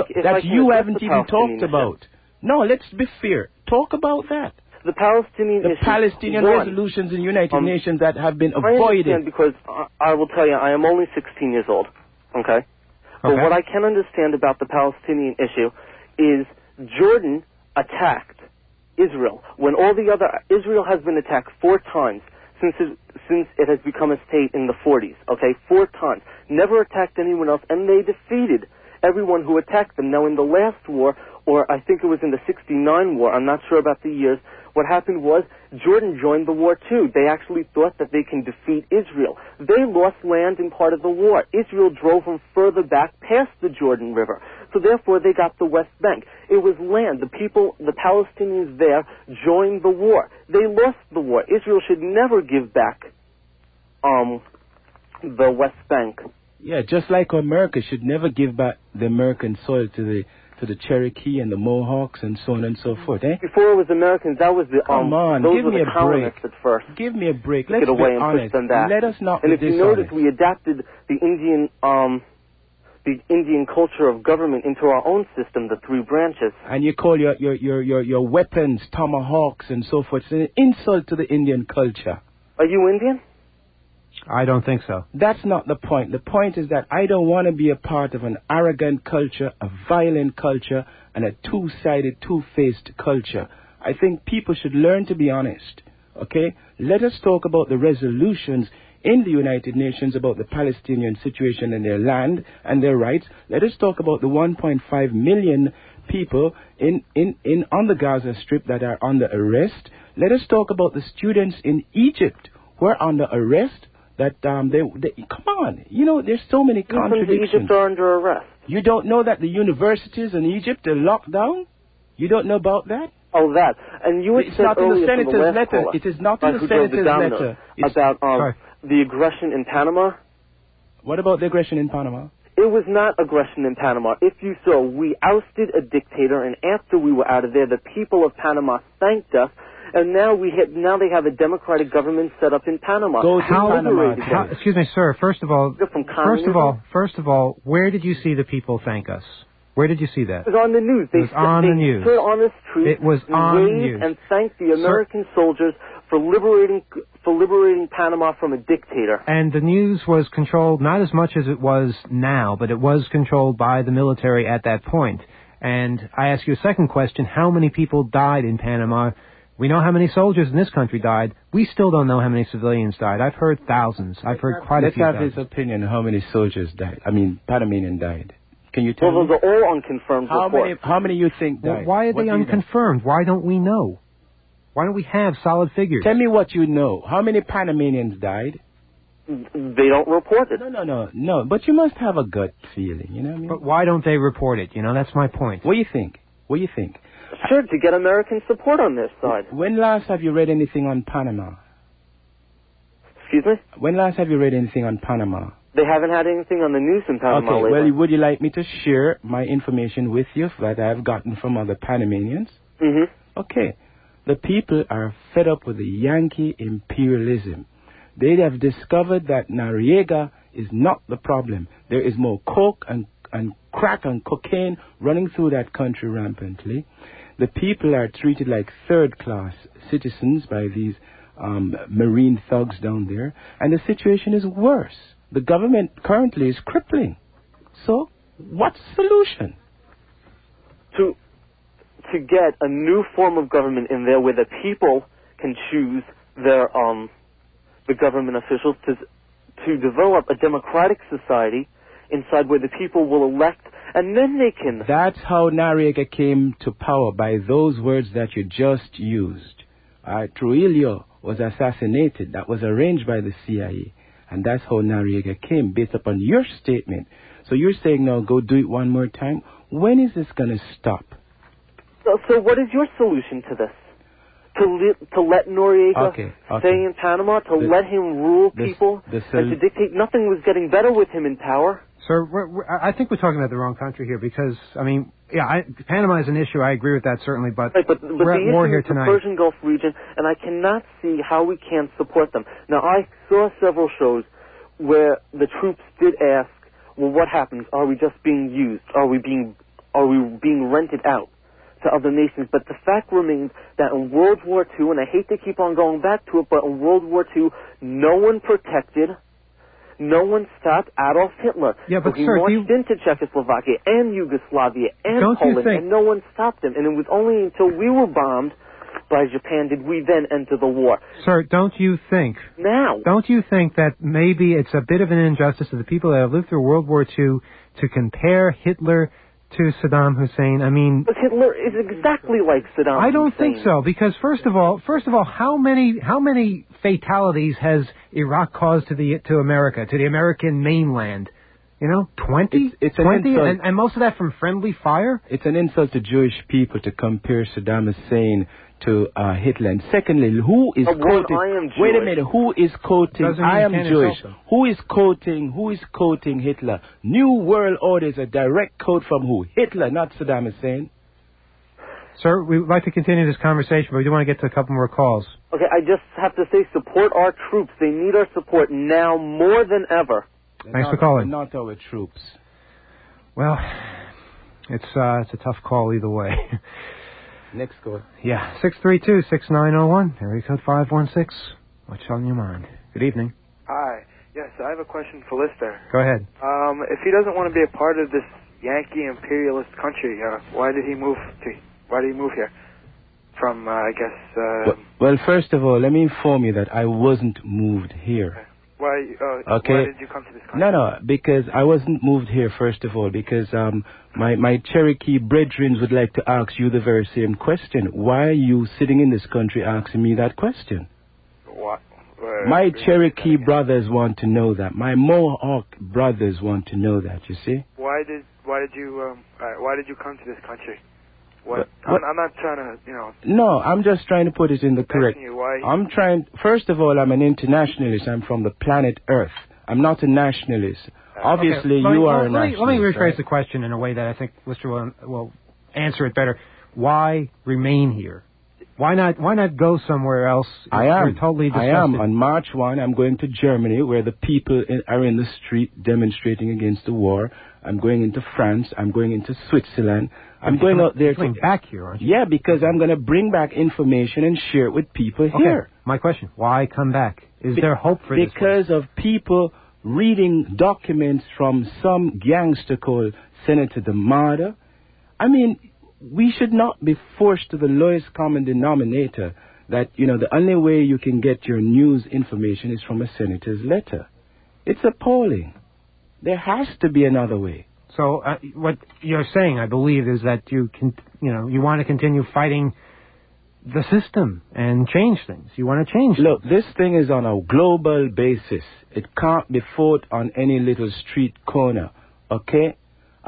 you haven't even talked about. No, let's be fair. Talk about that. The Palestinian resolutions in the United Nations that have been avoided. I understand, because I will tell you, I am only 16 years old. Okay? But what I can understand about the Palestinian issue is Jordan attacked Israel when Israel has been attacked 4 times since it has become a state in the 40s, okay? 4 times. Never attacked anyone else, and they defeated everyone who attacked them. Now, in the last war, or I think it was in the 69 war, I'm not sure about the years, what happened was Jordan joined the war too. They actually thought that they can defeat Israel. They lost land in part of the war. Israel drove them further back past the Jordan River. So therefore they got the West Bank. It was land. The people, the Palestinians there, joined the war. They lost the war. Israel should never give back the West Bank. Yeah, just like America should never give back the American soil to the Cherokee and the Mohawks and so on and so forth, eh? Before it was Americans, that was the Come on, those give were me the a colonists break. at first. Give me a break. Let's Get away be and honest. push them back. Let us not and be if you dishonest. notice, we adapted the Indian culture of government into our own system, the 3 branches. And you call your weapons tomahawks and so forth. It's an insult to the Indian culture. Are you Indian? I don't think so. That's not the point. The point is that I don't want to be a part of an arrogant culture, a violent culture, and a two-sided, two-faced culture. I think people should learn to be honest. Okay? Let us talk about the resolutions in the United Nations about the Palestinian situation and their land and their rights. Let us talk about the 1.5 million people on the Gaza Strip that are under arrest. Let us talk about the students in Egypt who are under arrest. That they come on, you know, there's so many contradictions. Egypt are under arrest. You don't know that the universities in Egypt are locked down? You don't know about that? Oh, that. And you had it's said not in the earlier senator's from the last letter. caller, It is not in the senator's letter. About the aggression in Panama. What about the aggression in Panama? It was not aggression in Panama. If you saw, we ousted a dictator, and after we were out of there, the people of Panama thanked us. And now they have a democratic government set up in Panama. Excuse me, sir. First of all, where did you see the people thank us? Where did you see that? It was on the news. They stood on the street. It was on the news. And thanked the American soldiers for liberating Panama from a dictator. And the news was controlled not as much as it was now, but it was controlled by the military at that point. And I ask you a second question: how many people died in Panama? We know how many soldiers in this country died. We still don't know how many civilians died. I've heard thousands. I've heard quite a few. Let's have his opinion on how many soldiers died. I mean, Panamanian died. Can you tell me? Well, those are all unconfirmed reports. How many you think died? Why are they unconfirmed? Why don't we know? Why don't we have solid figures? Tell me what you know. How many Panamanians died? They don't report it. No. But you must have a gut feeling, you know what I mean? But why don't they report it? You know, that's my point. What do you think? Sure, to get American support on their side. When last have you read anything on Panama? Excuse me? When last have you read anything on Panama? They haven't had anything on the news in Panama lately. Well, would you like me to share my information with you that I've gotten from other Panamanians? Mm-hmm. Okay. The people are fed up with the Yankee imperialism. They have discovered that Noriega is not the problem. There is more coke and crack and cocaine running through that country rampantly. The people are treated like third-class citizens by these marine thugs down there, and the situation is worse. The government currently is crippling. So, what's the solution? To get a new form of government in there where the people can choose their the government officials to develop a democratic society inside where the people will elect, and then they can... That's how Noriega came to power, by those words that you just used. Trujillo was assassinated. That was arranged by the CIA. And that's how Noriega came, based upon your statement. So you're saying now, go do it one more time. When is this going to stop? So what is your solution to this? To let Noriega stay in Panama, let him rule people, and to dictate? Nothing was getting better with him in power. Sir, I think we're talking about the wrong country here because, I mean, Panama is an issue. I agree with that, certainly, but we're at war here tonight. The Persian Gulf region, and I cannot see how we can't support them. Now, I saw several shows where the troops did ask, well, what happens? Are we just being used? Are we being rented out to other nations? But the fact remains that in World War II, and I hate to keep on going back to it, but in World War II, no one stopped Adolf Hitler. Yeah, but he marched into Czechoslovakia and Yugoslavia and Poland, and no one stopped him. And it was only until we were bombed by Japan did we then enter the war. Sir, don't you think that maybe it's a bit of an injustice to the people that have lived through World War II to compare Hitler to Saddam Hussein? I mean, but Hitler is exactly like Saddam Hussein. I don't think so, because first of all, how many fatalities has Iraq caused to America, to the American mainland? 20? It's 20? And most of that from friendly fire? It's an insult to Jewish people to compare Saddam Hussein to Hitler. And secondly, who is quoting... Wait a minute, who is quoting... I am Jewish. Who is quoting Hitler? New World Order is a direct quote from who? Hitler, not Saddam Hussein. Sir, we would like to continue this conversation, but we do want to get to a couple more calls. Okay, I just have to say, support our troops. They need our support now more than ever. Thanks for calling. Not our troops. Well, it's a tough call either way. Next call. Yeah, 632-6901, area code 516. What's on your mind? Good evening. Hi. Yes, I have a question for Lister. Go ahead. If he doesn't want to be a part of this Yankee imperialist country, why did he move here? From, I guess... Well, first of all, let me inform you that I wasn't moved here. Why did you come to this country? No, because I wasn't moved here, first of all, because my Cherokee brethren would like to ask you the very same question. Why are you sitting in this country asking me that question? What? My Cherokee brothers want to know that. My Mohawk brothers want to know that, you see? Why did you come to this country? I'm not trying to, No, I'm just trying to put it in the correct... First of all, I'm an internationalist. I'm from the planet Earth. I'm not a nationalist. Obviously, you are a nationalist. Let me rephrase right? the question in a way that I think Lister will answer it better. Why remain here? Why not go somewhere else? I am. Totally disgusted. I am. On March 1, I'm going to Germany, where the people are in the street demonstrating against the war. I'm going into France. I'm going into Switzerland. I'm going out there to... back here, aren't you? Yeah, because I'm going to bring back information and share it with people here. My question, why come back? Is there hope for this? Because of people reading documents from some gangster called Senator Damada. I mean, we should not be forced to the lowest common denominator that, the only way you can get your news information is from a senator's letter. It's appalling. There has to be another way. So what you're saying, I believe, is that you want to continue fighting the system and change things. You want to change Look, this thing is on a global basis. It can't be fought on any little street corner, okay?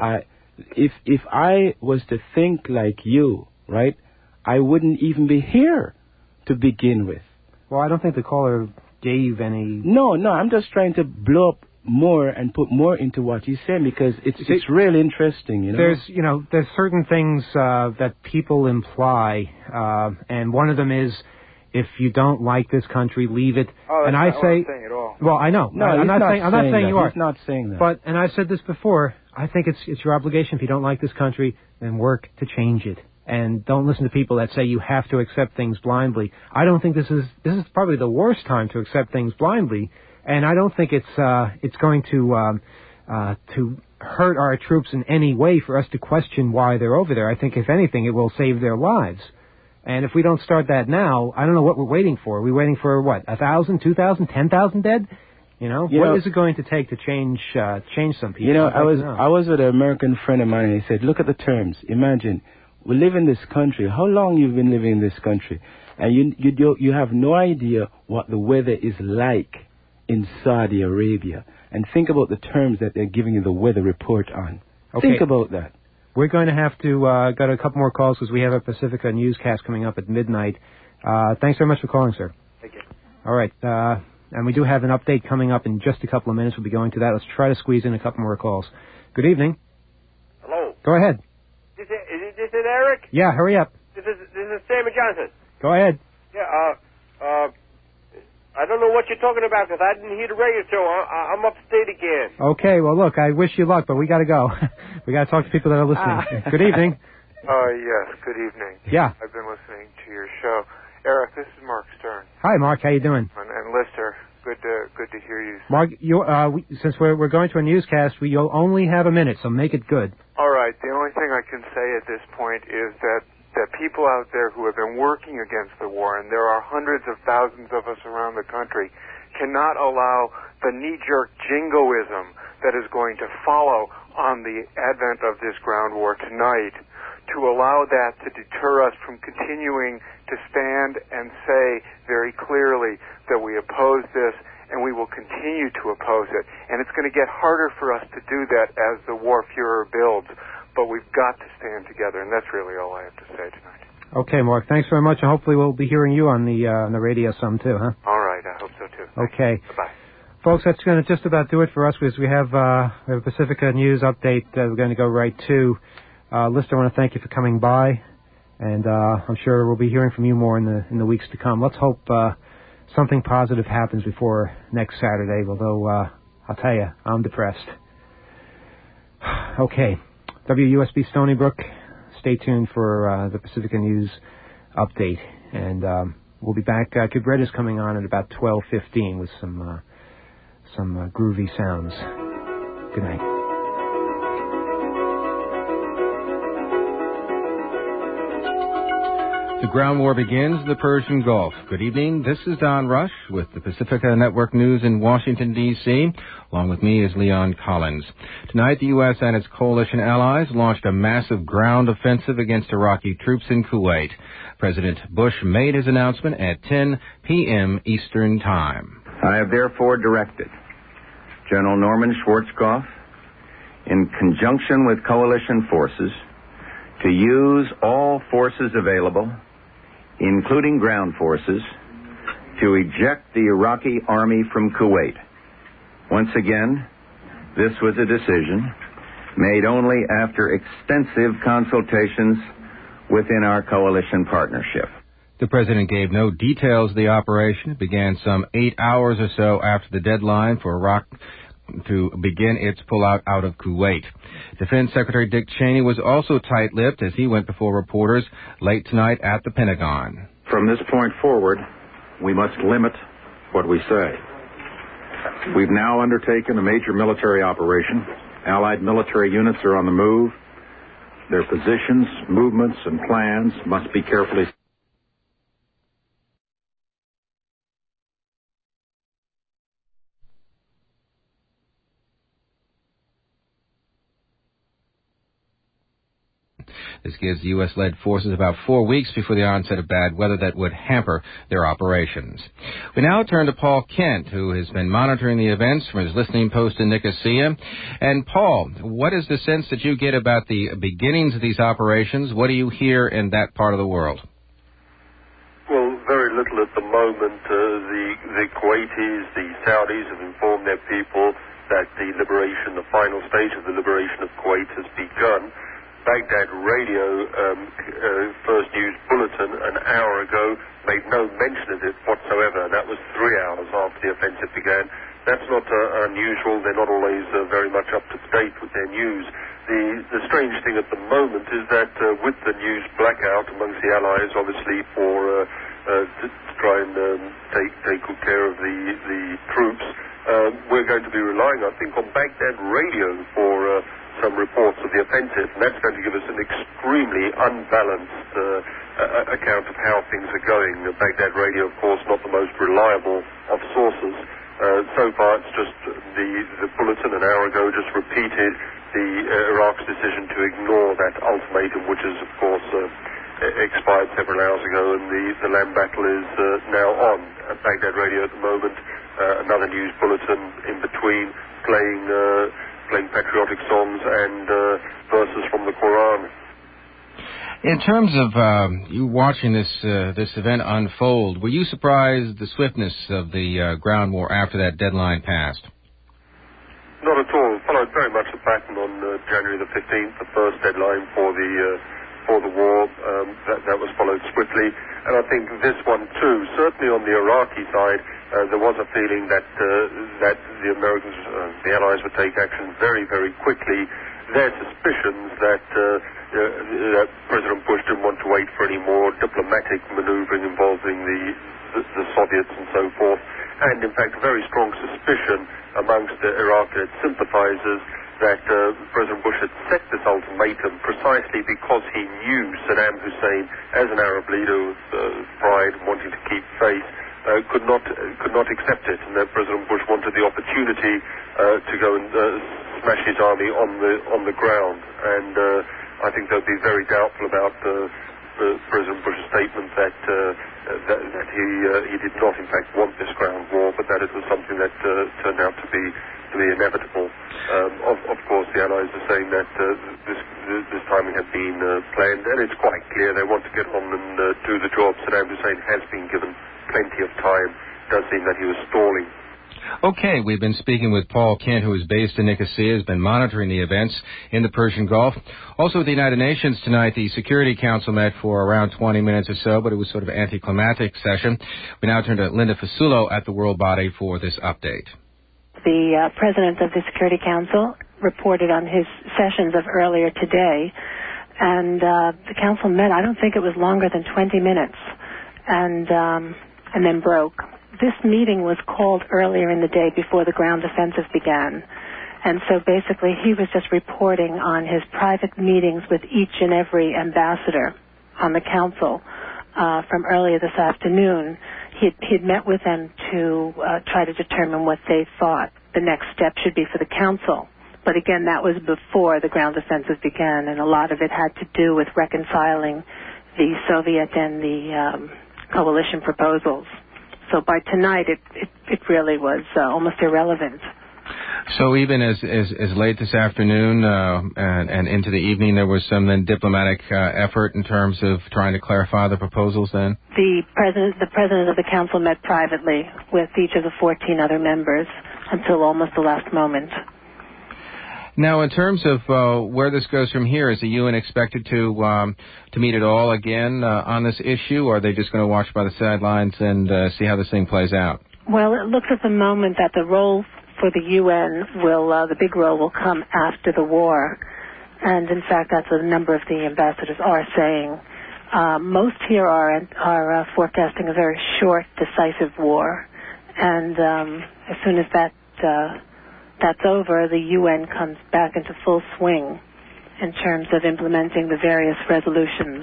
If I was to think like you, right, I wouldn't even be here to begin with. Well, I don't think the caller gave any... No, I'm just trying to blow up more and put more into what he's saying because it's really interesting, There's certain things that people imply, and one of them is if you don't like this country, leave it. Oh, that's and not I what say, I'm saying at all. Well, I know. No, I'm not saying you are. He's not saying that. But and I've said this before. I think it's your obligation. If you don't like this country, then work to change it. And don't listen to people that say you have to accept things blindly. I don't think this is probably the worst time to accept things blindly. And I don't think it's going to hurt our troops in any way for us to question why they're over there. I think, if anything, it will save their lives. And if we don't start that now, I don't know what we're waiting for. Are we waiting for, 1,000, 2,000, 10,000 dead? What is it going to take to change some people? I was with an American friend of mine, and he said, look at the terms. Imagine, we live in this country. How long you've been living in this country? And you have no idea what the weather is like in Saudi Arabia. And think about the terms that they're giving you the weather report on. Okay. Think about that. We're going to have to got a couple more calls because we have a Pacifica newscast coming up at midnight. Thanks very much for calling, sir. Thank you. All right. And we do have an update coming up in just a couple of minutes. We'll be going to that. Let's try to squeeze in a couple more calls. Good evening. Hello. Go ahead. Is this Eric? Yeah, hurry up. This is Sammy Johnson. Go ahead. Yeah, I don't know what you're talking about because I didn't hear the radio show. I'm upstate again. Okay, well, look, I wish you luck, but we got to go. We got to talk to people that are listening. Good evening. Yes, good evening. Yeah. I've been listening to your show. Eric, this is Mark Stern. Hi, Mark. How you doing? And Lister, good to hear you. Mark, since we're going to a newscast, you'll only have a minute, so make it good. All right. The only thing I can say at this point is that that people out there who have been working against the war, and there are hundreds of thousands of us around the country, cannot allow the knee-jerk jingoism that is going to follow on the advent of this ground war tonight, to allow that to deter us from continuing to stand and say very clearly that we oppose this and we will continue to oppose it. And it's going to get harder for us to do that as the war furor builds, but we've got to stand together, and that's really all I have to say tonight. Okay, Mark, thanks very much, and hopefully we'll be hearing you on the radio some too, huh? All right, I hope so too. Okay. Bye-bye. Folks, that's going to just about do it for us, because we have a Pacifica News update we're going to go right to. Lister, I want to thank you for coming by, and I'm sure we'll be hearing from you more in the weeks to come. Let's hope something positive happens before next Saturday, although I'll tell you, I'm depressed. Okay, WUSB Stony Brook, stay tuned for the Pacifica News update, and we'll be back. Kid Red is coming on at about 12:15 with some groovy sounds. Good night. The ground war begins in the Persian Gulf. Good evening. This is Don Rush with the Pacifica Network News in Washington, D.C. Along with me is Leon Collins. Tonight, the U.S. and its coalition allies launched a massive ground offensive against Iraqi troops in Kuwait. President Bush made his announcement at 10 p.m. Eastern Time. I have therefore directed General Norman Schwarzkopf, in conjunction with coalition forces, to use all forces available, including ground forces, to eject the Iraqi army from Kuwait. Once again, this was a decision made only after extensive consultations within our coalition partnership. The president gave no details of the operation. It began some 8 hours or so after the deadline for Iraq to begin its pullout out of Kuwait. Defense Secretary Dick Cheney was also tight-lipped as he went before reporters late tonight at the Pentagon. From this point forward, we must limit what we say. We've now undertaken a major military operation. Allied military units are on the move. Their positions, movements, and plans must be carefully This gives the U.S.-led forces about 4 weeks before the onset of bad weather that would hamper their operations. We now turn to Paul Kent, who has been monitoring the events from his listening post in Nicosia. And Paul, what is the sense that you get about the beginnings of these operations? What do you hear in that part of the world? Well, very little at the moment. The Kuwaitis, the Saudis have informed their people that the final stage of the liberation of Kuwait has begun. Baghdad Radio first news bulletin an hour ago made no mention of it whatsoever. That was 3 hours after the offensive began. That's not unusual. They're not always very much up to date with their news. The strange thing at the moment is that with the news blackout amongst the Allies, obviously for to try and take good care of the troops, we're going to be relying, I think, on Baghdad Radio for some reports of the offensive, and that's going to give us an extremely unbalanced account of how things are going. Baghdad Radio, of course, not the most reliable of sources. So far, it's just the bulletin an hour ago just repeated the Iraq's decision to ignore that ultimatum, which is, of course, expired several hours ago, and the land battle is now on. At Baghdad Radio at the moment, another news bulletin in between playing patriotic songs and verses from the Quran. In terms of you watching this event unfold, were you surprised the swiftness of the ground war after that deadline passed? Not at all. It followed very much the pattern on January the 15th, the first deadline for the war. That was followed swiftly, and I think this one too. Certainly on the Iraqi side, there was a feeling that the Americans, the Allies, would take action very, very quickly. Their suspicions that President Bush didn't want to wait for any more diplomatic maneuvering involving the Soviets and so forth, and in fact a very strong suspicion amongst the Iraqi sympathizers that President Bush had set this ultimatum precisely because he knew Saddam Hussein, as an Arab leader with pride and wanting to keep faith, could not accept it, and that President Bush wanted the opportunity to go and smash his army on the ground. And I think they'll be very doubtful about President Bush's statement that he did not, in fact, want this ground war, but that it was something that turned out to be inevitable. Of course, the Allies are saying that this timing had been planned, and it's quite clear they want to get on and do the job. Saddam Hussein has been given plenty of time. It does seem that he was stalling. Okay, we've been speaking with Paul Kent, who is based in Nicosia, has been monitoring the events in the Persian Gulf. Also at the United Nations tonight, the Security Council met for around 20 minutes or so, but it was sort of an anticlimactic session. We now turn to Linda Fasulo at the World Body for this update. The president of the Security Council reported on his sessions of earlier today, and the council met, I don't think it was longer than 20 minutes, and then broke. This meeting was called earlier in the day before the ground offensive began. And so basically he was just reporting on his private meetings with each and every ambassador on the council from earlier this afternoon. He'd met with them to try to determine what they thought the next step should be for the council. But again, that was before the ground offensive began, and a lot of it had to do with reconciling the Soviet and the coalition proposals. So by tonight, it really was almost irrelevant. So even as late this afternoon and into the evening, there was some then diplomatic effort in terms of trying to clarify the proposals then? The president of the council met privately with each of the 14 other members until almost the last moment. Now, in terms of where this goes from here, is the UN expected to meet at all again on this issue, or are they just going to watch by the sidelines and see how this thing plays out? Well, it looks at the moment that the role for the UN the big role will come after the war, and in fact, that's what a number of the ambassadors are saying. Most here are forecasting a very short, decisive war, and as soon as that's over, the UN comes back into full swing in terms of implementing the various resolutions.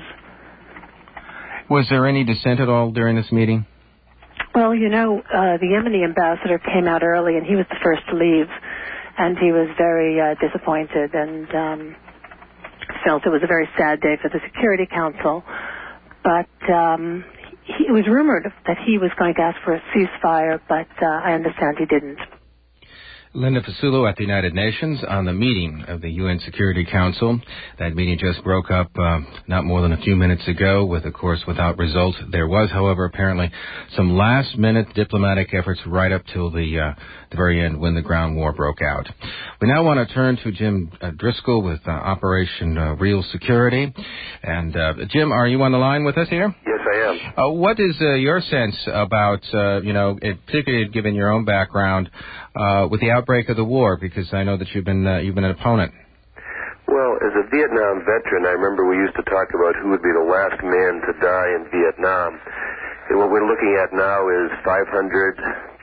Was there any dissent at all during this meeting? Well, the Yemeni ambassador came out early, and he was the first to leave, and he was very disappointed and felt it was a very sad day for the Security Council. But it was rumored that he was going to ask for a ceasefire, but I understand he didn't. Linda Fasulo at the United Nations on the meeting of the UN Security Council. That meeting just broke up not more than a few minutes ago, without result. There was, however, apparently some last-minute diplomatic efforts right up till the very end when the ground war broke out. We now want to turn to Jim Driscoll with Operation Real Security. And Jim, are you on the line with us here? Yes, I am. What is your sense about, particularly given your own background, with the outbreak of the war? Because I know that you've been an opponent. Well, as a Vietnam veteran, I remember we used to talk about who would be the last man to die in Vietnam. And what we're looking at now is 5,000,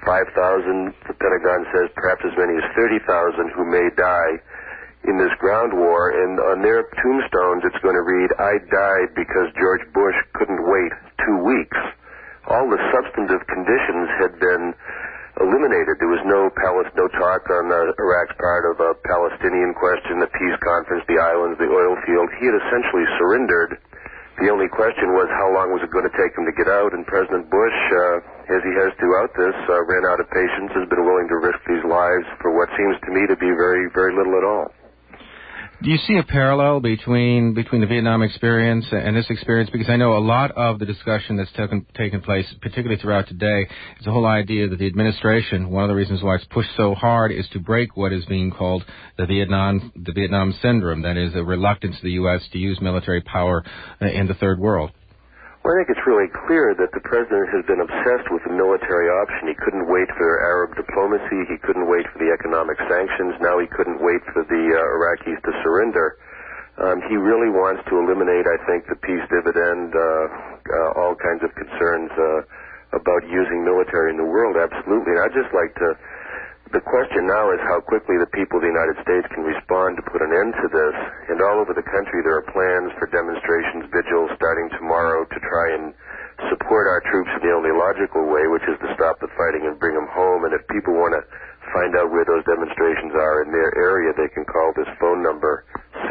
the Pentagon says perhaps as many as 30,000 who may die in this ground war. And on their tombstones, it's going to read, "I died because George Bush couldn't wait 2 weeks." All the substantive conditions had been eliminated. There was no talk on Iraq's part of a Palestinian question, the peace conference, the islands, the oil field. He had essentially surrendered. The only question was how long was it going to take him to get out, and President Bush, as he has throughout this, ran out of patience, has been willing to risk these lives for what seems to me to be very, very little at all. Do you see a parallel between the Vietnam experience and this experience? Because I know a lot of the discussion that's taken place, particularly throughout today, is the whole idea that the administration, one of the reasons why it's pushed so hard, is to break what is being called the Vietnam syndrome, that is, a reluctance of the U.S. to use military power in the third world. Well, I think it's really clear that the president has been obsessed with the military option. He couldn't wait for Arab diplomacy. He couldn't wait for the economic sanctions. Now he couldn't wait for the Iraqis to surrender. He really wants to eliminate, I think, the peace dividend, all kinds of concerns about using military in the world, absolutely. And I'd just like to The question now is how quickly the people of the United States can respond to put an end to this. And all over the country there are plans for demonstrations, vigils starting tomorrow to try and support our troops in the only logical way, which is to stop the fighting and bring them home. And if people want to find out where those demonstrations are in their area, they can call this phone number,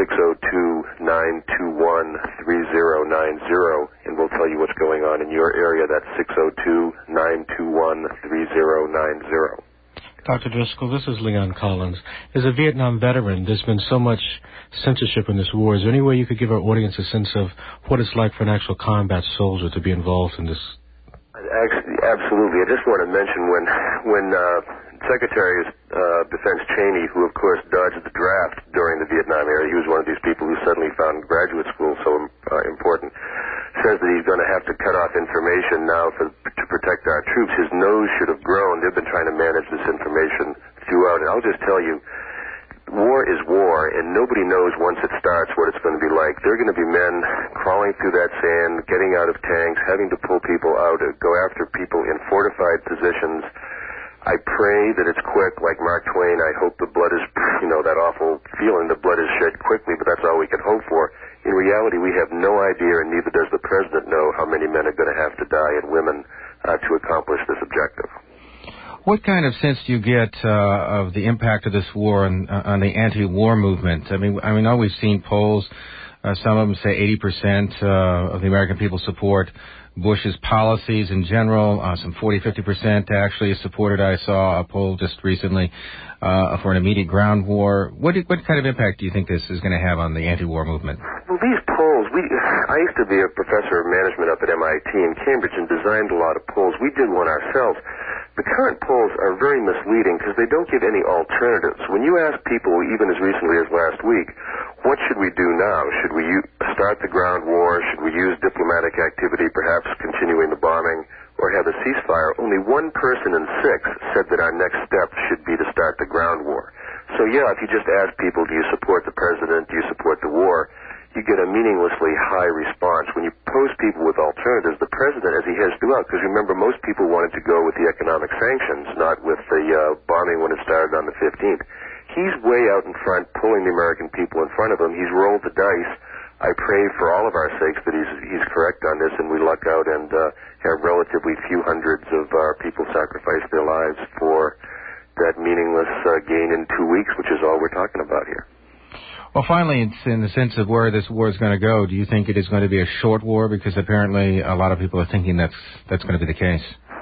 602-921-3090, and we'll tell you what's going on in your area. That's 602-921-3090. Dr. Driscoll, this is Leon Collins. As a Vietnam veteran, there's been so much censorship in this war. Is there any way you could give our audience a sense of what it's like for an actual combat soldier to be involved in this? Absolutely. I just want to mention when Secretary of Defense Cheney, who of course dodged the draft during the Vietnam era, he was one of these people who suddenly found graduate school so important, says that he's going to have to cut off information now to protect our troops. His nose should have grown. They've been trying to manage this information throughout. And I'll just tell you, war is war, and nobody knows once it starts what it's going to be like. There are going to be men crawling through that sand, getting out of tanks, having to pull people out, go after people in fortified positions. I pray that it's quick, like Mark Twain. I hope the blood is, that awful feeling, the blood is shed quickly, but that's all we can hope for. In reality, we have no idea, and neither does the President know, how many men are going to have to die and women to accomplish this objective. What kind of sense do you get of the impact of this war on the anti-war movement? I mean, we've seen polls. Some of them say 80% of the American people support Bush's policies in general. Some 40-50% actually supported. I saw a poll just recently for an immediate ground war. What kind of impact do you think this is going to have on the anti-war movement? Well, these polls, I used to be a professor of management up at MIT in Cambridge and designed a lot of polls. We did one ourselves. The current polls are very misleading because they don't give any alternatives. When you ask people, even as recently as last week, what should we do now? Should we start the ground war? Should we use diplomatic activity, perhaps continuing the bombing, or have a ceasefire? Only 1 person in 6 said that our next step should be to start the ground war. So yeah, if you just ask people, do you support the president? Do you support the war? You get a meaninglessly high response. When you pose people with alternatives, the president, as he has throughout, because remember, most people wanted to go with the economic sanctions, not with the bombing when it started on the 15th. He's way out in front, pulling the American people in front of him. He's rolled the dice. I pray for all of our sakes that he's correct on this and we luck out and have relatively few hundreds of our people sacrifice their lives for that meaningless gain in 2 weeks, which is all we're talking about here. Well, finally, it's in the sense of where this war is going to go. Do you think it is going to be a short war? Because apparently a lot of people are thinking that's going to be the case.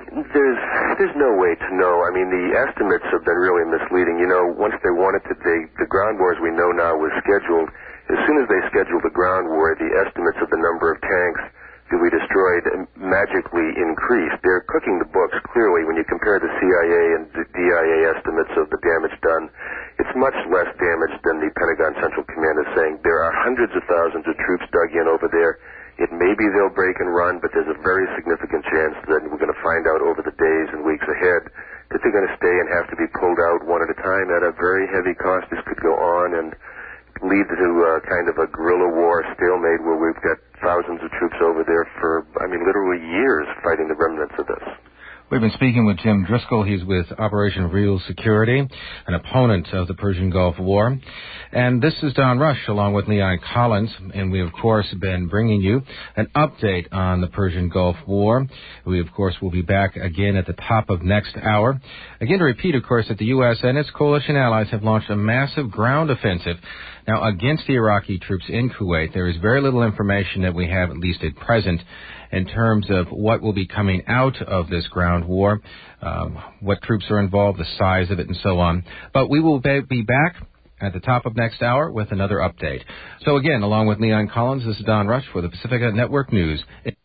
There's no way to know. I mean, the estimates have been really misleading. Once they wanted to, the ground war as we know now was scheduled. As soon as they scheduled the ground war, the estimates of the number of tanks that we destroyed magically increased. They're cooking the books clearly when you compare the CIA and the DIA estimates of the damage done. It's much less damage than the Pentagon Central Command is saying. There are hundreds of thousands of troops dug in over there. It may be they'll break and run, but there's a very significant chance that we're going to find out over the days and weeks ahead that they're going to stay and have to be pulled out one at a time at a very heavy cost. This could go on and lead to kind of a guerrilla war stalemate where we've got thousands of troops over there for, literally years fighting the remnants of this. We've been speaking with Jim Driscoll. He's with Operation Real Security, an opponent of the Persian Gulf War. And this is Don Rush along with Leon Collins. And we, of course, have been bringing you an update on the Persian Gulf War. We, of course, will be back again at the top of next hour. Again, to repeat, of course, that the U.S. and its coalition allies have launched a massive ground offensive now against the Iraqi troops in Kuwait. There is very little information that we have, at least at present, in terms of what will be coming out of this ground war, what troops are involved, the size of it, and so on. But we will be back at the top of next hour with another update. So again, along with Leon Collins, this is Don Rush for the Pacifica Network News.